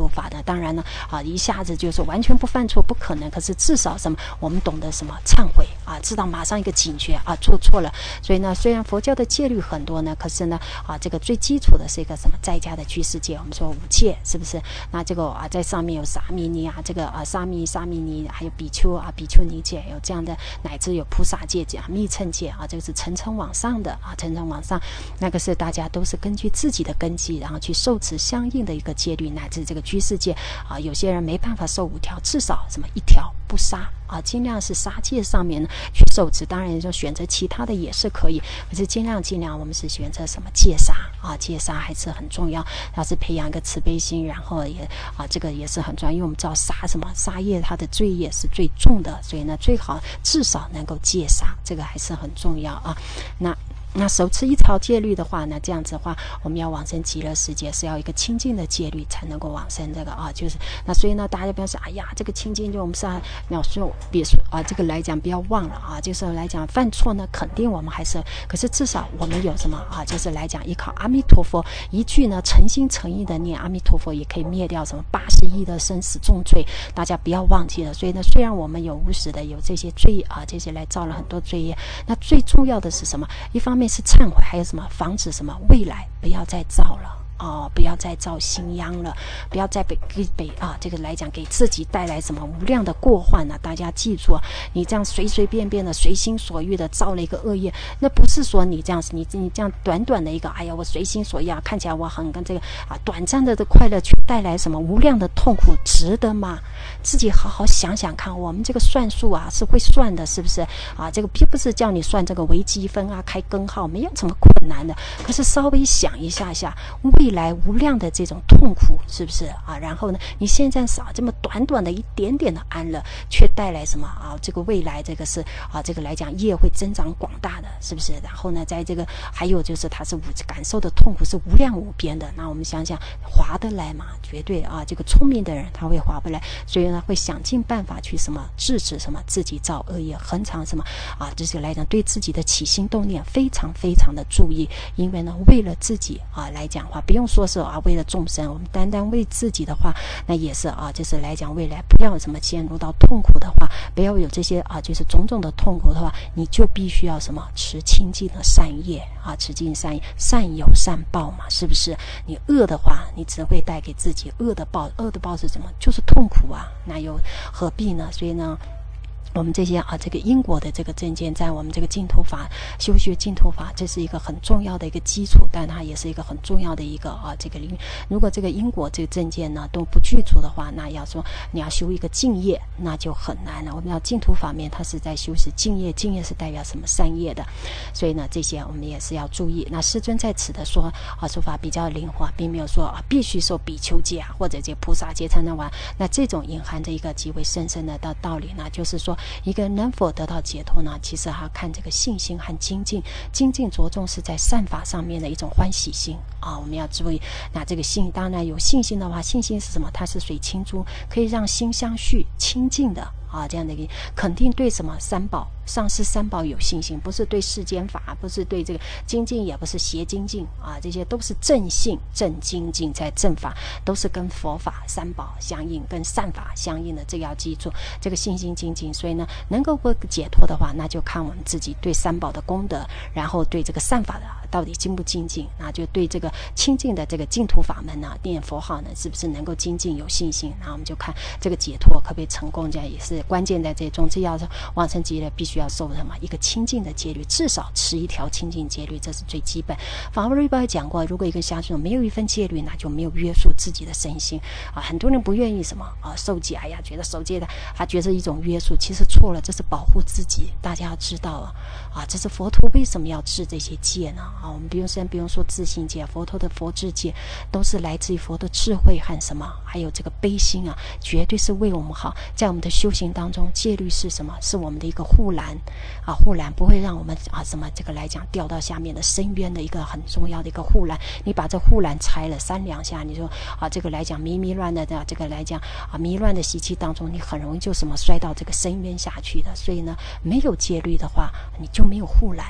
图法的，当然呢啊一下子就是完全不犯错不可能，可是至少什么我们懂得什么忏悔啊，知道马上一个警觉啊做错了。所以呢虽然佛教的戒律很多呢，可是呢啊这个最基础的是一个什么在家的居士戒，我们说五戒是不是？那这个啊在上面有沙弥尼啊，这个啊沙弥沙弥尼，还有比丘啊比丘尼戒，有这样的，乃至有菩萨戒啊密乘戒啊，这个是层层往上的啊，层层往上，那个是大家都是根据自己的根基，然后去受持相应的一个戒律，乃至这个居士戒啊，有些人没办法受五条，至少什么一条不杀啊，尽量是杀戒上面呢去受持，当然就选择其他的也是可以，可是尽量尽量我们是选择什么戒杀啊，戒杀还是很重要，要是培养一个慈悲心，然后也啊这个也是很重要，因为我们知道杀什么杀业它的罪业是最重的，所以呢最好至少能够戒杀，这个还是很重要啊。那那手持一条戒律的话呢，这样子的话我们要往生极乐世界是要一个清净的戒律才能够往生，这个啊就是那所以呢大家不要说哎呀这个清净就我们是要说别说啊这个来讲不要忘了啊，就是来讲犯错呢肯定我们还是，可是至少我们有什么啊，就是来讲依靠阿弥陀佛一句呢诚心诚意的念阿弥陀佛，也可以灭掉什么八十亿的生死重罪，大家不要忘记了。所以呢虽然我们有无始的有这些罪啊，这些来造了很多罪业，那最重要的是什么？一方面是忏悔，还有什么防止什么未来不要再造了哦，不要再造新殃了，不要再被被啊这个来讲给自己带来什么无量的过患啊！大家记住，你这样随随便便的随心所欲的造了一个恶业，那不是说你这样你你这样短短的一个哎呀我随心所欲啊，看起来我很跟这个啊短暂的的快乐，却带来什么无量的痛苦，值得吗？自己好好想想看，我们这个算术啊是会算的，是不是啊？这个并不是叫你算这个微积分啊，开根号没有什么困难的，可是稍微想一下下未来无量的这种痛苦，是不是啊？然后呢你现在少这么短短的一点点的安乐，却带来什么啊？这个未来这个是啊这个来讲业会增长广大的，是不是？然后呢在这个还有就是它是感受的痛苦是无量无边的，那我们想想划得来吗？绝对啊，这个聪明的人他会划不来，所以呢会想尽办法去什么制止什么自己造恶业，恒常什么啊这些来讲对自己的起心动念非常非常的注意，因为呢为了自己啊来讲话，不用说是啊为了众生，我们单单为自己的话，那也是啊就是来讲未来不要什么陷入到痛苦的话，不要有这些啊就是种种的痛苦的话，你就必须要什么持清净的善业啊，持净善业，善有善报嘛，是不是？你恶的话你只会带给自己恶的报，恶的报是什么？就是痛苦啊，那又何必呢？所以呢我们这些啊，这个因果的这个证件，在我们这个净土法修学净土法，这是一个很重要的一个基础，但它也是一个很重要的一个啊，这个领。如果这个因果这个证件呢都不具足的话，那要说你要修一个净业，那就很难了。我们要净土法面，它是在修是净业，净业是代表什么善业的，所以呢，这些我们也是要注意。那师尊在此的说啊，说法比较灵活，并没有说啊必须受比丘戒啊，或者这菩萨戒才能完。那这种隐含着一个极为深深的的道理呢，就是说。一个人能否得到解脱呢？其实还要看这个信心和精进。精进着重是在善法上面的一种欢喜心啊，我们要注意。那这个信，当然有信心的话，信心是什么？它是水清珠，可以让心相续清净的啊，这样的一个肯定对什么三宝、上师三宝有信心，不是对世间法，不是对这个精进，也不是邪精进啊，这些都是正信、正精进，在正法都是跟佛法三宝相应，跟善法相应的，这个要记住这个信心精进。所以呢，能够解脱的话，那就看我们自己对三宝的功德，然后对这个善法的到底精不精进，那就对这个清净的这个净土法门呢，念佛号呢，是不是能够精进有信心？那我们就看这个解脱可不可以成功，这样也是关键在这中。这要往生极乐，必须要受什么一个清净的戒律，至少持一条清净戒律，这是最基本。法华律宝也讲过，如果一个下众没有一份戒律，那就没有约束自己的身心啊。很多人不愿意什么啊受戒，哎呀，觉得受戒的他觉得一种约束，其实错了，这是保护自己。大家要知道啊，啊，这是佛陀为什么要制这些戒呢？啊，我们不用先不用说自信戒，佛陀的佛制戒都是来自于佛的智慧和什么，还有这个悲心啊，绝对是为我们好。在我们的修行当中，戒律是什么？是我们的一个护栏啊，护栏不会让我们啊什么这个来讲掉到下面的深渊的一个很重要的一个护栏。你把这护栏拆了三两下，你说啊这个来讲迷迷乱的这个来讲啊迷乱的习气当中，你很容易就什么摔到这个深渊下去的。所以呢，没有戒律的话，你就没有护栏呐、啊。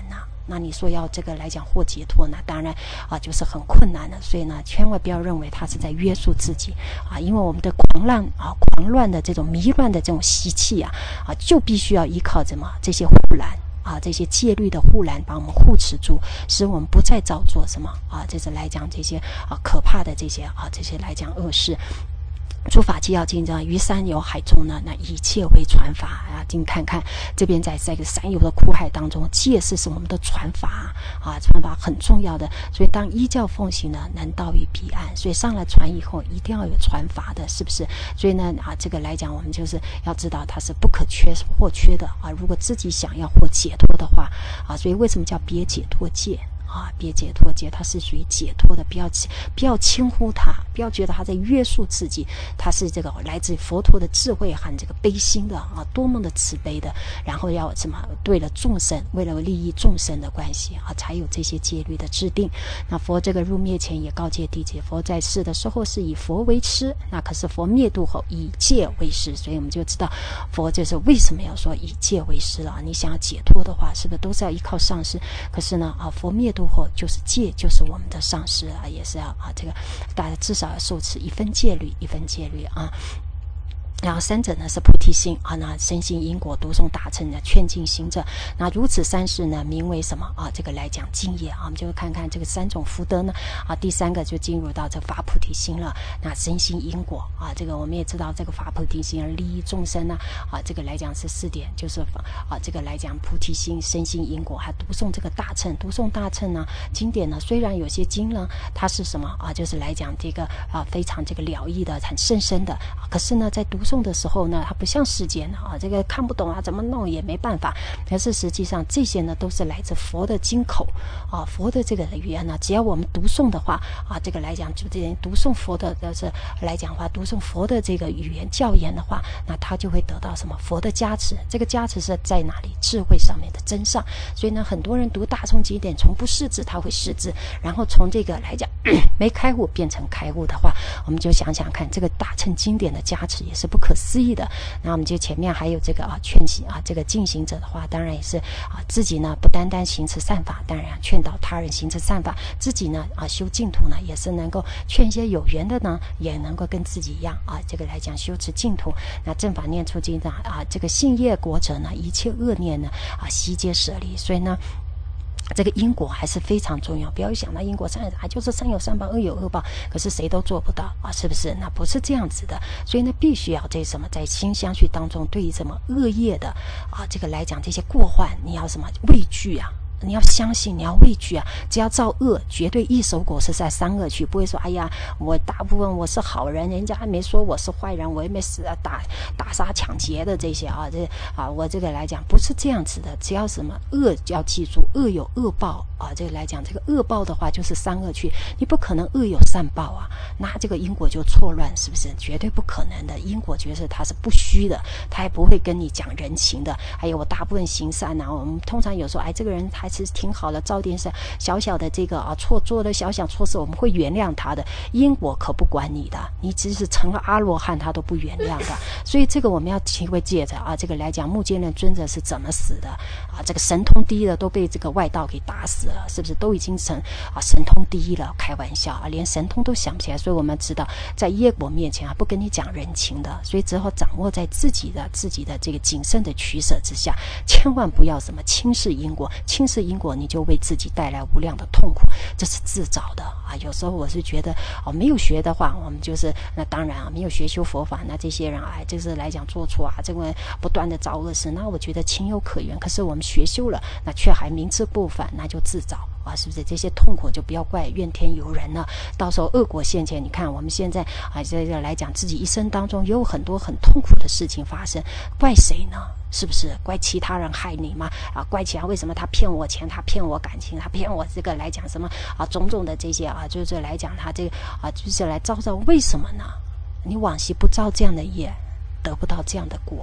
那你说要这个来讲获解脱呢，当然啊就是很困难的。所以呢，千万不要认为他是在约束自己啊，因为我们的狂乱啊、狂乱的这种迷乱的这种习气啊啊，就必须要依靠什么这些护栏啊，这些戒律的护栏把我们护持住，使我们不再造作什么啊，这是来讲这些啊可怕的这些啊这些来讲恶事。诸法既要尽，于山有海中呢，那一切为传法啊！请看看这边在这个山有的苦海当中，戒是是我们的传法啊，传法很重要的。所以当依教奉行呢，能到于彼岸。所以上了船以后，一定要有传法的，是不是？所以呢啊，这个来讲，我们就是要知道它是不可缺或缺的啊。如果自己想要获解脱的话啊，所以为什么叫别解脱戒？啊，别解脱戒，它是属于解脱的，不要不要轻忽它，不要觉得它在约束自己，它是这个来自佛陀的智慧和这个悲心的啊，多么的慈悲的，然后要什么对了众生，为了利益众生的关系啊，才有这些戒律的制定。那佛这个入灭前也告诫弟子，佛在世的时候是以佛为师，那可是佛灭度后以戒为师，所以我们就知道佛就是为什么要说以戒为师了。你想要解脱的话，是不是都是要依靠上师？可是呢啊，佛灭度后就是戒，就是我们的上师啊，也是要啊，这个大家至少要受持一分戒律，一分戒律啊。然后三者呢是菩提心啊，那深信因果，读诵大乘的劝进行者，那如此三事呢，名为什么啊？这个来讲经业啊，我们就看看这个三种福德呢啊。第三个就进入到这个发菩提心了，那深信因果啊，这个我们也知道这个发菩提心而利益众生呢啊，这个来讲是四点，就是啊这个来讲菩提心、深信因果，还读诵这个大乘，读诵大乘呢经典呢，虽然有些经呢它是什么啊，就是来讲这个啊非常这个了义的、很甚深的，可是呢在读诵的时候呢，它不像世间啊，这个看不懂啊，怎么弄也没办法。可是实际上这些呢，都是来自佛的经口啊，佛的这个语言呢，只要我们读诵的话啊，这个来讲，就这些读诵佛的，就是来讲话，读诵佛的这个语言教言的话，那他就会得到什么佛的加持。这个加持是在哪里？智慧上面的增上。所以呢，很多人读大乘经典，从不识字他会识字，然后从这个来讲没开悟变成开悟的话，我们就想想看，这个大乘经典的加持也是不可思议的。那我们就前面还有这个啊劝行啊，这个进行者的话，当然也是啊自己呢不单单行持善法，当然劝导他人行持善法，自己呢啊修净土呢也是能够劝一些有缘的呢，也能够跟自己一样啊，这个来讲修持净土。那正法念处经呢啊，这个信业果者呢，一切恶念呢啊悉皆舍离。所以呢，这个因果还是非常重要，不要想到因果善啊，就是善有善报，恶有恶报，可是谁都做不到啊，是不是？那不是这样子的。所以呢，必须要这什么，在心相续当中，对于什么恶业的啊，这个来讲，这些过患，你要什么畏惧啊？你要相信，你要畏惧啊！只要造恶，绝对一手果是在三恶趣，不会说哎呀，我大部分我是好人，人家还没说我是坏人，我也没死啊打打杀抢劫的这些啊，这啊我这个来讲不是这样子的。只要什么恶，要记住，恶有恶报啊。这个来讲，这个恶报的话就是三恶趣，你不可能恶有善报啊，那这个因果就错乱，是不是？绝对不可能的。因果觉得它是不虚的，它也不会跟你讲人情的。还有我大部分行善啊，我们通常有时候哎，这个人还其实挺好的，造点是小小的这个啊错做的小小错事，我们会原谅他的。因果可不管你的，你即使成了阿罗汉，他都不原谅的。所以这个我们要体会借着啊，这个来讲，目犍连尊者是怎么死的啊？这个神通第一的都被这个外道给打死了，是不是？都已经成啊神通第一了，开玩笑啊，连神通都想不起来。所以我们知道，在业果面前啊，不跟你讲人情的，所以只好掌握在自己的自己的这个谨慎的取舍之下，千万不要什么轻视因果，轻视因果你就为自己带来无量的痛苦，这是自找的啊！有时候我是觉得哦，没有学的话，我们就是那当然啊，没有学修佛法，那这些人哎，就是来讲做错啊，这个不断的造恶事，那我觉得情有可原。可是我们学修了，那却还明知故犯，那就自找啊，是不是？这些痛苦就不要怪怨天尤人了，到时候恶果现前。你看我们现在啊，这个来讲，自己一生当中也有很多很痛苦的事情发生，怪谁呢？是不是怪其他人害你吗？啊，怪其他为什么他骗我钱，他骗我感情，他骗我这个来讲什么啊，种种的这些啊，就是来讲他这个啊，就是来造造，为什么呢？你往昔不造这样的业，得不到这样的果的。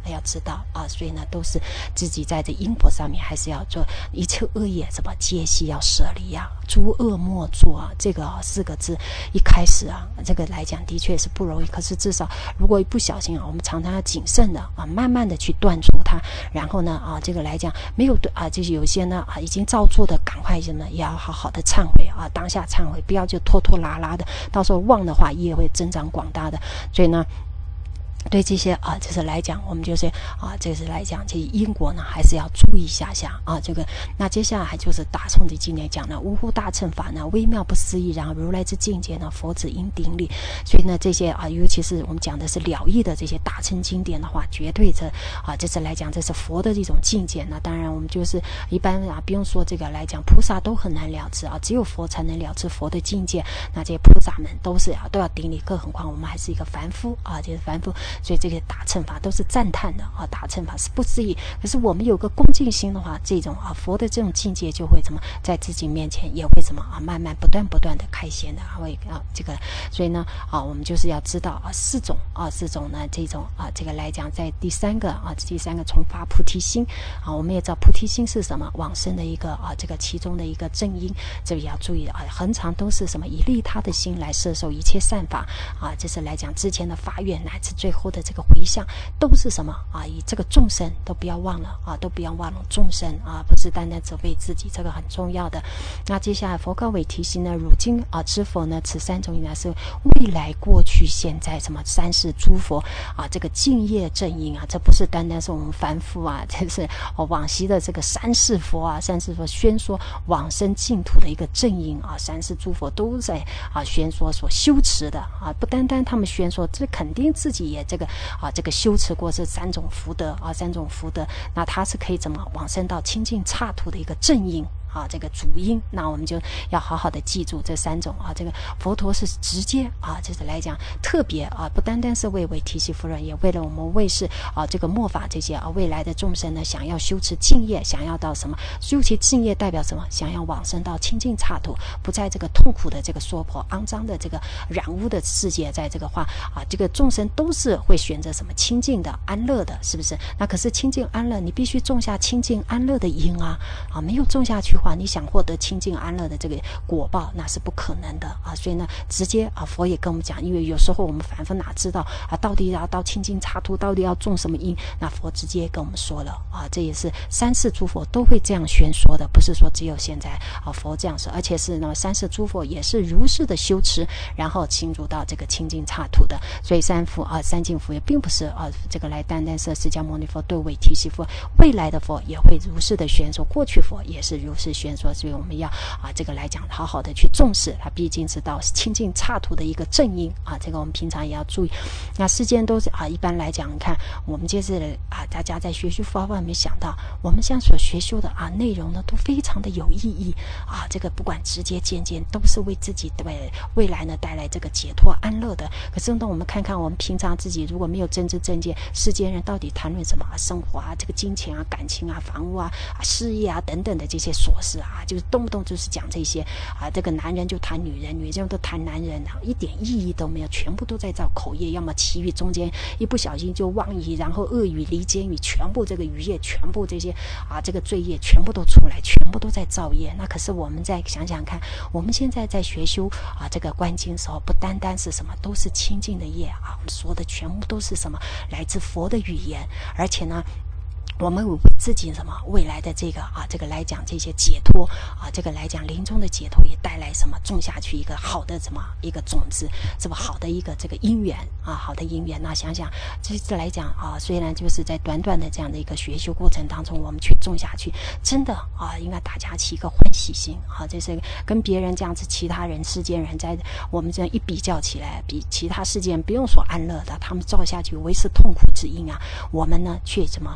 要知道啊，所以呢都是自己在这因果上面还是要做一切恶业什么戒息要舍离啊，诸恶莫作啊，这个、啊、四个字一开始啊，这个来讲的确是不容易，可是至少如果一不小心啊，我们常常要谨慎的啊，慢慢的去断除它，然后呢啊，这个来讲没有啊，就是有些呢啊已经照做的，赶快什么也要好好的忏悔啊，当下忏悔，不要就拖拖拉拉的，到时候忘的话业会增长广大的，所以呢。对这些啊，就是来讲，我们就是啊，这是来讲，这因果呢，还是要注意一下下啊。这个，那接下来还就是大冲的今天讲的呜呼大乘法呢，微妙不思议，然后如来之境界呢，佛子应顶礼。所以呢，这些啊，尤其是我们讲的是了义的这些大乘经典的话，绝对这啊，这是来讲，这是佛的一种境界。那当然，我们就是一般啊，不用说这个来讲，菩萨都很难了知啊，只有佛才能了知佛的境界。那这些菩萨们都是啊，都要顶礼，更何况我们还是一个凡夫啊，就是凡夫。所以这个大乘法都是赞叹的啊，大乘法是不思议。可是我们有个恭敬心的话，这种啊佛的这种境界就会怎么在自己面前也会怎么啊慢慢不断不断的开显的，会啊这个，所以呢啊我们就是要知道啊四种啊四种呢这种啊这个来讲，在第三个啊第三个从发菩提心啊，我们也知道菩提心是什么，往生的一个啊这个其中的一个正因，这里要注意啊，恒常都是什么以利他的心来摄受一切善法啊，这是来讲之前的发愿乃至最后的这个回向都是什么啊？以这个众生都不要忘了啊，都不要忘了众生啊，不是单单只为自己，这个很重要的。那接下来佛告韦提心呢，如今啊知否呢？此三种因呢是未来、过去、现在什么三世诸佛啊，这个净业正因啊，这不是单单是我们凡夫啊，这是哦往昔的这个三世佛啊，三世佛宣说往生净土的一个正因啊，三世诸佛都在啊宣说所修持的啊，不单单他们宣说，这肯定自己也这个。啊，这个修持过这三种福德啊，三种福德，那它是可以怎么往生到清净刹土的一个正因啊，这个主因，那我们就要好好的记住这三种啊。这个佛陀是直接啊，就是来讲特别啊，不单单是为为提系夫人，也为了我们为是啊这个末法这些啊未来的众生呢，想要修持净业，想要到什么？修持净业代表什么？想要往生到清净刹土，不在这个痛苦的这个娑婆肮脏的这个染污的世界，在这个话啊，这个众生都是会选择什么清净的、安乐的，是不是？那可是清净安乐，你必须种下清净安乐的因啊啊，没有种下去。你想获得清净安乐的这个果报，那是不可能的啊！所以呢，直接啊，佛也跟我们讲，因为有时候我们凡夫哪知道啊，到底要到清净刹土，到底要种什么因？那佛直接跟我们说了啊，这也是三世诸佛都会这样宣说的，不是说只有现在啊佛这样说，而且是呢三世诸佛也是如是的修持，然后进入到这个清净刹土的。所以三佛啊，三净佛也并不是啊这个来单单是释迦牟尼佛对韦提系佛，未来的佛也会如是的宣说，过去佛也是如是宣说，所以我们要啊这个来讲好好的去重视它，毕竟是到清净刹土的一个正因啊，这个我们平常也要注意。那世间都是啊，一般来讲，你看我们就是啊，大家在学习佛法没想到，我们现在所学修的啊内容呢，都非常的有意义啊，这个不管直接间接都是为自己对未来呢带来这个解脱安乐的。可是呢，我们看看我们平常自己如果没有真知正见，世间人到底谈论什么啊？生活啊，这个金钱啊、感情啊、房屋啊、啊事业啊等等的这些琐事啊，就是动不动就是讲这些啊，这个男人就谈女人，女人都谈男人，一点意义都没有，全部都在造口业，要么其余中间一不小心就妄语，然后恶语、离间语，全部这个语业，全部这些啊，这个罪业全部都出来，全部都在造业。那可是我们再想想看，我们现在在学修啊这个观经的时候，不单单是什么，都是清净的业啊，我们说的全部都是什么，来自佛的语言，而且呢。我们为自己什么未来的这个啊，这个来讲这些解脱啊，这个来讲临终的解脱也带来什么种下去一个好的什么一个种子，这么好的一个这个因缘啊，好的因缘。那想想这次来讲啊，虽然就是在短短的这样的一个学修过程当中，我们去种下去，真的啊，应该大家起一个欢喜心啊，这是跟别人这样子，其他人世间人在我们这样一比较起来，比其他世间不用说安乐的，他们造下去为是痛苦之因啊，我们呢却什么不单。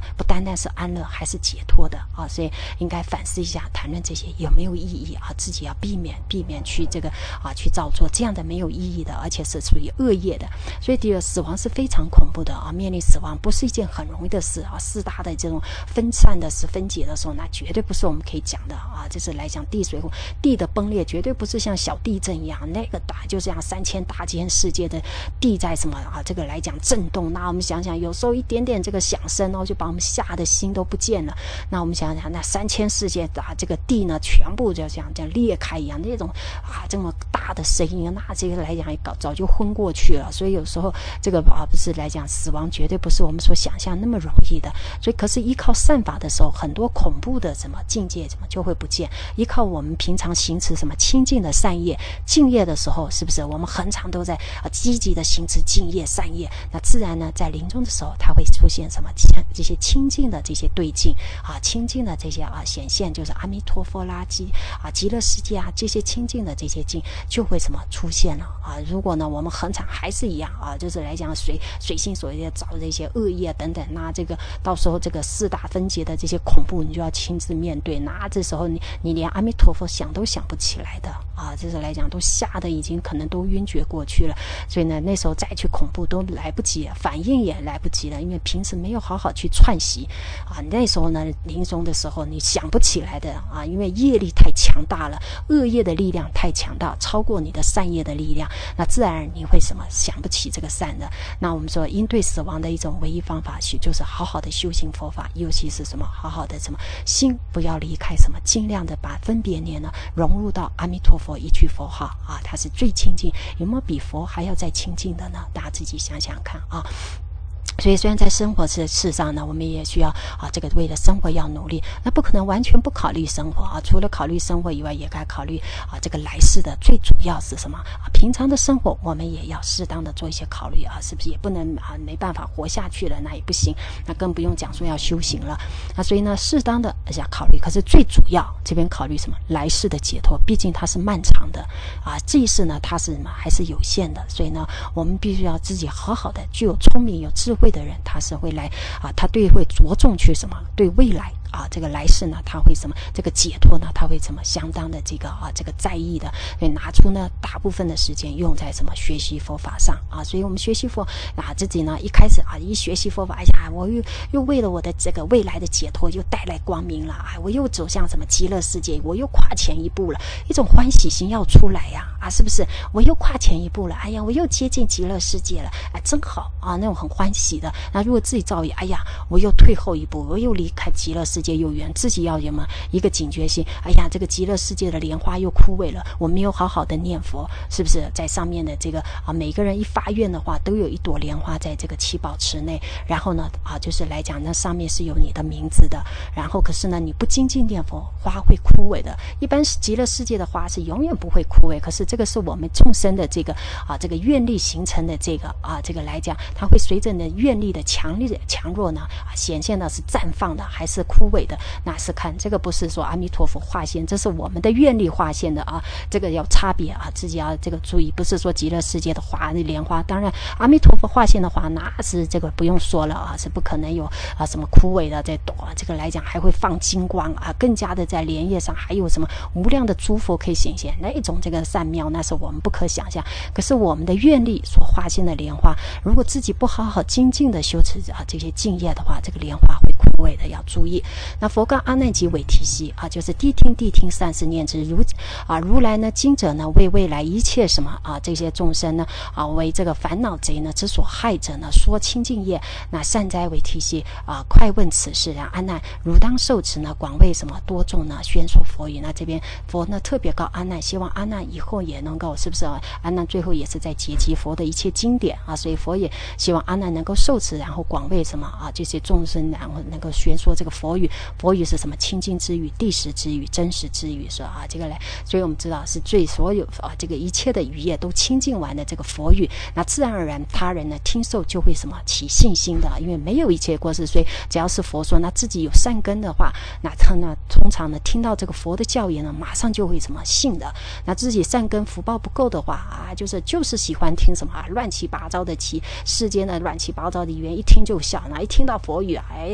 单是安乐还是解脱的啊？所以应该反思一下，谈论这些有没有意义啊？自己要避免避免去这个啊去照做这样的没有意义的，而且是属于恶业的。所以第二，死亡是非常恐怖的啊！面临死亡不是一件很容易的事啊！四大的这种分散的是分解的时候，那绝对不是我们可以讲的啊！这是来讲地水火地的崩裂，绝对不是像小地震一样，那个大就这样三千大千世界的地在什么啊？这个来讲震动，那我们想想，有时候一点点这个响声哦，就把我们吓得心都不见了。那我们想想，那三千世界啊，这个地呢，全部就像这样裂开一样，那种啊这么大的声音，那这个来讲搞早就昏过去了。所以有时候这个啊不是来讲死亡绝对不是我们所想象那么容易的。所以可是依靠善法的时候，很多恐怖的什么境界什么就会不见。依靠我们平常行持什么清净的善业敬业的时候，是不是我们恒常都在啊积极的行持敬业善业，那自然呢在临终的时候它会出现什么这些清净的这些对境啊，清净的这些啊显现，就是阿弥陀佛啦极啊极乐世界啊，这些清净的这些境就会什么出现了啊。如果呢我们恒常还是一样啊，就是来讲随随心所欲的找这些恶业等等，那这个到时候这个四大分解的这些恐怖你就要亲自面对，那这时候你你连阿弥陀佛想都想不起来的啊，就是来讲都吓得已经可能都晕厥过去了。所以呢那时候再去恐怖都来不及了，反应也来不及了，因为平时没有好好去串习啊。那时候呢临终的时候你想不起来的啊，因为业力太强大了，恶业的力量太强大，超过你的善业的力量，那自然而然你会什么想不起这个善的。那我们说应对死亡的一种唯一方法就是好好的修行佛法，尤其是什么好好的什么心不要离开什么，尽量的把分别念呢融入到阿弥陀佛一句佛号啊，它是最亲近。有没有比佛还要再亲近的呢？大家自己想想看啊。所以虽然在生活事事上呢，我们也需要啊，这个为了生活要努力，那不可能完全不考虑生活啊。除了考虑生活以外，也该考虑啊，这个来世的最主要是什么啊？平常的生活我们也要适当的做一些考虑啊，是不是也不能啊没办法活下去了，那也不行，那更不用讲说要修行了啊。所以呢，适当的要考虑，可是最主要这边考虑什么？来世的解脱，毕竟它是漫长的啊，这一世呢它是还是有限的，所以呢，我们必须要自己好好的，具有聪明有智慧的人，他是会来啊，他对会着重去什么？对未来啊，这个来世呢，他会什么？这个解脱呢，他会什么？相当的这个啊，这个在意的，所以拿出呢大部分的时间用在什么？学习佛法上啊。所以我们学习佛啊，自己呢一开始啊，一学习佛法，哎呀，我又又为了我的这个未来的解脱，又带来光明了啊，我又走向什么极乐世界，我又跨前一步了，一种欢喜心要出来呀啊，是不是？我又跨前一步了，哎呀，我又接近极乐世界了，哎，真好啊，那种很欢喜的。那如果自己造业，哎呀，我又退后一步，我又离开极乐世界又远，自己要有么一个警觉性，哎呀，这个极乐世界的莲花又枯萎了，我没有好好的念佛，是不是？在上面的这个啊，每个人一发愿的话，都有一朵莲花在这个七宝池内，然后呢啊，就是来讲，那上面是有你的名字的，然后可是呢，你不精进念佛，花会枯萎的。一般极乐世界的花是永远不会枯萎，可是这个是我们众生的这个啊，这个愿力形成的这个啊，这个来讲，它会随着你的愿力的强力的强弱呢，啊，显现的是绽放的还是枯萎的，那是看这个不是说阿弥陀佛化现，这是我们的愿力化现的啊，这个要差别啊，自己要这个注意，不是说极乐世界的花莲花，当然阿弥陀佛化现的花那是这个不用说了啊，是不可能有啊什么枯萎的在朵，这个来讲还会放金光啊，更加的在莲叶上还有什么无量的诸佛可以显现，那一种这个善妙，那是我们不可想象。可是我们的愿力所化现的莲花，如果自己不好好精进的修持啊这些净业的话，这个莲花会枯萎的，要注意。那佛告阿难及韦提希啊，就是谛听谛听善思念之，如啊如来呢今者呢为未来一切什么啊这些众生呢啊为这个烦恼贼呢之所害者呢说清净业，那善哉韦提希啊，快问此事啊，阿难汝当受持呢广为什么多众呢宣说佛语。那这边佛呢特别告阿难，希望阿难以后也能够是不是啊？阿难最后也是在结集佛的一切经典啊，所以佛也希望阿难能够受持，然后广为什么啊这些众生，然后能够宣说这个佛语。佛语是什么？清净之语、谛实之语、真实之语，说啊这个来，所以我们知道是最所有啊这个一切的语业都清净完的这个佛语，那自然而然他人呢听受就会什么起信心的，因为没有一切过失，所以只要是佛说，那自己有善根的话，那他呢通常呢听到这个佛的教言呢，马上就会什么信的。那自己善根福报不够的话啊，就是就是喜欢听什么啊乱七八糟的其世间的乱七八糟的语言，一听就笑，那一听到佛语，哎呀就可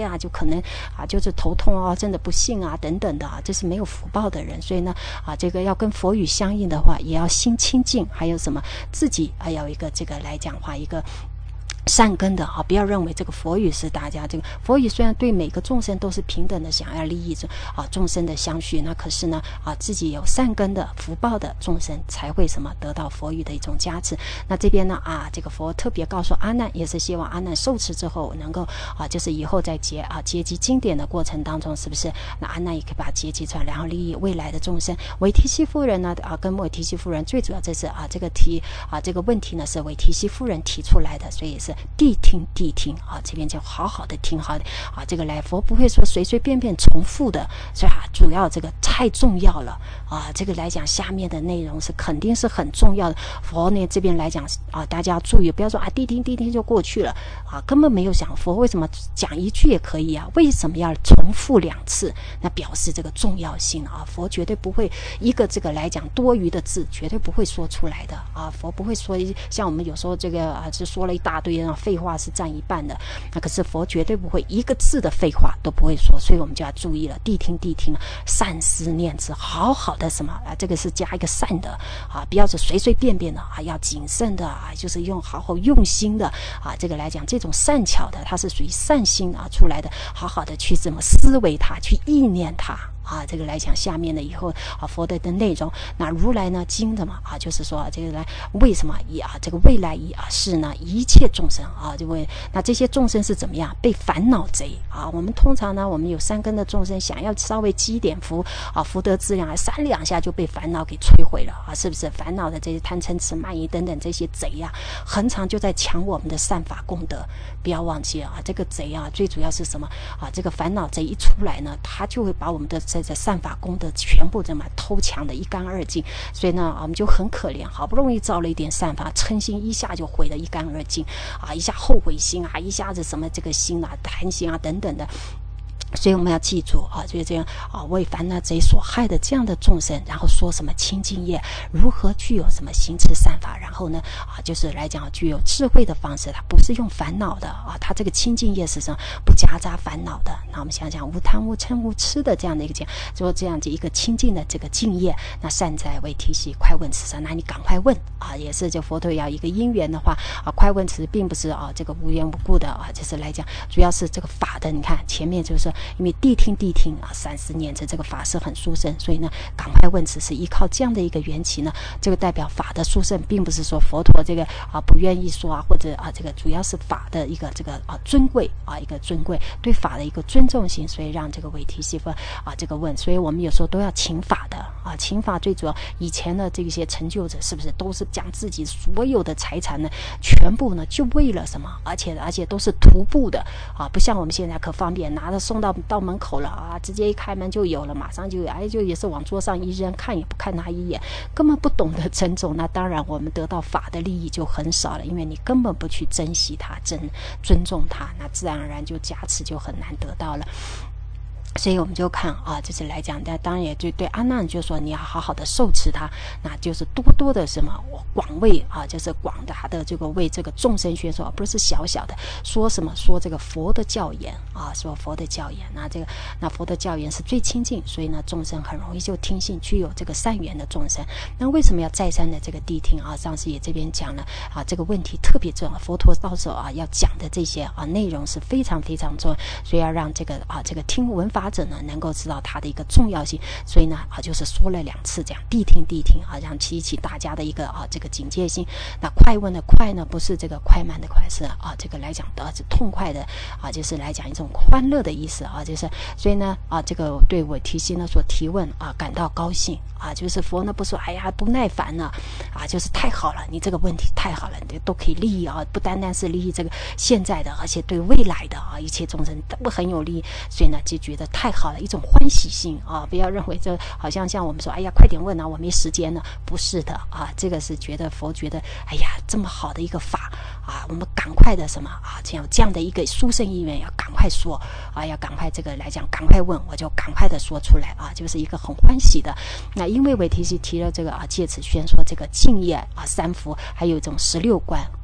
可能啊就是头痛啊，真的不幸啊等等的啊，这是没有福报的人。所以呢啊，这个要跟佛语相应的话，也要心清净，还有什么自己啊要有一个这个来讲话一个善根的啊，不要认为这个佛语是大家这个佛语虽然对每个众生都是平等的，想要利益啊众生的相续，那可是呢啊自己有善根的福报的众生才会什么得到佛语的一种加持。那这边呢啊这个佛特别告诉阿难，也是希望阿难受持之后能够啊就是以后在结啊结集经典的过程当中，是不是那阿难也可以把它结集出来，然后利益未来的众生。韦提希夫人呢啊跟韦提希夫人最主要这是啊这个题啊这个问题呢是韦提希夫人提出来的，所以是谛听谛听啊，这边就好好的听好的啊，这个来佛不会说随随便便重复的，所以啊，主要这个太重要了啊，这个来讲下面的内容是肯定是很重要的。佛呢这边来讲啊，大家要注意，不要说啊谛听谛听就过去了啊，根本没有想佛为什么讲一句也可以啊，为什么要重复两次？那表示这个重要性啊，佛绝对不会一个这个来讲多余的字绝对不会说出来的啊，佛不会说像我们有时候这个啊就说了一大堆啊废话话是占一半的，那可是佛绝对不会一个字的废话都不会说，所以我们就要注意了，谛听谛听，善思念之，好好的什么啊，这个是加一个善的啊，不要是随随便便的啊，要谨慎的啊，就是用好好用心的啊，这个来讲这种善巧的，它是属于善心啊出来的，好好的去怎么思维它，去意念它。啊，这个来讲下面的以后啊，佛的的内容，那如来呢经的嘛啊，就是说、啊、这个来为什么以啊这个未来以啊是呢一切众生啊，就为那这些众生是怎么样被烦恼贼啊？我们通常呢，我们有三根的众生，想要稍微积一点福啊，福德资粮，三两下就被烦恼给摧毁了啊，是不是？烦恼的这些贪嗔痴慢疑等等这些贼呀、啊，恒常就在抢我们的善法功德。不要忘记啊，这个贼啊，最主要是什么啊？这个烦恼贼一出来呢，他就会把我们的这这善法功德全部这么偷抢的一干二净，所以呢，我们就很可怜，好不容易造了一点善法，嗔心一下就毁得一干二净啊，一下后悔心啊，一下子什么这个心啊、贪心啊等等的。所以我们要记住啊，就是这样啊，为烦恼贼所害的这样的众生，然后说什么清净业，如何具有什么行持善法，然后呢啊，就是来讲具有智慧的方式，它不是用烦恼的啊，它这个清净业是什么不夹杂烦恼的。那我们想想无贪无嗔无痴的这样的一个讲，说这样子一个清净的这个净业，那善哉为提习，快问此上，那你赶快问啊，也是就佛陀要一个因缘的话啊，快问此并不是啊这个无缘无故的啊，就是来讲主要是这个法的，你看前面就是。因为谛听谛听啊，三十年这这个法是很殊胜，所以呢，赶快问此是依靠这样的一个缘起呢，这个代表法的殊胜，并不是说佛陀这个啊不愿意说啊，或者啊这个主要是法的一个这个啊尊贵啊一个尊贵对法的一个尊重性，所以让这个韦提希夫啊这个问，所以我们有时候都要请法的啊，请法最主要以前的这些成就者是不是都是将自己所有的财产呢，全部呢就为了什么，而且而且都是徒步的啊，不像我们现在可方便拿着送到。到门口了啊，直接一开门就有了，马上就有，哎，就也是往桌上一扔，看也不看他一眼，根本不懂得珍重。那当然，我们得到法的利益就很少了，因为你根本不去珍惜它、珍尊重它，那自然而然就加持就很难得到了。所以我们就看啊，就是来讲，但当然也就对阿难就说你要好好的受持它，那就是多多的什么广为啊，就是广大的这个为这个众生宣说，不是小小的说什么说这个佛的教言啊，说佛的教言，那这个那佛的教言是最亲近，所以呢众生很容易就听信，具有这个善缘的众生。那为什么要再三的这个谛听啊？上次也这边讲了啊，这个问题特别重要，佛陀到时候啊要讲的这些啊内容是非常非常重要，所以要让这个啊这个听闻法者呢能够知道它的一个重要性，所以呢啊就是说了两次这样谛听谛听啊，让提起大家的一个啊这个警戒心。那快问的快呢，不是这个快慢的快，是啊这个来讲的是痛快的啊，就是来讲一种欢乐的意思啊，就是所以呢啊这个对我提心呢所提问啊感到高兴啊，就是佛呢不说哎呀不耐烦了啊，就是太好了，你这个问题太好了，你都可以利益啊，不单单是利益这个现在的，而且对未来的啊一切众生都很有利益，所以呢就觉得太好了，一种欢喜心啊，不要认为这好像像我们说哎呀快点问啊，我没时间了，不是的啊，这个是觉得佛觉得哎呀这么好的一个法啊，我们赶快的什么啊，这样这样的一个殊胜意愿要赶快说啊，要赶快这个来讲赶快问，我就赶快的说出来啊，就是一个很欢喜的。那因为韦提希提了这个啊，借此宣说这个净业啊三福，还有一种十六观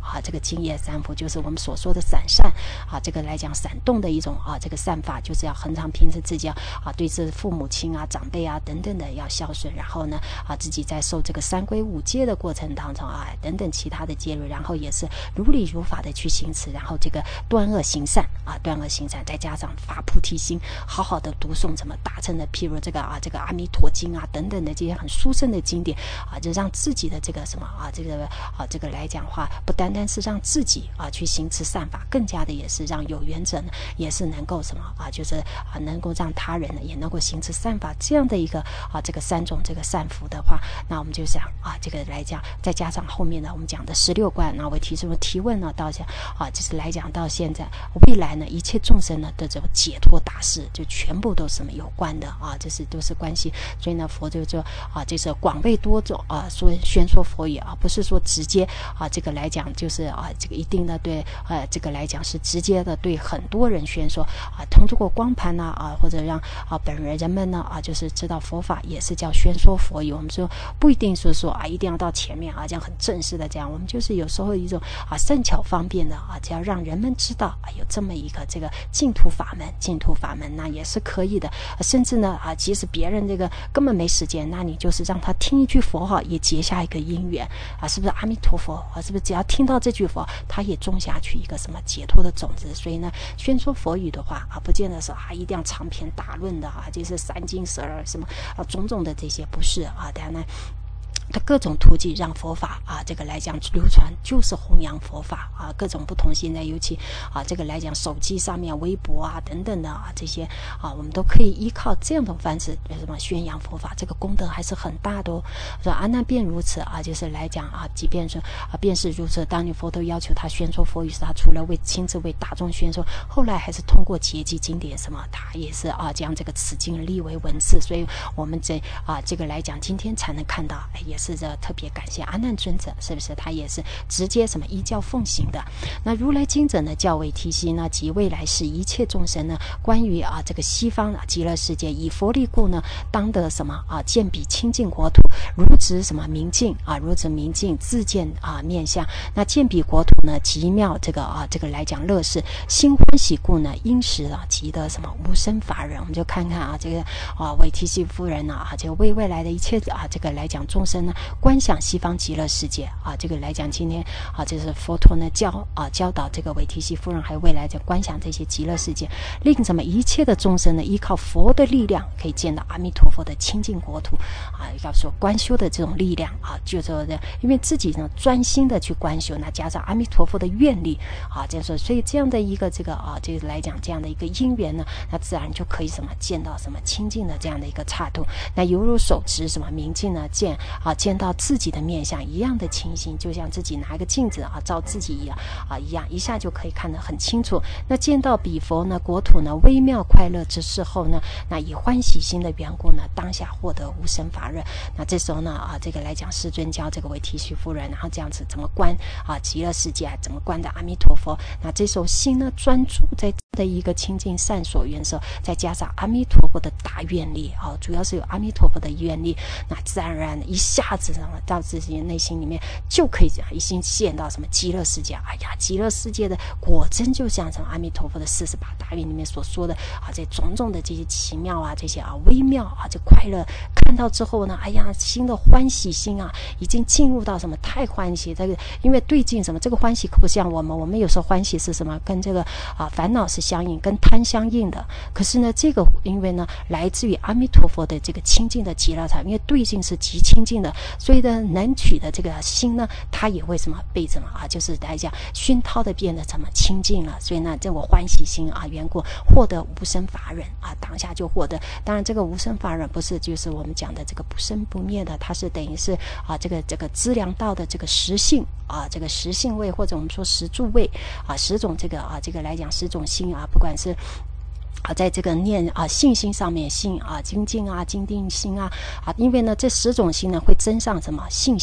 啊这个净业三伏，就是我们所说的散善啊，这个来讲闪动的一种啊这个善法，就是要恒常平时自己要啊对这父母亲啊长辈啊等等的要孝顺，然后呢啊自己在受这个三规五戒的过程当中啊等等其他的戒律，然后也是如理如法的去行持，然后这个断恶行善啊断恶行善，再加上发菩提心，好好的读诵什么大乘的，譬如这个啊这个阿弥陀经啊等等的这些很殊胜的经典啊，就让自己的这个什么啊这个啊这个来讲话，不单单是让自己啊去行持善法，更加的也是让有缘者呢也是能够什么啊就是啊能够让他人呢也能够行持善法，这样的一个啊这个三种这个善福的话，那我们就想啊这个来讲，再加上后面呢我们讲的十六观，那我提出提问呢到现啊就是来讲到现在未来呢一切众生呢的这种解脱大事就全部都是什么有关的啊，这是都是关系，所以呢佛就说啊就是广为多种啊说宣说佛语啊，不是说直接啊这个来讲就是啊这个一定的对呃这个来讲是直接的对很多人宣说啊，通过光盘呢 啊, 啊或者让啊本人人们呢啊就是知道佛法也是叫宣说佛语，我们说不一定说说啊一定要到前面啊这样很正式的这样，我们就是有时候一种啊善巧方便的啊，只要让人们知道啊有这么一个这个净土法门，净土法门那也是可以的，啊、甚至呢啊即使别人这个根本没时间，那你就是让他听一句佛号也结下一个因缘啊，是不是阿弥陀佛啊？是不是只要听到这句佛，他也种下去一个什么解脱的种子？所以呢，宣说佛语的话啊，不见得说啊一定要长篇大论的啊，就是三经十二什么啊种种的这些不是啊，当然呢。它各种途径让佛法啊，这个来讲流传，就是弘扬佛法啊，各种不同。现在尤其啊，这个来讲手机上面、微博啊等等的啊，这些啊，我们都可以依靠这样的方式，什么宣扬佛法，这个功德还是很大的哦。说啊，那便如此啊，就是来讲啊，即便是啊，便是如此。当你佛陀要求他宣说佛语时，他除了为亲自为大众宣说，后来还是通过结集经典什么，他也是啊，将这个此经立为文字。所以我们这啊，这个来讲，今天才能看到，哎也。是这特别感谢阿难尊者，是不是他也是直接什么依教奉行的？那如来经者呢，教为提悉呢，及未来世一切众生呢，关于啊这个西方啊极乐世界，以佛力故呢，当得什么啊见彼清净国土，如指什么明镜啊，如指明镜自见啊面相。那见彼国土呢，极妙这个啊这个来讲乐事，心欢喜故呢，因时啊即得什么无生法忍。我们就看看啊这个啊为提悉夫人呢啊这个为未来的一切啊这个来讲众生呢。观想西方极乐世界啊，这个来讲，今天啊，这是佛陀呢教啊教导这个韦提悉夫人，还有未来的观想这些极乐世界，令什么一切的众生呢，依靠佛的力量，可以见到阿弥陀佛的清净国土啊。要说观修的这种力量啊，就是因为自己呢专心的去观修，那加上阿弥陀佛的愿力啊，这样说，所以这样的一个这个啊，这个来讲这样的一个因缘呢，那自然就可以什么见到什么清净的这样的一个刹土，那犹如手持什么明镜呢，见啊。见到自己的面相一样的清晰，就像自己拿个镜子啊照自己一样啊一样，一下就可以看得很清楚。那见到彼佛呢国土呢微妙快乐之事后呢，那以欢喜心的缘故呢，当下获得无生法忍。那这时候呢啊这个来讲，世尊教这个为提须夫人，然后这样子怎么观啊极乐世界，怎么观的阿弥陀佛。那这时候心呢专注在的一个清净善所缘时候，再加上阿弥陀佛的大愿力啊，主要是有阿弥陀佛的愿力，那自然而然一下。下子到自己内心里面就可以一心陷到什么极乐世界。哎呀，极乐世界的果真就像什么阿弥陀佛的四十八大愿里面所说的啊，这种种的这些奇妙啊，这些啊微妙啊，这快乐看到之后呢，哎呀，心的欢喜心啊，已经进入到什么太欢喜。这个因为对境什么，这个欢喜可不像我们，我们有时候欢喜是什么，跟这个啊烦恼是相应，跟贪相应的。可是呢，这个因为呢，来自于阿弥陀佛的这个清净的极乐场，因为对境是极清净的。所以呢，能取的这个心呢，它也会什么被什么啊，就是来讲熏陶的变得什么清净了。所以呢，这我欢喜心啊，缘故获得无生法忍啊，当下就获得。当然，这个无生法忍不是就是我们讲的这个不生不灭的，它是等于是啊，这个这个资粮道的这个实性啊，这个实性位或者我们说实住位啊，十种这个啊，这个来讲十种心啊，不管是。啊，在这个念啊信心上面，信啊精进啊精进心啊啊，因为呢这十种心呢会增上什么信心啊，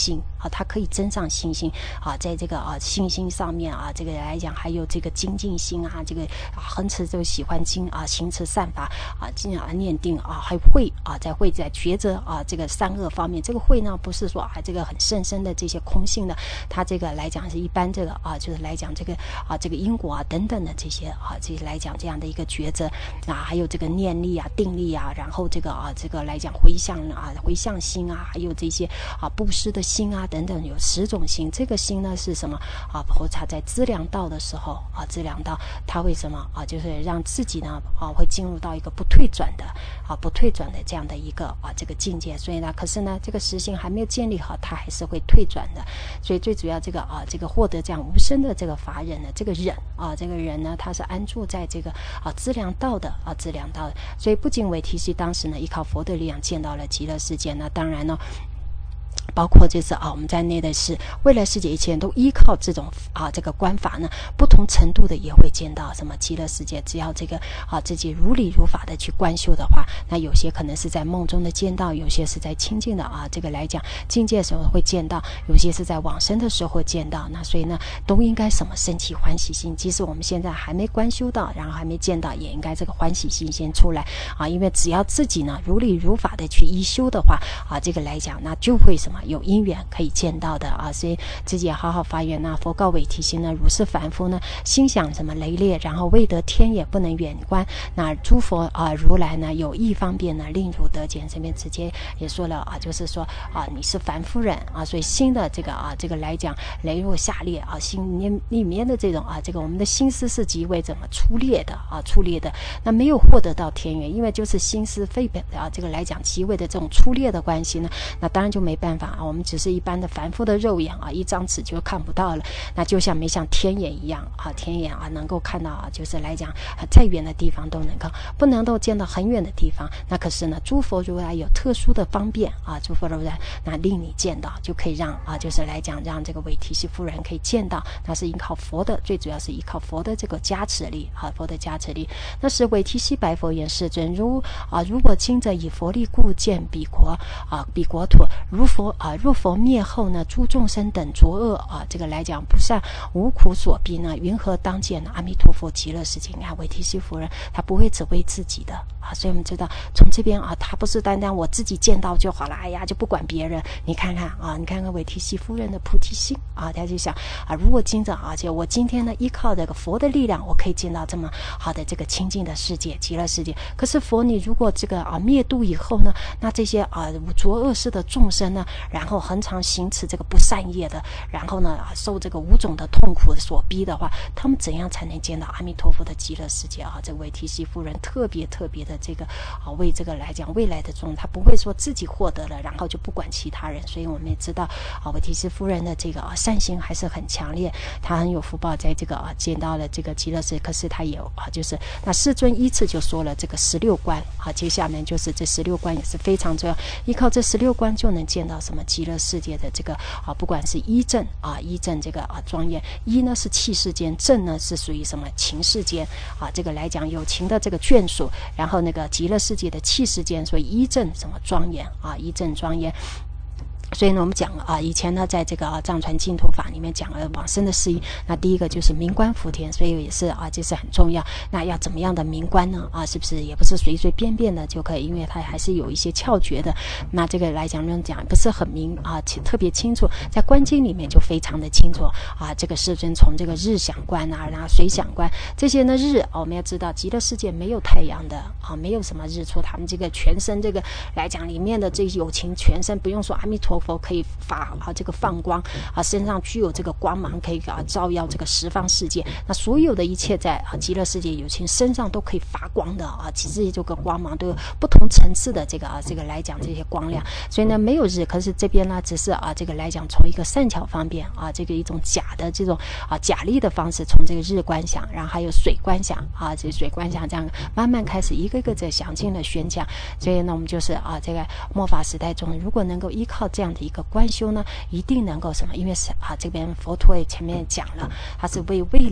啊，它可以增上信心啊，在这个啊信心上面啊，这个来讲还有这个精进心啊，这个啊恒持就喜欢经啊，行持善法啊，经啊念定啊，还会啊，在会在抉择啊这个善恶方面，这个会呢不是说啊这个很深深的这些空性的，它这个来讲是一般这个啊就是来讲这个啊这个因果啊等等的这些啊这些来讲这样的一个抉择啊，还有这个念力啊定力啊，然后这个啊这个来讲回向啊回向心啊，还有这些啊布施的心啊等等，有十种心。这个心呢是什么啊？菩萨在资粮道的时候啊，资粮道他会什么啊？就是让自己呢啊会进入到一个不退转的啊不退转的这样的一个啊这个境界。所以呢，可是呢这个实行还没有建立好，他还是会退转的。所以最主要这个啊这个获得这样无生的这个法忍呢，这个忍啊这个人呢，他是安住在这个啊资粮道的啊资粮道的。所以不仅韦提希当时呢依靠佛的力量见到了极乐世界，那当然呢包括就是啊，我们在内的是未来世界一切人都依靠这种啊这个观法呢，不同程度的也会见到什么极乐世界。只要这个啊自己如理如法的去观修的话，那有些可能是在梦中的见到，有些是在清净的啊这个来讲境界的时候会见到，有些是在往生的时候会见到。那所以呢，都应该什么升起欢喜心。即使我们现在还没观修到，然后还没见到，也应该这个欢喜心先出来啊，因为只要自己呢如理如法的去依修的话啊，这个来讲那就会什么有因缘可以见到的啊，所以自己也好好发愿呐。佛告韦提希呢，如是凡夫呢，心想什么雷烈，然后未得天也不能远观。那诸佛啊如来呢，有意方便呢，令汝得见。这边直接也说了啊，就是说啊，你是凡夫人啊，所以心的这个啊，这个来讲雷若下裂啊，心里里面的这种啊，这个我们的心思是极为怎么粗劣的啊，粗劣的，那没有获得到天缘，因为就是心思非本啊，这个来讲极为的这种粗劣的关系呢，那当然就没办法啊，我们只是一般的凡夫的肉眼啊，一张纸就看不到了。那就像没像天眼一样啊，天眼啊能够看到啊，就是来讲、啊、再远的地方都能够，不能够见到很远的地方。那可是呢，诸佛如来有特殊的方便啊，诸佛如来那令你见到，就可以让啊，就是来讲让这个韦提希夫人可以见到，那是依靠佛的，最主要是依靠佛的这个加持力啊，佛的加持力。那时韦提希白佛言：世尊，如啊，如果今者以佛力故见彼国啊，彼国土，如佛啊，若佛灭后呢，诸众生等浊恶啊，这个来讲不善无苦所逼呢，云何当见阿弥陀佛极乐世界？你看韦提希夫人，他不会只为自己的啊，所以我们知道从这边啊，他不是单单我自己见到就好了，哎呀就不管别人。你看看啊，你看看韦提希夫人的菩提心啊，他就想啊，如果今者啊，就我今天呢依靠这个佛的力量，我可以见到这么好的这个清净的世界极乐世界。可是佛你如果这个啊灭度以后呢，那这些啊浊恶世的众生呢，然后恒常行持这个不善业的，然后呢受这个五种的痛苦所逼的话，他们怎样才能见到阿弥陀佛的极乐世界啊？这韦提希夫人特别特别的这个啊，为这个来讲未来的众，他不会说自己获得了，然后就不管其他人。所以我们也知道啊，韦提希夫人的这个啊善行还是很强烈，他很有福报，在这个啊见到了这个极乐世界。可是他也啊，就是那世尊依次就说了这个十六观啊，接下面就是这十六观也是非常重要，依靠这十六观就能见到什么极乐世界的这个啊，不管是依正啊，依正这个啊庄严，依呢是气世间，正呢是属于什么情世间啊，这个来讲有情的这个眷属，然后那个极乐世界的气世间，所以依正什么庄严啊，依正庄严。所以呢，我们讲啊，以前呢，在这个啊藏传净土法里面讲了往生的事宜。那第一个就是明观福田，所以也是啊，这是很重要。那要怎么样的明观呢？啊，是不是也不是随随便便的就可以？因为它还是有一些窍诀的。那这个来讲，论讲不是很明啊，特别清楚，在观经里面就非常的清楚啊。这个世尊从这个日想观啊，然后水想观这些呢日、哦，我们要知道极乐世界没有太阳的啊，没有什么日出，他们这个全身这个来讲里面的这有情全身不用说阿弥陀佛可以发啊这个放光啊，身上具有这个光芒可以啊照耀这个十方世界。那所有的一切在啊极乐世界有情身上都可以发光的啊，其实这个光芒都有不同层次的这个啊这个来讲这些光亮。所以呢没有日，可是这边呢只是啊这个来讲从一个善巧方便啊这个一种假的这种啊假立的方式，从这个日观想，然后还有水观想啊这水观想这样慢慢开始一个个在详尽的宣讲。所以呢我们就是啊这个末法时代中，如果能够依靠这样的一个观修呢，一定能够什么？因为是啊，这边佛陀也前面讲了，它是为未来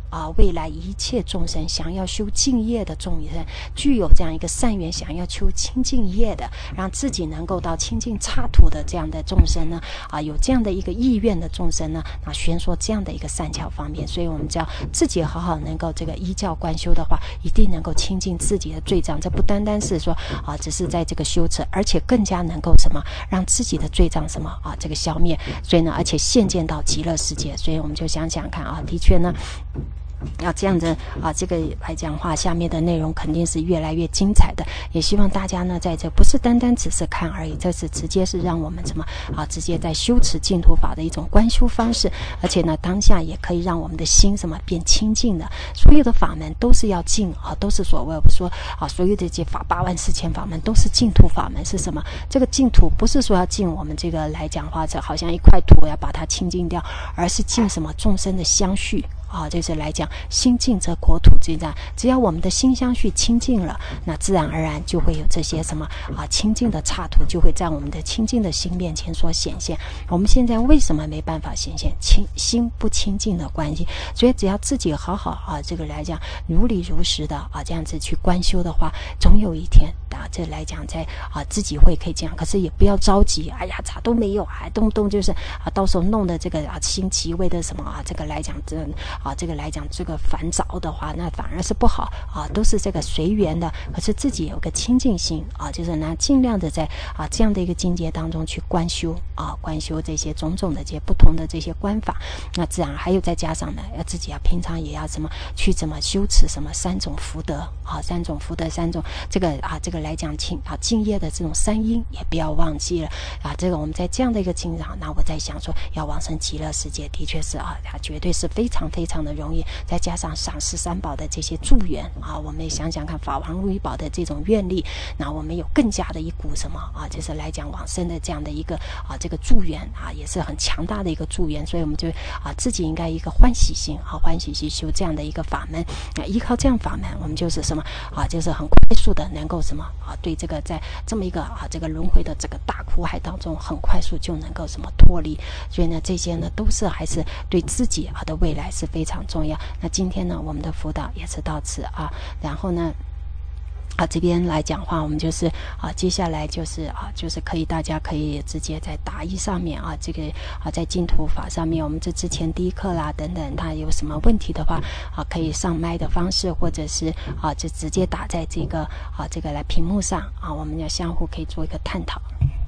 啊未来一切众生想要修净业的众生，具有这样一个善缘，想要求清净业的，让自己能够到清净刹土的这样的众生呢，啊有这样的一个意愿的众生呢，啊宣说这样的一个善巧方便。所以我们只要自己好好能够这个依教观修的话，一定能够清净自己的罪障。这不单单是说啊只是在这个修持，而且更加能够什么让自己的罪障什么啊这个消灭。所以呢，而且现见到极乐世界。所以我们就想想看啊，的确呢要这样子啊，这个来讲话，下面的内容肯定是越来越精彩的。也希望大家呢，在这不是单单只是看而已，这是直接是让我们什么啊，直接在修持净土法的一种观修方式。而且呢，当下也可以让我们的心什么变清净的。所有的法门都是要净啊，都是所谓我说啊，所有的这些法八万四千法门都是净土法门。是什么？这个净土不是说要净我们这个来讲话，这好像一块土要把它清净掉，而是净什么众生的相续。啊，就是来讲心净则国土这样，只要我们的心相续清净了，那自然而然就会有这些什么啊清净的刹土就会在我们的清净的心面前所显现。我们现在为什么没办法显现？清心不清净的关系。所以只要自己好好啊，这个来讲如理如实的啊这样子去观修的话，总有一天啊这来讲在啊自己会可以这样。可是也不要着急，哎呀咋都没有啊，动不动就是啊到时候弄的这个啊心极为的什么啊这个来讲这。啊，这个来讲，这个烦躁的话，那反而是不好啊，都是这个随缘的。可是自己有个清净心啊，就是呢，尽量的在啊这样的一个境界当中去观修啊，观修这些种种的这些不同的这些观法。那自然还有再加上呢，要自己要平常也要怎么去怎么修持什么三种福德啊，三种福德，三种这个啊这个来讲清啊敬业的这种三因也不要忘记了啊。这个我们在这样的一个境上，那我在想说，要往生极乐世界，的确是啊，它绝对是非常非常。非常的容易，再加上赏识三宝的这些助缘啊，我们也想想看法王如意宝的这种愿力，那我们有更加的一股什么啊，就是来讲往生的这样的一个啊这个助缘啊，也是很强大的一个助缘。所以我们就啊自己应该一个欢喜心啊，欢喜心修这样的一个法门啊，依靠这样法门，我们就是什么啊，就是很快速的能够什么啊，对这个在这么一个啊这个轮回的这个大苦海当中，很快速就能够什么脱离。所以呢，这些呢都是还是对自己啊的未来是非常重要。那今天呢，我们的辅导也是到此啊，然后呢啊这边来讲话，我们就是啊接下来就是啊就是可以大家可以直接在答疑上面啊，这个啊在净土法上面，我们这之前第一课啦等等，他有什么问题的话啊，可以上麦的方式，或者是啊就直接打在这个啊这个来屏幕上啊，我们要相互可以做一个探讨。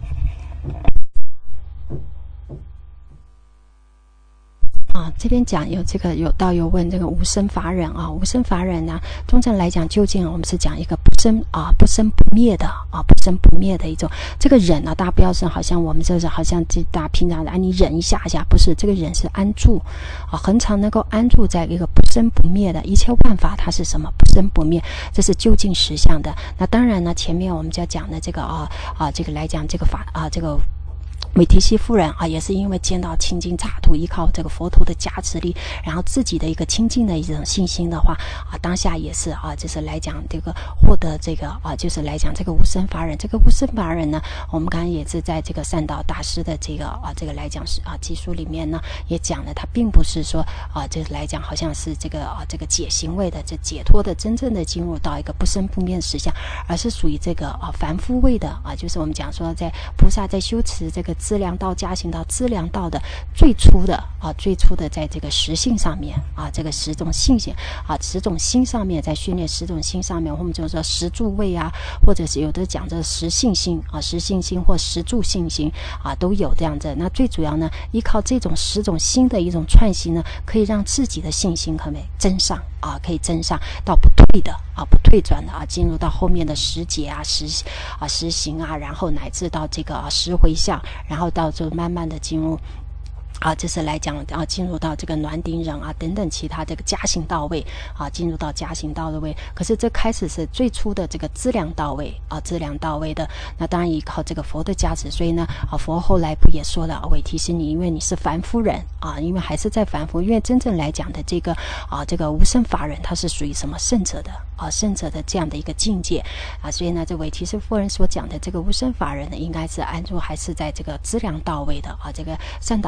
啊，这边讲有这个有道友问这个无生法忍啊，无生法忍呢，通常来讲，究竟我们是讲一个不生啊不生不灭的啊不生不灭的一种这个忍啊，大家不要是好像我们这是好像这大家平常啊你忍一下下，不是这个忍是安住啊，恒常能够安住在一个不生不灭的一切万法，它是什么不生不灭，这是究竟实相的。那当然呢，前面我们就要讲的这个啊啊这个来讲这个法啊这个。韦提希夫人啊，也是因为见到清净刹土，依靠这个佛陀的加持力，然后自己的一个清净的一种信心的话啊，当下也是啊，就是来讲这个获得这个啊，就是来讲这个无生法忍。这个无生法忍呢，我们刚刚也是在这个善导大师的这个啊这个来讲是啊技术里面呢，也讲了，他并不是说啊，这来讲好像是这个啊这个解行位的这解脱的真正的进入到一个不生不灭的实相，而是属于这个啊凡夫位的啊，就是我们讲说在菩萨在修持这个资粮道、加行道、资粮道的最初的啊，最初的在这个实性上面啊，这个十种性性啊，十种心上面，在训练十种心上面，我们就说十住位啊，或者是有的讲这十性心啊，十性心或十住性心啊，都有这样子。那最主要呢，依靠这种十种心的一种串习呢，可以让自己的信心可以增上啊，可以增上到不退的啊，不退转的啊，进入到后面的十劫啊、十啊、十行啊，然后乃至到这个啊十回向。然后到就慢慢的进入啊，这是来讲啊，进入到这个暖顶忍啊等等其他这个加行到位啊，进入到加行到的位。可是这开始是最初的这个资粮到位啊，资粮到位的。那当然依靠这个佛的加持，所以呢啊，佛后来不也说了，韦提希你因为你是凡夫人啊，因为还是在凡夫，因为真正来讲的这个啊，这个无生法忍，它是属于什么圣者的啊，圣者的这样的一个境界啊，所以呢，这韦提希夫人所讲的这个无生法忍呢，应该是安住还是在这个资粮到位的啊，这个善导大师。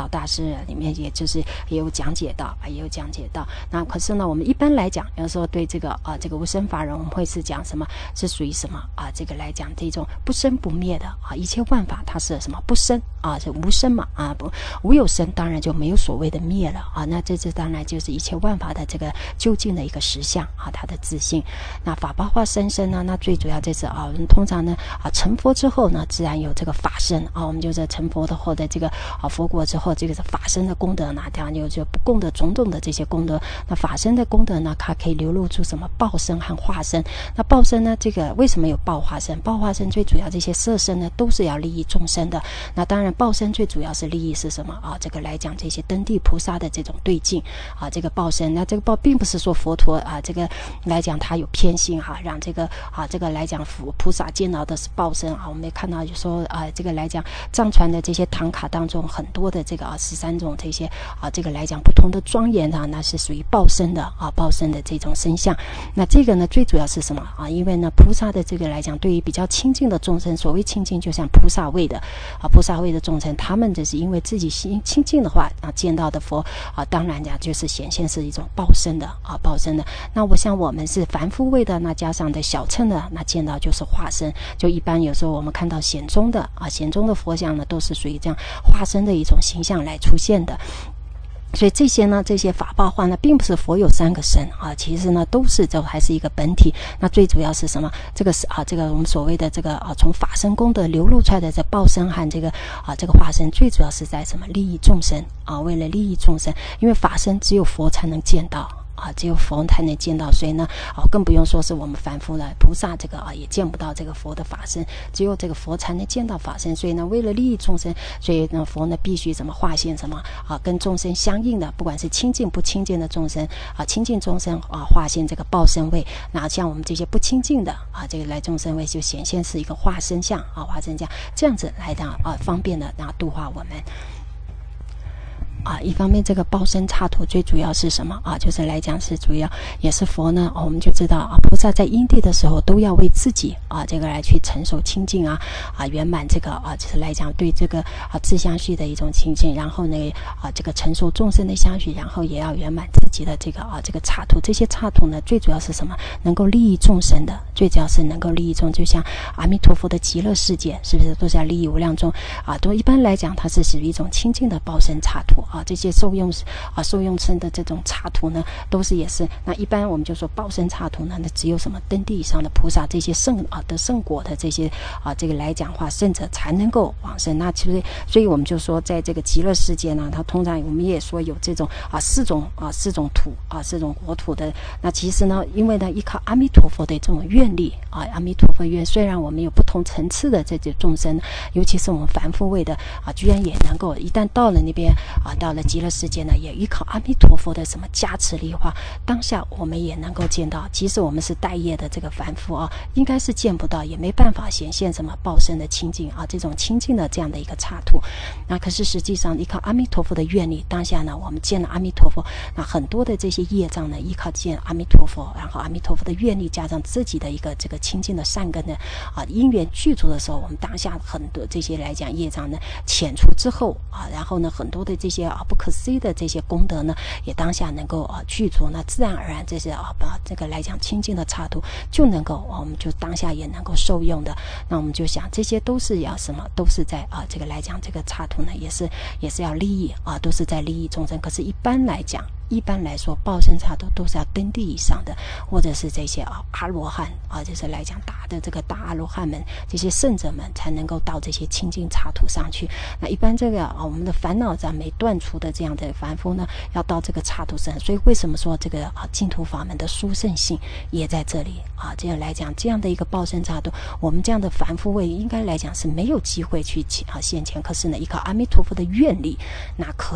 师里面也就是也有讲解到啊，也有讲解到。那可是呢，我们一般来讲，有时候对这个啊这个无生法人，我们会是讲什么？是属于什么啊？这个来讲这种不生不灭的啊，一切万法它是什么？不生啊，是无生嘛啊，不无有生，当然就没有所谓的灭了啊。那这这当然就是一切万法的这个究竟的一个实相啊，它的自性。那法报化生生呢，那最主要这是啊，我们通常呢啊成佛之后呢，自然有这个法身啊，我们就是成佛的后的这个啊佛国之后，这个是法身的功德呢，当然有就不共的种种的这些功德。那法身的功德呢，它可以流露出什么报身和化身。那报身呢，这个为什么有报化身？报化身最主要这些色身呢，都是要利益众生的。那当然报身最主要是利益是什么啊？这个来讲这些登地菩萨的这种对境啊，这个报身。那这个报并不是说佛陀啊，这个来讲他有偏心哈、啊，让这个啊这个来讲菩萨见到的是报身啊。我们也看到就说啊，这个来讲藏传的这些唐卡当中很多的这个啊十三种这些啊这个来讲不同的庄严啊，那是属于报身的啊报身的这种身相。那这个呢最主要是什么啊？因为呢菩萨的这个来讲，对于比较亲近的众生，所谓亲近就像菩萨位的啊菩萨位的众生，他们就是因为自己心亲近的话啊，见到的佛啊，当然讲就是显现是一种报身的啊报身的。那我想我们是凡夫位的，那加上的小乘的，那见到就是化身。就一般有时候我们看到显宗的啊显宗的佛像呢，都是属于这样化身的一种形象来出现的。所以这些呢，这些法报化呢，并不是佛有三个身啊，其实呢都是这还是一个本体。那最主要是什么？这个是啊，这个我们所谓的这个啊，从法身功德流露出来的这报身和这个啊这个化身，最主要是在什么？利益众生啊，为了利益众生，因为法身只有佛才能见到。啊，只有佛才能见到，所以呢，啊，更不用说是我们凡夫了，菩萨这个啊也见不到这个佛的法身，只有这个佛才能见到法身。所以呢，为了利益众生，所以呢，佛呢必须怎么化现什么啊，跟众生相应的，不管是亲近不亲近的众生啊，亲近众生啊，化现这个报身位；那像我们这些不亲近的啊，这个来众生位就显现是一个化身相啊，化身相，这样子来的啊，方便的啊度化我们。啊，一方面这个报身刹土最主要是什么啊？就是来讲是主要也是佛呢、哦，我们就知道啊，菩萨在因地的时候都要为自己啊这个来去成熟清净啊啊圆满这个啊，就是来讲对这个啊自相续的一种清净，然后呢啊这个成熟众生的相续，然后也要圆满自己的这个啊这个刹土。这些刹土呢，最主要是什么？能够利益众生的，最主要是能够利益众，就像阿弥陀佛的极乐世界，是不是都是要利益无量众啊？都一般来讲，它是属于一种清净的报身刹土。啊，这些受用啊受用身的这种刹土呢，都是也是那一般我们就说报身刹土呢，那只有什么登地以上的菩萨这些圣啊的圣果的这些啊这个来讲话圣者才能够往生。那其实所以我们就说，在这个极乐世界呢，它通常我们也说有这种啊四种啊四种土啊四种国土的。那其实呢，因为呢依靠阿弥陀佛的这种愿力啊，阿弥陀佛愿，虽然我们有不同层次的这些众生，尤其是我们凡夫位的啊，居然也能够一旦到了那边啊。到了极乐世界呢，也依靠阿弥陀佛的什么加持力化，当下我们也能够见到，即使我们是待业的这个凡夫啊，应该是见不到，也没办法显现什么报身的清净啊，这种清净的这样的一个刹土。那可是实际上依靠阿弥陀佛的愿力，当下呢，我们见了阿弥陀佛，那很多的这些业障呢，依靠见阿弥陀佛，然后阿弥陀佛的愿力加上自己的一个这个清净的善根呢，啊，因缘具足的时候，我们当下很多这些来讲业障呢遣除之后啊，然后呢很多的这些啊不可思议的这些功德呢，也当下能够啊具足，那自然而然这些啊把这个来讲清净的刹土就能够、啊、我们就当下也能够受用的。那我们就想这些都是要什么，都是在啊这个来讲这个刹土呢也是也是要利益啊，都是在利益众生。可是一般来讲一般来说报身刹土都是要登地以上的，或者是这些啊阿罗汉啊，就是来讲大的这个大阿罗汉们，这些圣者们才能够到这些清净刹土上去。那一般这个啊我们的烦恼在没断除的这样的凡夫呢，要到这个刹土上，所以为什么说这个啊净土法门的殊胜性也在这里啊？这样来讲，这样的一个报身刹土，我们这样的凡夫位应该来讲是没有机会去啊现前，可是呢依靠阿弥陀佛的愿力，那可以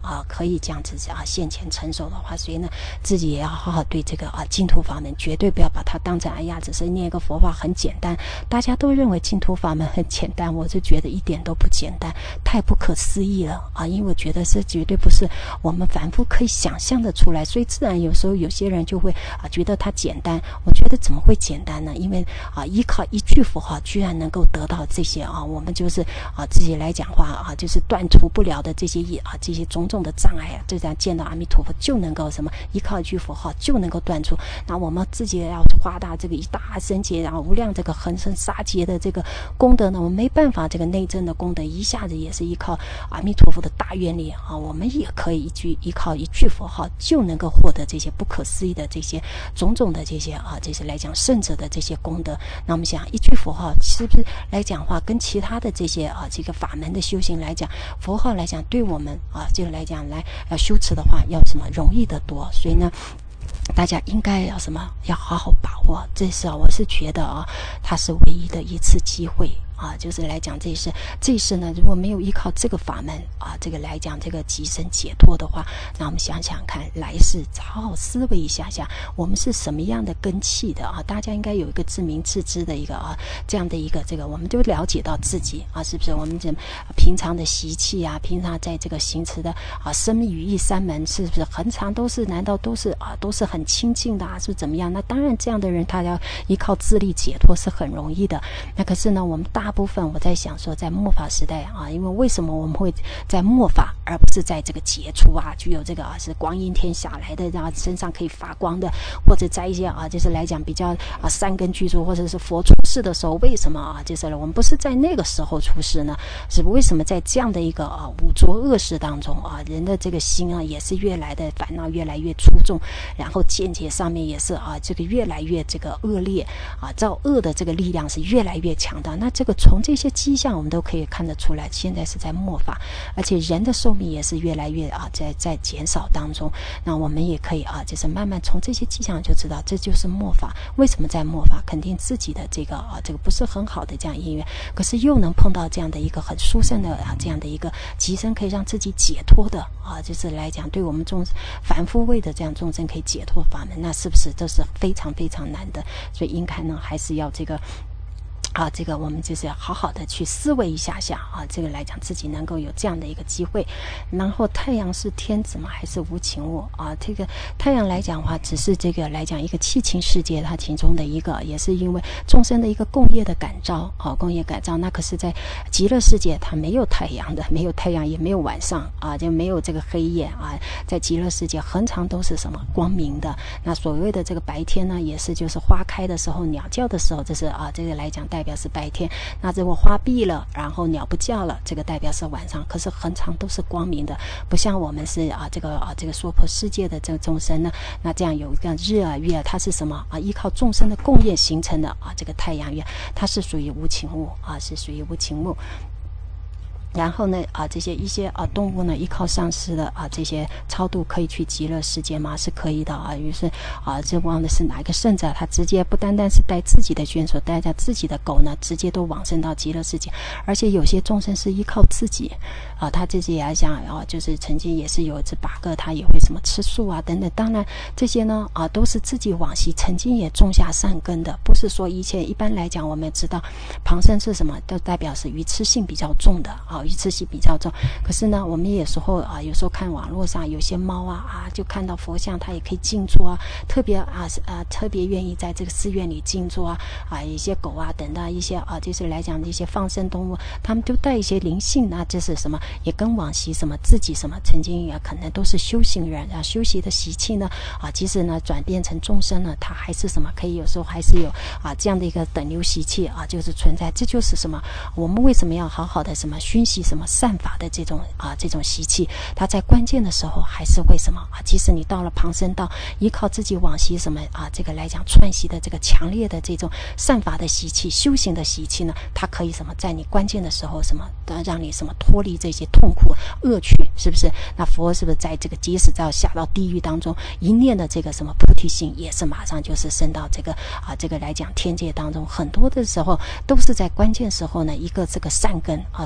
啊可以这样子啊现前成熟的话，所以呢自己也要好好对这个啊净土法门，绝对不要把它当成哎呀只是念一个佛法很简单，大家都认为净土法门很简单，我就觉得一点都不简单，太不可思议了啊！因为我觉得这绝对不是我们凡夫可以想象的出来，所以自然有时候有些人就会啊觉得它简单，我觉得怎么会简单呢？因为啊依靠一句佛号居然能够得到这些啊，我们就是啊自己来讲话啊，就是断除不了的这些啊这些种种的障碍啊，就这样见到阿弥陀佛就能够什么依靠一句佛号就能够断除。那我们自己要花大这个一大生劫，然后无量这个恒生杀劫的这个功德呢，我们没办法这个内证的功德一下子也是依靠阿弥陀佛的大愿力啊，我们也可以一句依靠一句佛号就能够获得这些不可思议的这些种种的这些啊，这些来讲圣者的这些功德。那我们想一句佛号是不是来讲话跟其他的这些啊这个法门的修行来讲，佛号来讲对我们啊这个来讲来要修持的话要什么容易得多，所以呢大家应该要什么要好好把握，这是啊我是觉得啊它是唯一的一次机会啊，就是来讲这一世，这一世呢，如果没有依靠这个法门啊，这个来讲这个极深解脱的话，那我们想想看，来世好好思维一下下，我们是什么样的根器的啊？大家应该有一个自明自知的一个啊，这样的一个这个，我们就了解到自己啊，是不是我们这平常的习气啊，平常在这个行持的啊，生命语意三门，是不是恒常都是？难道都是啊，都是很清净的啊？是怎么样？那当然，这样的人他要依靠自力解脱是很容易的。那可是呢，我们大大部分我在想说在末法时代啊，因为为什么我们会在末法而不是在这个杰出啊具有这个啊是光阴天下来的，然后身上可以发光的，或者在一些啊就是来讲比较啊三根具足或者是佛出世的时候，为什么啊就是我们不是在那个时候出世呢？是为什么在这样的一个啊五浊恶世当中啊，人的这个心啊也是越来的烦恼越来越出众，然后见解上面也是啊这个越来越这个恶劣啊，造恶的这个力量是越来越强大。那这个从这些迹象我们都可以看得出来，现在是在末法，而且人的寿命也是越来越啊在在减少当中。那我们也可以啊就是慢慢从这些迹象就知道这就是末法。为什么在末法？肯定自己的这个啊这个不是很好的这样因缘，可是又能碰到这样的一个很殊胜的啊这样的一个极深可以让自己解脱的啊，就是来讲对我们众凡夫位的这样众生可以解脱法门，那是不是这是非常非常难的？所以应该呢还是要这个啊，这个我们就是要好好的去思维一下下啊，这个来讲自己能够有这样的一个机会。然后太阳是天子吗？还是无情物啊？这个太阳来讲的话，只是这个来讲一个气情世界它其中的一个，也是因为众生的一个共业的感召啊，共业感召。那可是在极乐世界它没有太阳的，没有太阳也没有晚上啊，就没有这个黑夜啊，在极乐世界恒常都是什么光明的。那所谓的这个白天呢，也是就是花开的时候鸟叫的时候，这是啊这个来讲代表是白天。那如果花闭了然后鸟不叫了，这个代表是晚上，可是恒常都是光明的，不像我们是啊这个啊这个娑婆世界的这个众生呢，那这样有一个日啊月，它是什么啊？依靠众生的共业形成的啊这个太阳月，它是属于无情物啊，是属于无情物。然后呢啊这些一些啊动物呢依靠上师的啊这些超度可以去极乐世界吗？是可以的啊。于是啊这忘的是哪一个圣者，他直接不单单是带自己的眷属，带着自己的狗呢直接都往生到极乐世界。而且有些众生是依靠自己啊，他自己也想啊就是曾经也是有一只八个，他也会什么吃素啊等等。当然这些呢啊都是自己往昔曾经也种下善根的，不是说以前一般来讲我们也知道旁生是什么，都代表是愚痴性比较重的啊，愚痴性比较重。可是呢我们有时候啊有时候看网络上有些猫啊啊就看到佛像它也可以静坐啊，特别啊啊特别愿意在这个寺院里静坐啊啊一些狗啊等等一些啊就是来讲一些放生动物，它们就带一些灵性啊，这是什么也跟往昔什么自己什么曾经也可能都是修行人啊，修习的习气呢啊即使呢转变成众生呢，它还是什么可以有时候还是有啊这样的一个等流习气啊就是存在。这就是什么我们为什么要好好的什么熏习什么善法的这种啊这种习气，它在关键的时候还是会什么啊即使你到了旁生道，依靠自己往昔什么啊这个来讲串习的这个强烈的这种善法的习气修行的习气呢，它可以什么在你关键的时候什么让你什么脱离这些痛苦恶趣，是不是？那佛是不是在这个即使在下到地狱当中一念的这个什么菩提心，也是马上就是升到这个啊这个来讲天界当中。很多的时候都是在关键时候呢一个这个善根啊善根，这个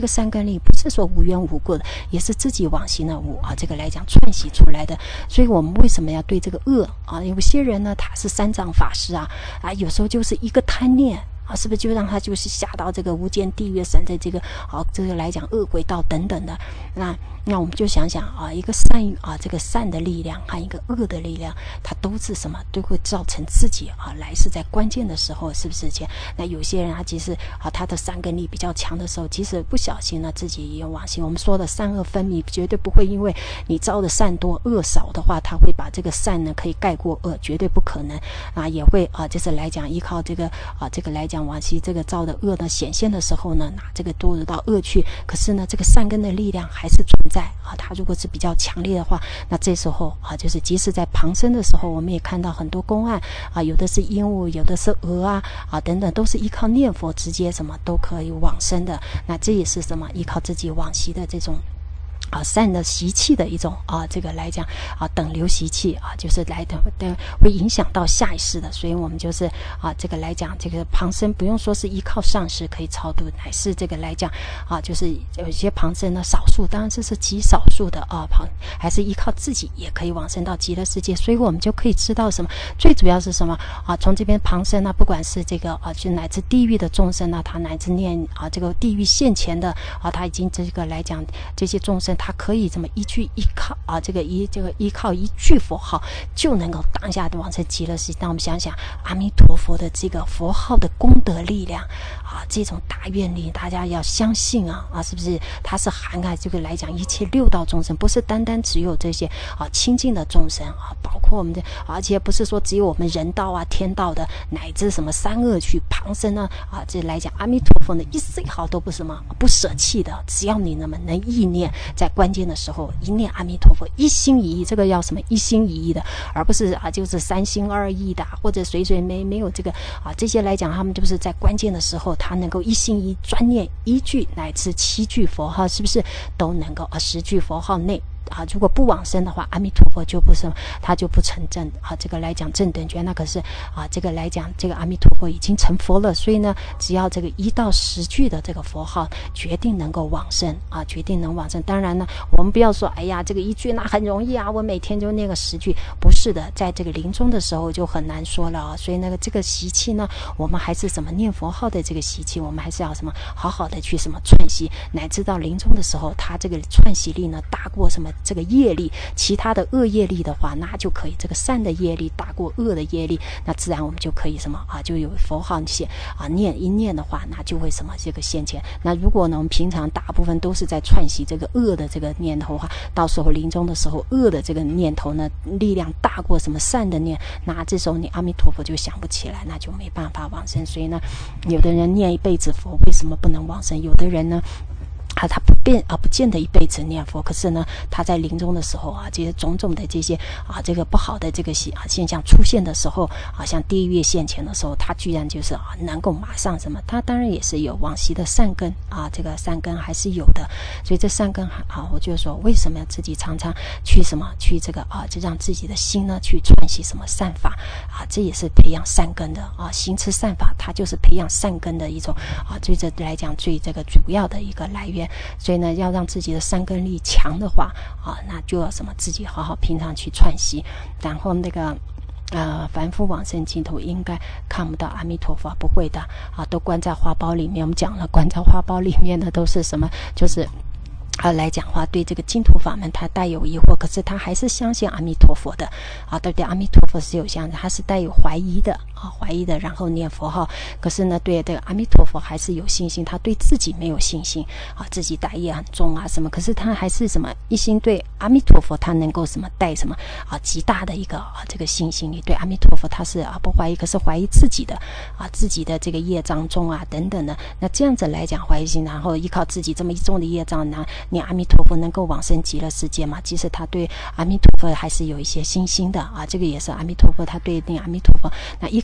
善根力不是说无缘无故的，也是自己往昔呢无啊这个来讲串习出来的。所以我们为什么要对这个恶啊？有些人呢他是三藏法师啊啊，有时候就是一个贪念啊，是不是就让他就是下到这个无间地狱，闪在这个啊这个来讲恶鬼道等等的。那那我们就想想啊，一个善啊这个善的力量和一个恶的力量，它都是什么？都会造成自己啊来世在关键的时候，是不是这样？那有些人他其实啊他的善根力比较强的时候，即使不小心呢自己也有往心。我们说的善恶分明，绝对不会因为你造的善多恶少的话，他会把这个善呢可以盖过恶，绝对不可能啊，也会啊就是来讲依靠这个啊这个来讲往昔这个造的恶呢显现的时候呢，拿这个堕入到恶去。可是呢，这个善根的力量还是存在啊。它如果是比较强烈的话，那这时候啊，就是即使在旁生的时候，我们也看到很多公案啊，有的是鹦鹉，有的是鹅啊啊等等，都是依靠念佛直接什么都可以往生的。那这也是什么？依靠自己往昔的这种。啊，善的习气的一种啊，这个来讲啊，等流习气啊，就是来的的会影响到下一世的，所以我们就是啊，这个来讲，这个旁生不用说是依靠上师可以超度，乃是这个来讲啊，就是有些旁生呢，少数当然这是极少数的啊，旁还是依靠自己也可以往生到极乐世界，所以我们就可以知道什么，最主要是什么啊？从这边旁生呢，不管是这个啊，就乃至地狱的众生呢，他乃至念啊，这个地狱现前的啊，他已经这个来讲这些众生。他可以这么一句依靠啊，这个依这个依靠一句佛号就能够当下的往生极乐世界。那我们想想阿弥陀佛的这个佛号的功德力量啊，这种大愿力，大家要相信啊啊，是不是？它是涵盖这个来讲一切六道众生，不是单单只有这些啊清净的众生啊，包括我们的，而且不是说只有我们人道啊、天道的，乃至什么三恶趣旁生呢啊，这来讲阿弥陀佛呢一丝一毫都不什么不舍弃的，只要你那么能意念在。关键的时候一念阿弥陀佛一心一意，这个要什么一心一意的，而不是啊就是三心二意的，或者随随没没有这个啊这些来讲，他们就是在关键的时候他能够一心一意专念一句乃至七句佛号，是不是都能够啊十句佛号内啊，如果不往生的话，阿弥陀佛就不是，他就不成正啊。这个来讲正等觉，那可是啊，这个来讲，这个阿弥陀佛已经成佛了，所以呢，只要这个一到十句的这个佛号，决定能够往生啊，决定能往生。当然呢，我们不要说，哎呀，这个一句那很容易啊，我每天就念个十句，不是的，在这个临终的时候就很难说了啊。所以那个这个习气呢，我们还是什么念佛号的这个习气，我们还是要什么好好的去什么串习，乃至到临终的时候，他这个串习力呢大过什么。这个业力，其他的恶业力的话，那就可以这个善的业力大过恶的业力，那自然我们就可以什么啊，就有佛号写啊念一念的话，那就会什么这个现前。那如果呢，我们平常大部分都是在串习这个恶的这个念头的话，到时候临终的时候，恶的这个念头呢力量大过什么善的念，那这时候你阿弥陀佛就想不起来，那就没办法往生。所以呢，有的人念一辈子佛，为什么不能往生？有的人呢？啊，他不变啊，不见得一辈子念佛，可是呢，他在临终的时候啊，这些种种的这些啊，这个不好的这个现啊现象出现的时候啊，像地狱现前的时候，他居然就是啊，能够马上什么？他当然也是有往昔的善根啊，这个善根还是有的，所以这善根啊，我就说为什么要自己常常去什么去这个啊，就让自己的心呢去串习什么善法啊，这也是培养善根的啊，行持善法，它就是培养善根的一种啊，最这来讲最这个主要的一个来源。所以呢，要让自己的善根力强的话啊，那就要什么自己好好平常去串习，然后那个呃，凡夫往生净土应该看不到阿弥陀佛，不会的啊，都关在花苞里面。我们讲了，关在花苞里面的都是什么？就是啊，来讲话对这个净土法门他带有疑惑，可是他还是相信阿弥陀佛的啊，对不对？阿弥陀佛是有相信，他是带有怀疑的啊，怀疑的，然后念佛号。可是呢，对这个阿弥陀佛还是有信心，他对自己没有信心啊，自己大业很重啊什么，可是他还是什么一心对阿弥陀佛，他能够什么带什么啊极大的一个啊这个信心力，对阿弥陀佛他是啊不怀疑，可是怀疑自己的啊自己的这个业障重啊等等的。那这样子来讲怀疑心，然后依靠自己这么一重的业障呢？你阿弥陀佛能够往生极乐世界吗？即使他对阿弥陀佛还是有一些信心的啊，这个也是阿弥陀佛他对那阿弥陀佛，那依靠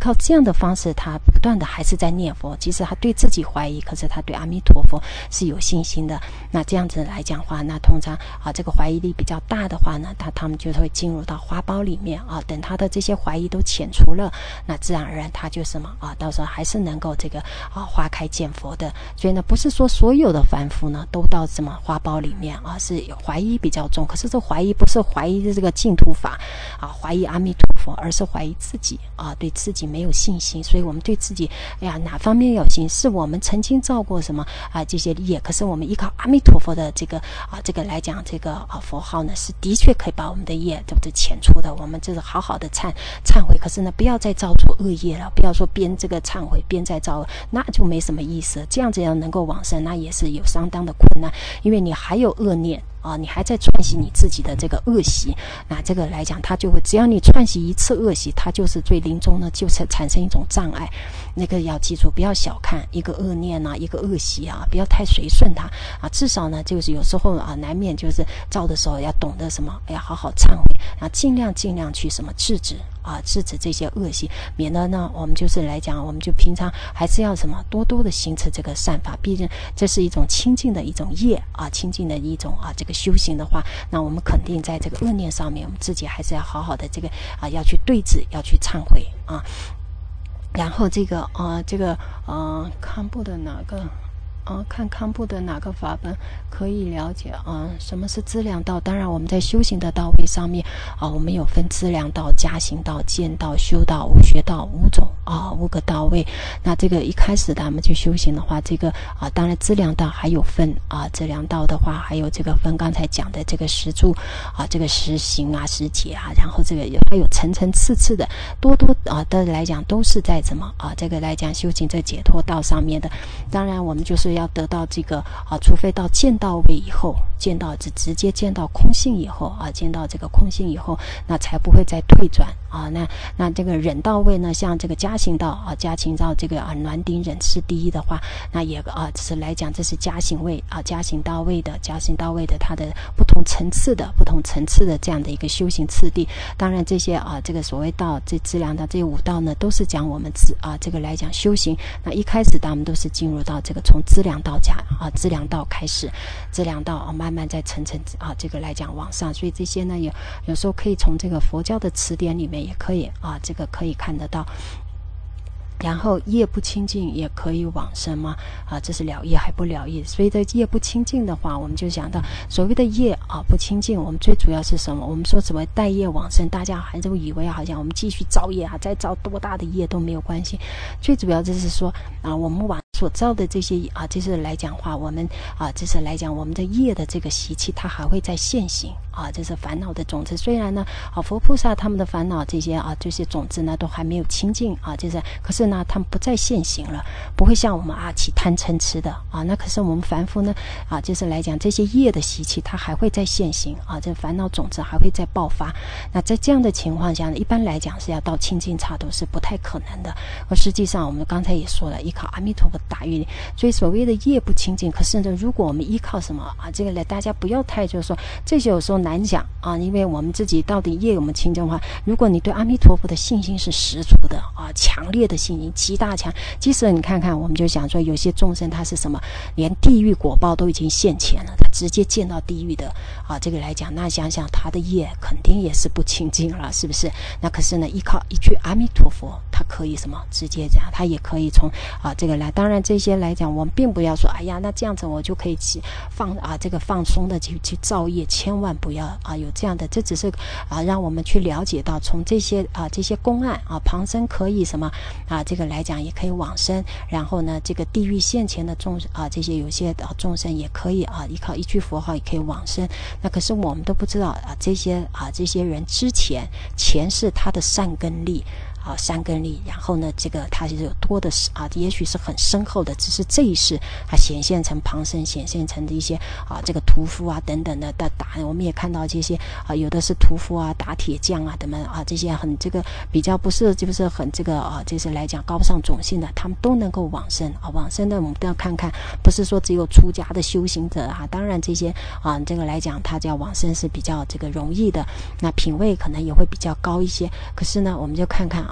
靠这样的方式，他不断的还是在念佛，即使他对自己怀疑，可是他对阿弥陀佛是有信心的。那这样子来讲话，那通常啊这个怀疑力比较大的话呢，他他们就会进入到花苞里面啊，等他的这些怀疑都遣除了，那自然而然他就什么啊，到时候还是能够这个啊花开见佛的。所以呢，不是说所有的凡夫呢都到什么花苞里面啊，是怀疑比较重。可是这怀疑不是怀疑的这个净土法啊，怀疑阿弥陀佛，而是怀疑自己啊，对自己没有信心。所以我们对自己，哎呀，哪方面有信心？是我们曾经造过什么啊这些业，可是我们依靠阿弥陀佛的这个啊这个来讲，这个啊佛号呢，是的确可以把我们的业对不对遣除的。我们就是好好的忏忏悔，可是呢，不要再造作恶业了，不要说边这个忏悔边再造恶，那就没什么意思。这样子要能够往生，那也是有相当的困难，因为你还有恶念啊，你还在串习你自己的这个恶习，那这个来讲，它就会只要你串习一次恶习，它就是对临终呢，就是产生一种障碍。那个要记住，不要小看一个恶念啊，一个恶习啊，不要太随顺它啊。至少呢，就是有时候啊，难免就是造的时候要懂得什么，要好好忏悔，然后尽量尽量去什么制止啊，制止这些恶习，免得呢，我们就是来讲，我们就平常还是要什么多多的行持这个善法，毕竟这是一种清净的一种业啊，清净的一种啊这个修行的话，那我们肯定在这个恶念上面，我们自己还是要好好的这个啊要去对治，要去忏悔啊。然后这个啊、呃、这个呃康布的哪个啊、呃、看康布的哪个法本可以了解啊、呃、什么是资粮道。当然我们在修行的道位上面啊、呃、我们有分资粮道、加行道、见道、修道、无学道五种啊、呃、五个道位。那这个一开始咱们去修行的话，这个啊、呃、当然资粮道还有分啊，资粮道的话还有这个分刚才讲的这个十住啊，这个十行啊、十解啊，然后这个还有层层次次的多多啊的来讲，都是在什么啊这个来讲修行这解脱道上面的。当然我们就是要得到这个啊，除非到见到位以后，见到直直接见到空性以后啊，见到这个空性以后，那才不会再退转啊。那那这个忍到位呢，像这个加行道啊，加行到这个啊暖顶忍是第一的话，那也啊这是来讲这是加行位啊，加行到位的加行到位的它的不同层次的不同层次的这样的一个修行次第。当然这些啊这个所谓道这资粮道这五道呢，都是讲我们资啊这个来讲修行。那一开始他们都是进入到这个从资粮道加啊资粮道开始，资粮道啊慢慢在层层啊这个来讲往上，所以这些呢有有时候可以从这个佛教的词典里面也可以啊这个可以看得到。然后业不清净也可以往生吗？啊，这是了业还不了业。所以的业不清净的话，我们就想到所谓的业啊不清净，我们最主要是什么？我们说什么带业往生，大家还都以为好像我们继续造业啊，再造多大的业都没有关系。最主要就是说啊，我们往所造的这些啊，这是来讲话，我们啊，这是来讲我们的业的这个习气，它还会再现行啊，这是烦恼的种子。虽然呢，啊，佛菩萨他们的烦恼这些啊，这些种子呢，都还没有清净啊，就是可是呢，他们不再现行了，不会像我们啊起贪嗔痴的啊。那可是我们凡夫呢啊，就是来讲这些业的习气，它还会再现行啊，这烦恼种子还会再爆发。那在这样的情况下呢，一般来讲是要到清净刹土是不太可能的。而实际上，我们刚才也说了，依靠阿弥陀佛大愿力，所以所谓的业不清净。可是呢，如果我们依靠什么啊，这个呢，大家不要太就是说，这些有时候难讲啊，因为我们自己到底业有没有清净的话，如果你对阿弥陀佛的信心是十足的啊，强烈的信心，极大强，即使你看看，我们就想说，有些众生他是什么，连地狱果报都已经现前了，他直接见到地狱的啊，这个来讲，那想想他的业肯定也是不清净了，是不是？那可是呢，依靠一句阿弥陀佛，他可以什么直接这样，他也可以从啊这个来。当然这些来讲，我们并不要说，哎呀，那这样子我就可以去放啊这个放松的去去造业，千万不要啊有这样的，这只是啊让我们去了解到，从这些啊这些公案啊，旁生可以什么啊这个来讲也可以往生，然后呢这个地狱现前的众啊这些有些啊众生也可以啊依靠一句佛号也可以往生。那可是我们都不知道啊这些啊这些人之前前世他的善根力啊，善根力，然后呢，这个它是有多的啊，也许是很深厚的，只是这一世它显现成旁生，显现成的一些啊，这个屠夫啊等等的的打，我们也看到这些啊，有的是屠夫啊，打铁匠啊，等等啊，这些很这个比较不是就是很这个啊，就是来讲高尚种姓的，他们都能够往生啊，往生的我们都要看看，不是说只有出家的修行者啊，当然这些啊，这个来讲他叫往生是比较这个容易的，那品位可能也会比较高一些，可是呢，我们就看看啊。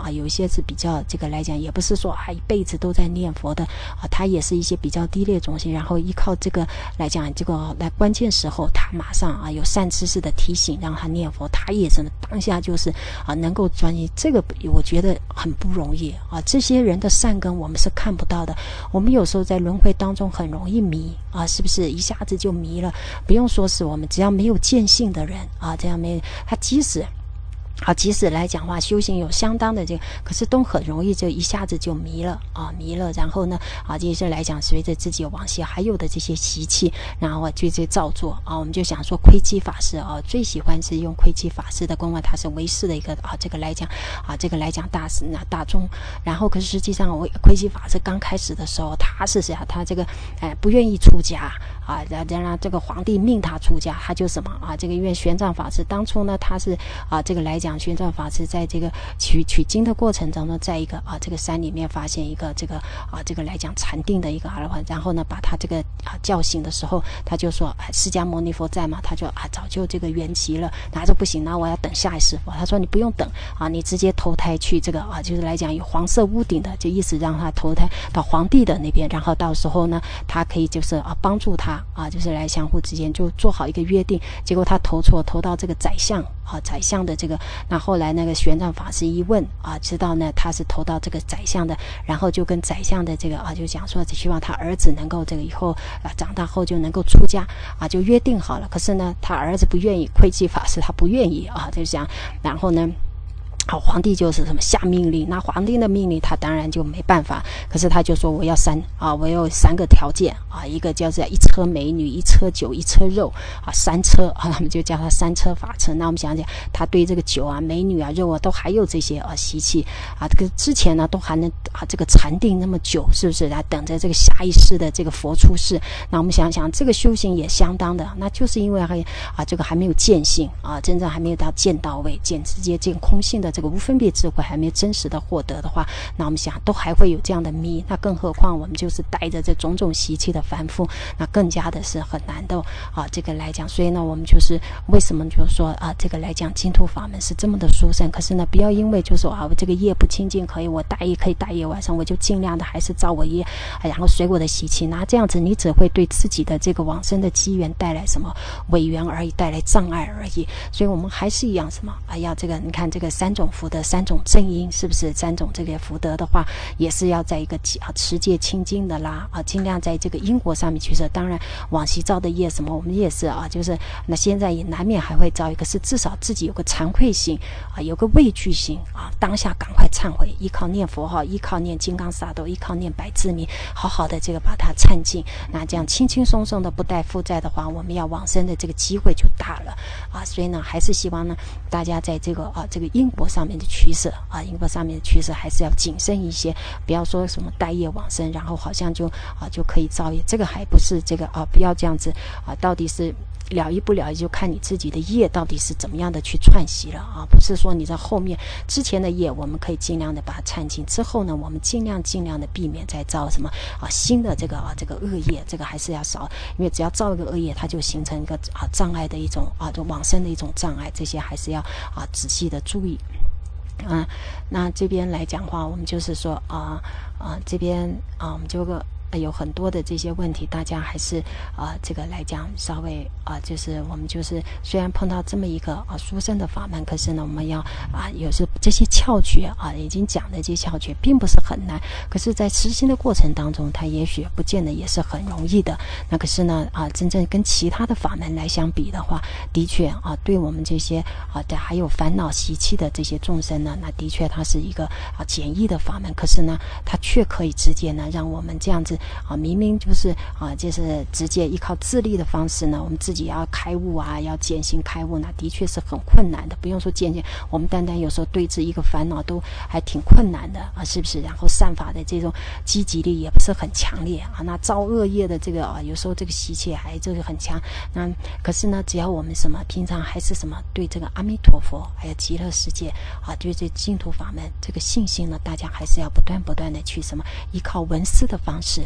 啊，有一些是比较这个来讲，也不是说啊一辈子都在念佛的啊，他也是一些比较低劣种性，然后依靠这个来讲，这个来关键时候他马上啊有善知识的提醒让他念佛，他也是当下就是啊能够专心，这个我觉得很不容易啊。这些人的善根我们是看不到的，我们有时候在轮回当中很容易迷啊，是不是一下子就迷了？不用说是我们，只要没有见性的人啊，这样没他即使啊，即使来讲话修行有相当的这个，可是都很容易就一下子就迷了啊，迷了。然后呢，啊，接着来讲，随着自己往昔还有的这些习气，然后就这造作啊，我们就想说，窥基法师啊，最喜欢是用窥基法师的功法，他是唯识的一个啊，这个来讲啊，这个来讲大师那大众。然后可是实际上，我窥基法师刚开始的时候，他是啥？他这个哎不愿意出家啊，然后这个皇帝命他出家，他就什么啊？这个因为玄奘法师当初呢，他是啊，这个来讲。玄奘法师在这个取取经的过程中呢，在一个啊这个山里面发现一个这个啊这个来讲禅定的一个阿罗汉，然后呢把他这个啊叫醒的时候，他就说啊释迦牟尼佛在嘛，他就啊早就这个圆寂了，他说不行，那我要等下一世佛。他说你不用等啊，你直接投胎去这个啊就是来讲有黄色屋顶的，就意思让他投胎到皇帝的那边，然后到时候呢他可以就是啊帮助他啊就是来相互之间就做好一个约定。结果他投错，投到这个宰相啊宰相的这个。那后来那个玄奘法师一问啊，知道呢他是投到这个宰相的，然后就跟宰相的这个啊就讲说，希望他儿子能够这个以后啊长大后就能够出家啊，就约定好了。可是呢，他儿子不愿意，窥基法师他不愿意啊，就想，然后呢。好，皇帝就是什么下命令，那皇帝的命令他当然就没办法，可是他就说我要三啊，我有三个条件啊，一个叫做一车美女，一车酒，一车肉啊，三车啊，他们就叫他三车法车。那我们想想，他对这个酒啊、美女啊、肉啊都还有这些啊习气啊，这个之前呢都还能啊这个禅定那么久，是不是？来等着这个下一世的这个佛出世。那我们想想，这个修行也相当的，那就是因为还啊这个还没有见性啊，真正还没有到见到位，见直接见空性的。这个无分别智慧还没有真实的获得的话，那我们想都还会有这样的迷，那更何况我们就是带着这种种习气的凡夫，那更加的是很难的啊。这个来讲，所以呢，我们就是为什么就是说啊，这个来讲净土法门是这么的殊胜，可是呢，不要因为就说啊，我这个业不清净，可以我大业可以大业晚上，我就尽量的还是造我业，啊、然后随我的习气，那这样子你只会对自己的这个往生的机缘带来什么违缘而已，带来障碍而已。所以我们还是一样什么啊，要这个你看这个三种福德，三种正因，是不是？三种这个福德的话，也是要在一个啊持戒清净的啦啊，尽量在这个因果上面取舍。当然，往昔造的业什么，我们也是啊，就是那现在也难免还会造一个，是至少自己有个惭愧心啊，有个畏惧心啊，当下赶快忏悔，依靠念佛号，依靠念金刚萨埵，依靠念百字明，好好的这个把它忏尽。那这样轻轻松松的不带负债的话，我们要往生的这个机会就大了啊。所以呢，还是希望呢，大家在这个啊这个因果上面的取舍啊，因果上面的取舍还是要谨慎一些，不要说什么带业往生，然后好像就啊就可以造业，这个还不是这个啊，不要这样子啊，到底是了一不了一，就看你自己的业到底是怎么样的去串习了啊，不是说你在后面之前的业我们可以尽量的把它忏尽，之后呢我们尽量尽量的避免再造什么啊新的这个啊这个恶业，这个还是要少，因为只要造一个恶业，它就形成一个啊障碍的一种啊就往生的一种障碍，这些还是要啊仔细的注意。啊，那这边来讲话，我们就是说啊啊这边啊我们就个。有很多的这些问题，大家还是啊、呃，这个来讲稍微啊、呃，就是我们就是虽然碰到这么一个啊殊胜的法门，可是呢，我们要啊，有时这些窍诀啊，已经讲的这些窍诀并不是很难，可是，在实行的过程当中，它也许不见得也是很容易的。那可是呢啊，真正跟其他的法门来相比的话，的确啊，对我们这些啊的还有烦恼习气的这些众生呢，那的确它是一个啊简易的法门，可是呢，它却可以直接呢让我们这样子。啊，明明就是啊，就是直接依靠自力的方式呢，我们自己要开悟啊，要见性开悟，那的确是很困难的。不用说见性，我们单单有时候对治一个烦恼都还挺困难的啊，是不是？然后善法的这种积极力也不是很强烈啊，那造恶业的这个啊，有时候这个习气还这个很强。那可是呢，只要我们什么平常还是什么对这个阿弥陀佛还有极乐世界啊，对这净土法门这个信心呢，大家还是要不断不断的去什么依靠闻思的方式。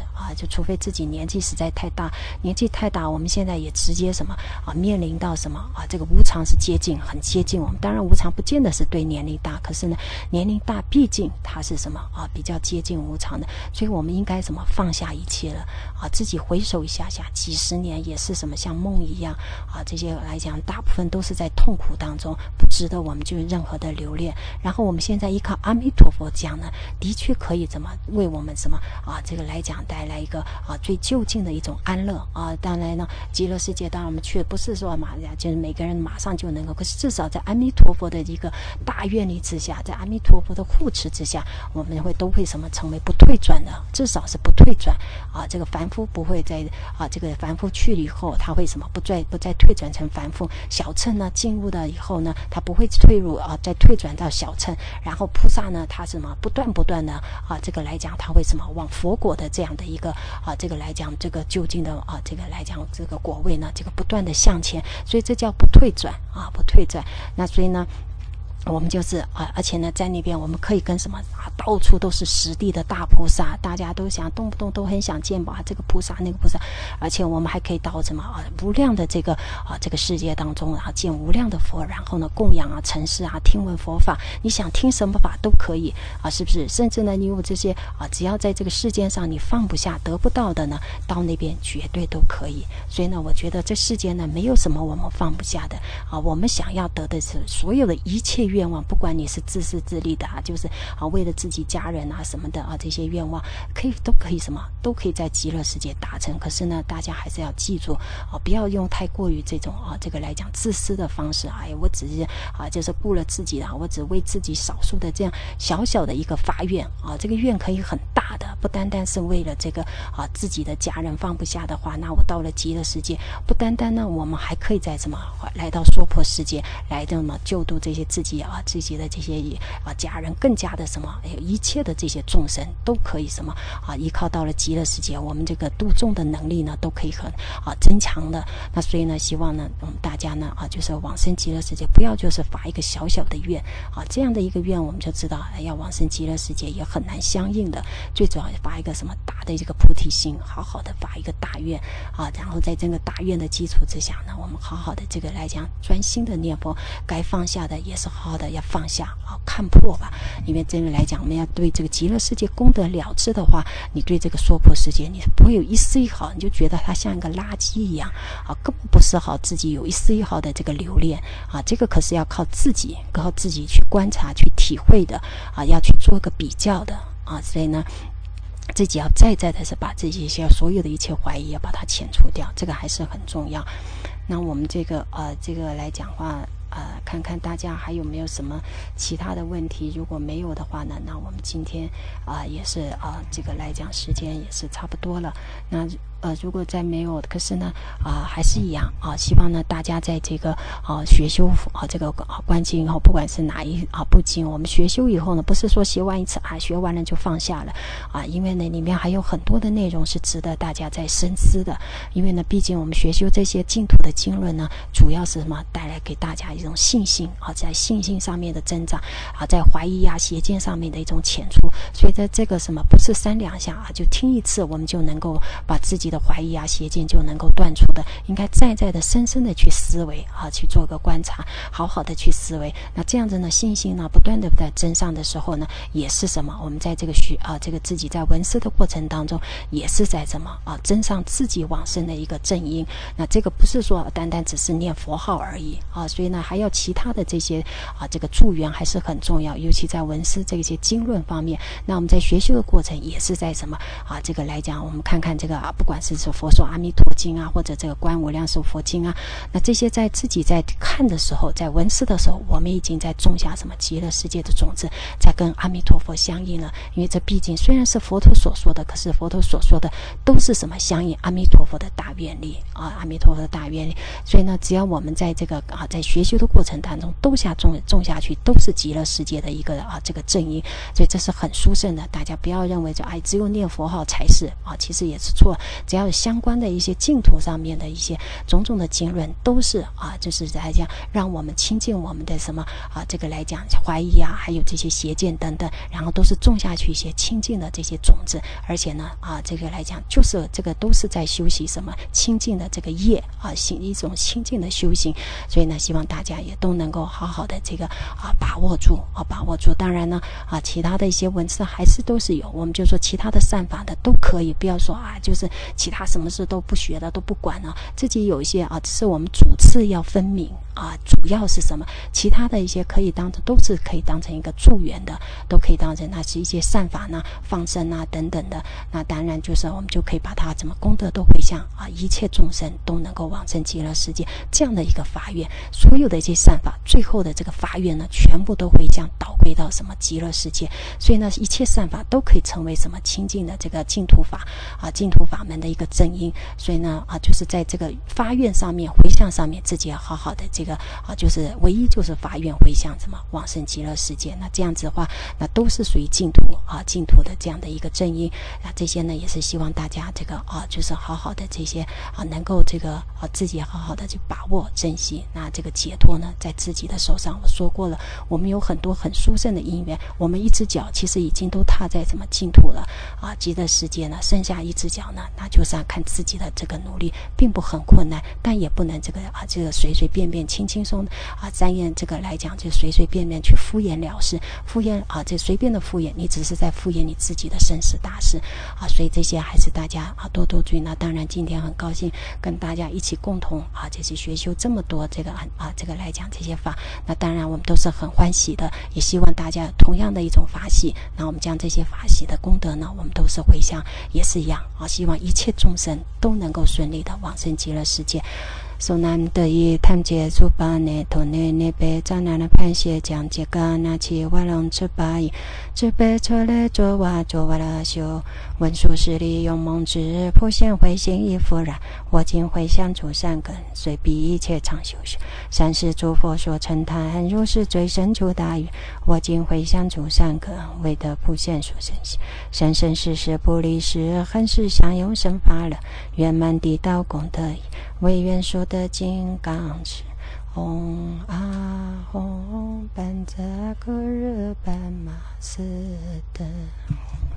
啊，就除非自己年纪实在太大，年纪太大，我们现在也直接什么啊，面临到什么啊，这个无常是接近，很接近我们。当然，无常不见得是对年龄大，可是呢，年龄大毕竟它是什么啊，比较接近无常的，所以我们应该什么放下一切了啊，自己回首一下下，几十年也是什么像梦一样啊，这些来讲，大部分都是在痛苦当中，不值得我们就任何的留恋。然后我们现在依靠阿弥陀佛讲呢，的确可以怎么为我们什么啊，这个来讲带来一个啊最就近的一种安乐啊。当然呢，极乐世界当然我们去不是说马就是每个人马上就能够，可是至少在阿弥陀佛的一个大愿力之下，在阿弥陀佛的护持之下，我们会都会什么成为不退转的，至少是不退转啊。这个凡夫不会在啊，这个凡夫去了以后，他会什么不再不再退转成凡夫。小乘呢进入了以后呢，他不会退入啊，再退转到小乘。然后菩萨呢，他什么不断不断的啊，这个来讲他会什么往佛果的这样的一个啊，这个来讲这个究竟的啊，这个来讲这个果位呢，这个不断的向前，所以这叫不退转啊，不退转。那所以呢，我们就是啊，而且呢，在那边我们可以跟什么啊，到处都是实地的大菩萨，大家都想动不动都很想见吧，这个菩萨那个菩萨，而且我们还可以到什么啊，无量的这个啊这个世界当中，然后见无量的佛，然后呢供养啊、陈示啊、听闻佛法，你想听什么法都可以啊，是不是？甚至呢，你有这些啊，只要在这个世界上你放不下、得不到的呢，到那边绝对都可以。所以呢，我觉得这世界呢，没有什么我们放不下的啊，我们想要得的是所有的一切愿望，不管你是自私自利的啊，就是啊为了自己家人啊什么的啊，这些愿望可以都可以什么都可以在极乐世界达成。可是呢，大家还是要记住啊，不要用太过于这种啊这个来讲自私的方式。哎，我只是啊就是顾了自己啊，我只为自己少数的这样小小的一个发愿啊，这个愿可以很大的，不单单是为了这个啊自己的家人放不下的话，那我到了极乐世界，不单单呢，我们还可以在什么来到娑婆世界来这么救度这些自己啊自己的这些啊家人，更加的什么一切的这些众生都可以什么啊依靠到了极乐世界，我们这个度众的能力呢都可以很啊增强的。那所以呢，希望呢我们大家呢啊就是往生极乐世界，不要就是发一个小小的愿啊，这样的一个愿我们就知道，哎，要往生极乐世界也很难相应的。最主要发一个什么大的一个菩提心，好好的发一个大愿啊，然后在这个大愿的基础之下呢，我们好好的这个来讲专心的念佛，该放下的也是好好的要放下啊，看破吧。因为真的来讲，我们要对这个极乐世界功德了知的话，你对这个娑婆世界你不会有一丝一毫，你就觉得它像一个垃圾一样啊，根本不是好自己有一丝一毫的这个留恋啊，这个可是要靠自己靠自己去观察去体会的啊，要去做个比较的啊，所以呢，自己要再再的是把自己些所有的一切怀疑要把它遣除掉，这个还是很重要。那我们这个呃这个来讲话呃看看大家还有没有什么其他的问题，如果没有的话呢，那我们今天啊、呃、也是啊、呃、这个来讲时间也是差不多了。那呃，如果再没有，可是呢，啊、呃，还是一样啊、呃。希望呢，大家在这个啊、呃、学修啊、呃、这个啊观经以后，不管是哪一啊部经，我们学修以后呢，不是说学完一次啊，学完了就放下了啊，因为呢里面还有很多的内容是值得大家在深思的。因为呢，毕竟我们学修这些净土的经论呢，主要是什么？带来给大家一种信心啊，在信心上面的增长啊，在怀疑啊、邪见上面的一种遣除。所以在这个什么不是三两下啊，就听一次我们就能够把自己的怀疑啊、邪见就能够断除的，应该再再的深深的去思维啊，去做个观察，好好的去思维。那这样子呢，信心呢不断的在增上的时候呢，也是什么？我们在这个学啊，这个自己在闻思的过程当中，也是在什么啊，增上自己往生的一个正因。那这个不是说单单只是念佛号而已啊，所以呢，还要其他的这些啊，这个助缘还是很重要，尤其在闻思这些经论方面。那我们在学修的过程也是在什么啊？这个来讲，我们看看这个啊，不管是说佛说阿弥陀经啊，或者这个观无量寿佛经啊，那这些在自己在看的时候，在闻思的时候，我们已经在种下什么极乐世界的种子，在跟阿弥陀佛相应了。因为这毕竟虽然是佛陀所说的，可是佛陀所说的都是什么相应阿弥陀佛的大愿力啊，阿弥陀佛的大愿力。所以呢，只要我们在这个啊，在学修的过程当中都下种种下去，都是极乐世界的一个啊这个正因，所以这是很殊殊胜的，大家不要认为就哎只有念佛号才是啊，其实也是错。只要有相关的一些净土上面的一些种种的经论，都是啊，就是来讲让我们亲近我们的什么啊，这个来讲怀疑啊，还有这些邪见等等，然后都是种下去一些亲近的这些种子，而且呢啊，这个来讲就是这个都是在修习什么亲近的这个业啊，行一种亲近的修行。所以呢，希望大家也都能够好好的这个啊把握住啊把握住。当然呢啊，其他的一些文字还是都是有，我们就说其他的善法的都可以，不要说啊就是其他什么事都不学的都不管了，自己有一些啊，只是我们主次要分明啊，主要是什么，其他的一些可以当成都是可以当成一个助缘的，都可以当成那是一些善法呢放生啊等等的。那当然就是我们就可以把它怎么功德都回向啊，一切众生都能够往生极乐世界这样的一个发愿，所有的一些善法最后的这个发愿呢，全部都会这样导归到什么极乐世界。所以呢，一切善法都可以成为什么清净的这个净土法啊，净土法门的一个正因。所以呢啊，就是在这个发愿上面回向上面，自己要好好的这个啊，就是唯一就是发愿回向什么往生极乐世界。那这样子的话，那都是属于净土啊，净土的这样的一个正因啊。这些呢也是希望大家这个啊，就是好好的这些啊，能够这个啊自己好好的去把握珍惜。那这个解脱呢，在自己的手上。我说过了，我们有很多很殊胜的因缘，我们一只脚其实已经都踏在什么净土了啊，极乐世界呢，剩下一只脚呢，那就是要看自己的这个努力，并不很困难，但也不能这个啊，这个随随便便、轻轻松啊，沾眼这个来讲，就随随便便去敷衍了事，敷衍啊，这随便的敷衍，你只是在敷衍你自己的生死大事啊。所以这些还是大家啊多多注意。那当然，今天很高兴跟大家一起共同啊，这些学修这么多这个啊啊这个来讲这些法。那当然我们都是很欢喜的，也希望大家同样的一种法喜。那我们将这些法喜的功德呢，我们都是回向，也是一样啊，希望一切众生都能够顺利的往生极乐世界。受难得以探解诸巴内头内内被障难的判谢将这个拿起瓦隆之巴以只被车类作瓦作瓦拉修文殊师利用梦之普现回心亦复然。我今回向诸善根，虽彼一切常修学，善事诸佛所称叹，如是最深诸大愿。我今回向诸善根，为得普现殊胜行，生生世世不离世，恒世享有生法乐，圆满地道功德已，唯愿说得金刚持。唵阿吽班扎克热班玛斯德。